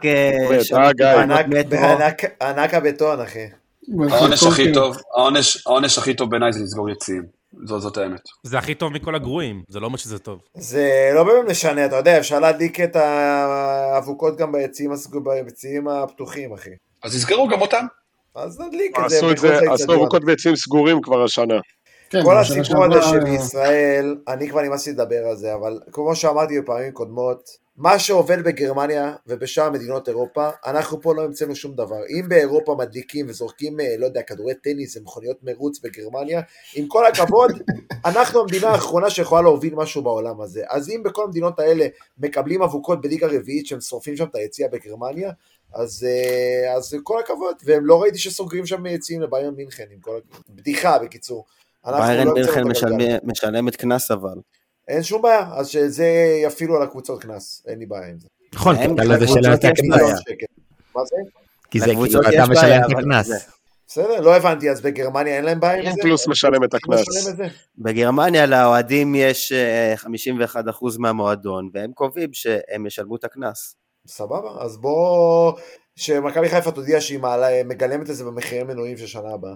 ענק הבטון, אחי. העונש הכי טוב, העונש הכי טוב בעיניי זה לסגור יציאים. זאת האמת. זה הכי טוב מכל הגרועים, זה לא אומר שזה טוב. זה לא באמת משנה, אתה יודע, אפשר להדליק את האבוקות גם ביציאים הפתוחים, אחי. אז יסגרו גם אותם. אז נדליק את זה. עשו אבוקות ביצים סגורים כבר השנה. כל הסיפור הזה של ישראל, אני כבר נמאסתי לדבר על זה, אבל כמו שאמרתי בפעמים קודמות, מה שעובד בגרמניה ובשאר מדינות אירופה, אנחנו פה לא המצאנו שום דבר. אם באירופה מדליקים וזורקים, לא יודע, כדורי טניס ומכוניות מרוץ בגרמניה, עם כל הכבוד, אנחנו המדינה האחרונה שיכולה להוביל משהו בעולם הזה. אז אם בכל המדינות האלה מקבלים אבוקות בליגה רביעית שהם שורפים שם את היציאה בגרמניה, אז, אז כל הכבוד, והם לא ראיתי שסוגרים שם יציאים לביירן מינכן, עם כל בדיחה בקיצור. ביירן מינכן משלמת כנס אבל. אין שום בעיה, אז שזה יפילו על הקבוצות כנס, אין לי בעיה עם זה. נכון, על זה של הכנס. מה זה? כי זה כאילו אתה משלם את הכנס. בסדר, לא הבנתי, אז בגרמניה אין להם בעיה עם זה? פלוס משלם את הכנס. בגרמניה לאוהדים יש חמישים ואחד אחוז מהמועדון, והם קובעים שהם ישלמו את הכנס. סבבה, אז בוא, שמכבי חיפה תודיע שהיא מגלמת את זה במחירים מנויים של שנה הבאה.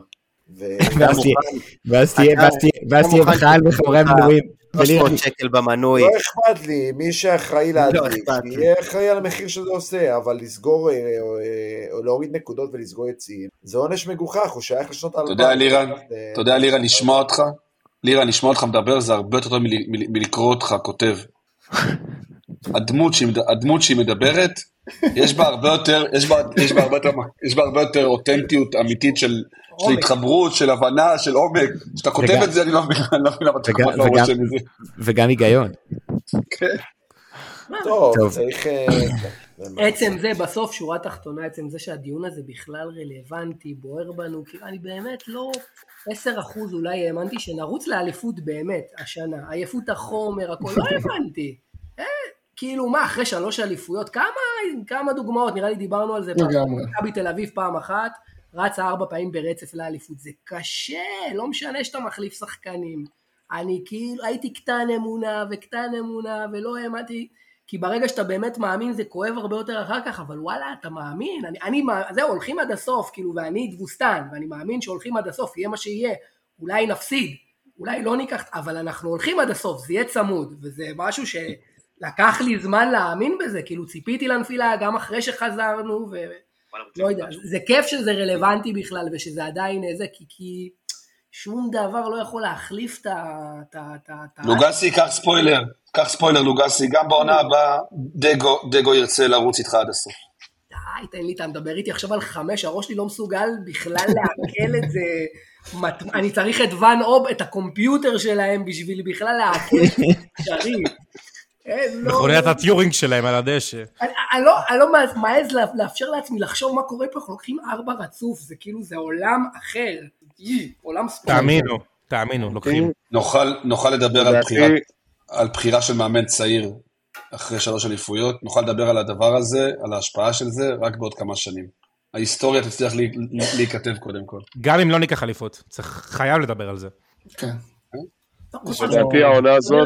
ואז תהיה בכלל בחברי מנויים. שלוש שקל במנוי. לא אכפת לי, מי שאחראי להדליק, יהיה אחראי על המחיר שזה עושה, אבל לסגור, או להוריד נקודות ולסגור יציאים, זה עונש מגוחך, הוא שייך לשנות על... אתה יודע לירן, אתה יודע לירן, נשמע אותך, לירן, נשמע אותך מדבר, זה הרבה יותר טוב מלקרוא אותך כותב. הדמות שהיא מדברת, יש בה הרבה יותר, יש בה, יש בה הרבה יותר, יש בה הרבה יותר אותנטיות אמיתית של, של התחברות, של הבנה, של עומק. כשאתה כותב את זה, אני לא מבין, אני לא מבין למה אתה כותב בראש של זה. וגם היגיון. כן. טוב, צריך... עצם זה, בסוף, שורה תחתונה, עצם זה שהדיון הזה בכלל רלוונטי, בוער בנו, כי אני באמת לא עשרה אחוז אולי האמנתי שנרוץ לאליפות באמת, השנה, עייפות החומר, הכל, לא הבנתי. אה, כאילו מה, אחרי שלוש אליפויות, כמה, כמה דוגמאות, נראה לי דיברנו על זה, מכבי תל אביב פעם אחת, רצה ארבע פעמים ברצף לאליפות, זה קשה, לא משנה שאתה מחליף שחקנים, אני כאילו הייתי קטן אמונה וקטן אמונה ולא האמנתי, כי ברגע שאתה באמת מאמין זה כואב הרבה יותר אחר כך, אבל וואלה אתה מאמין, אני, אני, זהו, הולכים עד הסוף, כאילו, ואני דבוסטן, ואני מאמין שהולכים עד הסוף, יהיה מה שיהיה, אולי נפסיד, אולי לא ניקח, אבל אנחנו הולכים עד הסוף, זה יהיה צמוד, וזה משהו שלקח לי זמן להאמין בזה, כאילו ציפיתי לנפילה גם אחרי שחזרנו, ולא יודע, זה כיף שזה רלוונטי בכלל, ושזה עדיין איזה, כי, כי שום דבר לא יכול להחליף את ה... לוגסי, קח ספוילר, קח ספוילר לוגסי, גם בעונה הבאה דגו, דגו ירצה לרוץ איתך עד הסוף. די, תן לי, אתה מדבר איתי עכשיו על חמש, הראש שלי לא מסוגל בכלל לעכל את זה, אני צריך את ואן אוב, את הקומפיוטר שלהם בשביל בכלל לעכל את זה. מכוניית הטיורינג שלהם על הדשא. אני לא מעז לאפשר לעצמי לחשוב מה קורה פה, אנחנו לוקחים ארבע רצוף, זה כאילו, זה עולם אחר, עולם ספורט. תאמינו, תאמינו, לוקחים. נוכל לדבר על בחירה של מאמן צעיר, אחרי שלוש אליפויות, נוכל לדבר על הדבר הזה, על ההשפעה של זה, רק בעוד כמה שנים. ההיסטוריה תצטרך להיכתב קודם כל. גם אם לא ניקח אליפות, צריך חייב לדבר על זה. כן. לדעתי העונה הזאת,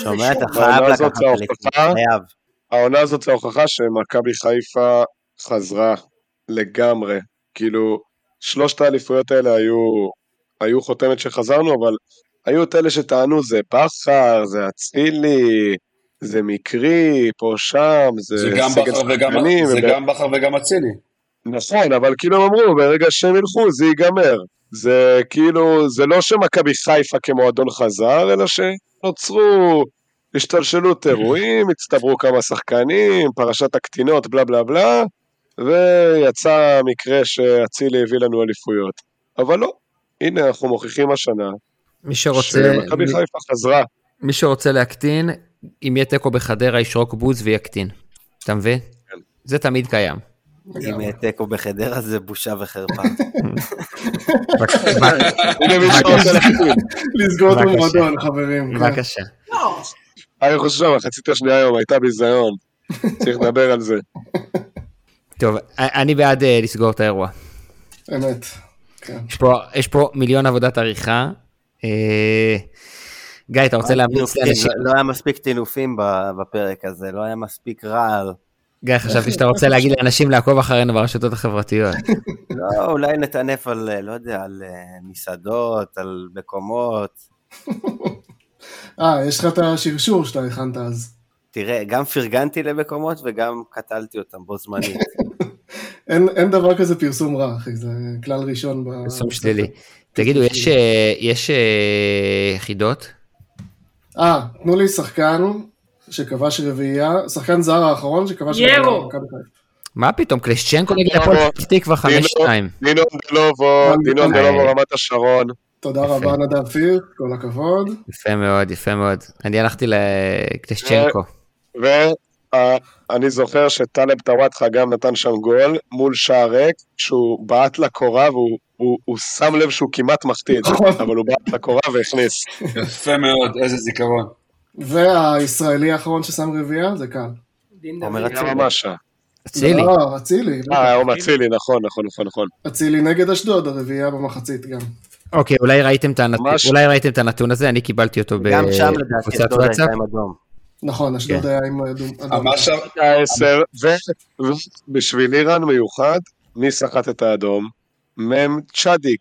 העונה הזאת זה ההוכחה שמכבי חיפה חזרה לגמרי, כאילו שלושת האליפויות האלה היו, היו חותמת שחזרנו, אבל היו את אלה שטענו זה בכר, זה אצילי, זה מקרי, פה שם, זה, זה גם בכר וגם, זה גם בכר וגם אצילי. נכון, אבל כאילו הם אמרו, ברגע שהם ילכו זה ייגמר. זה כאילו, זה לא שמכבי חיפה כמועדון חזר, אלא שנוצרו השתלשלות אירועים, הצטברו כמה שחקנים, פרשת הקטינות, בלה בלה בלה, ויצא מקרה שאצילי הביא לנו אליפויות. אבל לא, הנה אנחנו מוכיחים השנה, מי שרוצה, שמכבי חיפה חזרה. מי שרוצה להקטין, אם יהיה תיקו בחדרה, ישרוק בוז ויקטין. אתה מבין? כן. זה תמיד קיים. אם יהיה תיקו בחדרה, זה בושה וחרפה. לסגור את המועדון, חברים. בבקשה. אני חושב שהמחצית השנייה היום הייתה ביזיון. צריך לדבר על זה. טוב, אני בעד לסגור את האירוע. אמת. יש פה מיליון עבודת עריכה. גיא, אתה רוצה להמליץ לאנשים? לא היה מספיק טינופים בפרק הזה, לא היה מספיק רעל. גיא, חשבתי שאתה רוצה להגיד לאנשים לעקוב אחרינו ברשתות החברתיות. לא, אולי נתענף על, לא יודע, על מסעדות, על מקומות. אה, יש לך את השרשור שאתה הכנת אז. תראה, גם פרגנתי למקומות וגם קטלתי אותם בו זמנית. אין, אין דבר כזה פרסום רע, אחי, זה כלל ראשון. פרסום שלילי. תגידו, יש, יש יחידות? אה, תנו לי שחקן שכבש רביעייה, שחקן זר האחרון שכבש רביעייה. ירו! מה פתאום? קלישצ'נקו נגד הפועל פתח תקווה חמש שתיים. דינון דלובו, דינון דלובו רמת השרון. תודה רבה נדב פיר, כל הכבוד. יפה מאוד, יפה מאוד. אני הלכתי לקלישצ'נקו. ואני זוכר שטלב טוואטחה גם נתן שם גול מול שער ריק, שהוא בעט לקורה והוא שם לב שהוא כמעט מחטיא, אבל הוא בעט לקורה והכניס. יפה מאוד, איזה זיכרון. והישראלי האחרון ששם רביעייה זה כאן. עומר אצילי. ממשה. אצילי. לא, אצילי. אה, עומר אצילי, נכון, נכון, נכון, נכון. אצילי נגד אשדוד, הרביעייה במחצית גם. אוקיי, אולי ראיתם את הנתון הזה, אני קיבלתי אותו בקבוצת וואטסאפ. גם שם לדעתי אשדוד הייתה עם אדום. נכון, אשדוד היה עם אדום. ממש העשר, ובשביל אירן מיוחד, מי שחט את האדום? מם צ'אדיק.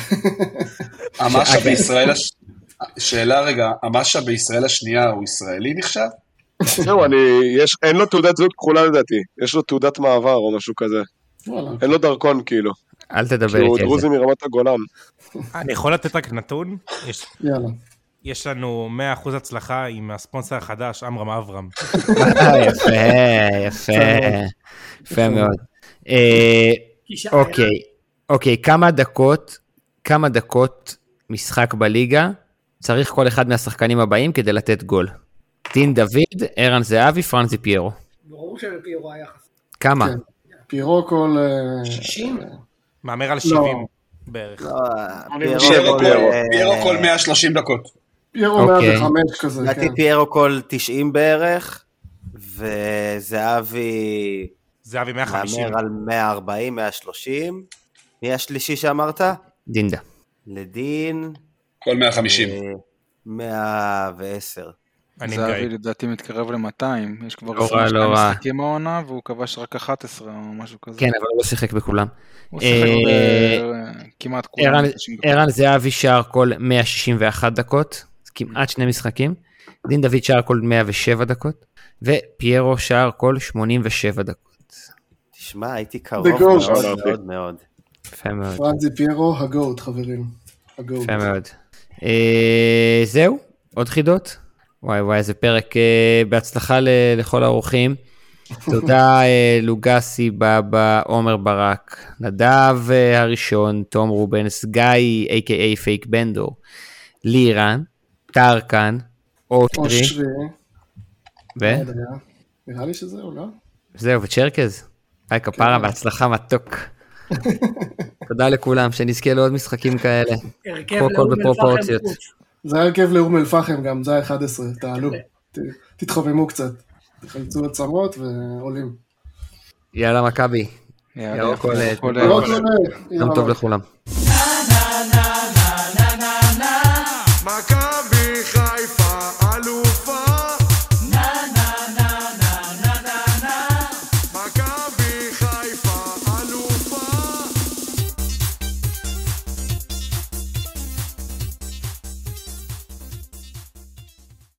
המשה בישראל, שאלה רגע, המשה בישראל השנייה הוא ישראלי נחשב? זהו, אין לו תעודת זהות כחולה לדעתי, יש לו תעודת מעבר או משהו כזה. אין לו דרכון כאילו. אל תדבר איתי על זה. שהוא דרוזי מרמת הגולן. אני יכול לתת רק נתון? יאללה. יש לנו מאה אחוז הצלחה עם הספונסר החדש, אמרם אברהם. יפה, יפה, יפה מאוד. אוקיי, אוקיי, כמה דקות, כמה דקות משחק בליגה, צריך כל אחד מהשחקנים הבאים כדי לתת גול. דין דוד, ערן זהבי, פרנזי פיירו. ברור שפיירו היה חסר. כמה? פיירו כל... שישים? מאמר על שבעים. בערך. פיירו כל מאה ושלושים דקות. פיירו מאה וחמש כזה, כן. לדעתי פיירו כל תשעים בערך, וזהבי... זהבי מאה וחמישים. מאמר על מאה וארבעים, מאה ושלושים. מי השלישי שאמרת? דינדה. לדין... כל מאה וחמישים. מאה ועשר. זהבי לדעתי מתקרב ל-מאתיים, יש כבר עשרים ושתיים משחקים העונה, והוא כבש רק אחת עשרה או משהו כזה. כן, אבל הוא לא שיחק בכולם. הוא שיחק בכמעט כולם. ערן זהבי שער כל מאה שישים ואחת דקות, כמעט שני משחקים. דין דוד שער כל מאה ושבע דקות, ופיירו שער כל שמונים ושבע דקות. תשמע, הייתי קרוב מאוד מאוד מאוד. יפה מאוד. פרנזי פיירו, הגוט, חברים. יפה מאוד. זהו, עוד חידות? וואי וואי, איזה פרק, בהצלחה לכל האורחים. תודה לוגסי, בבא, עומר ברק, נדב הראשון, תום רובנס, גיא, איי קיי איי פייק בנדור, לירן, טרקן, אושרי. ו? נראה לי שזהו, לא? זהו, וצ'רקז. היי כפרה, בהצלחה מתוק. תודה לכולם, שנזכה לעוד משחקים כאלה. הרכב לאום אל-פחם. זה הרכב לאום אל-פחם גם, זה ה-אחד עשר, תעלו, תתחוממו קצת, תחלצו עצמות ועולים. יאללה מכבי. יאללה, יום טוב לכולם.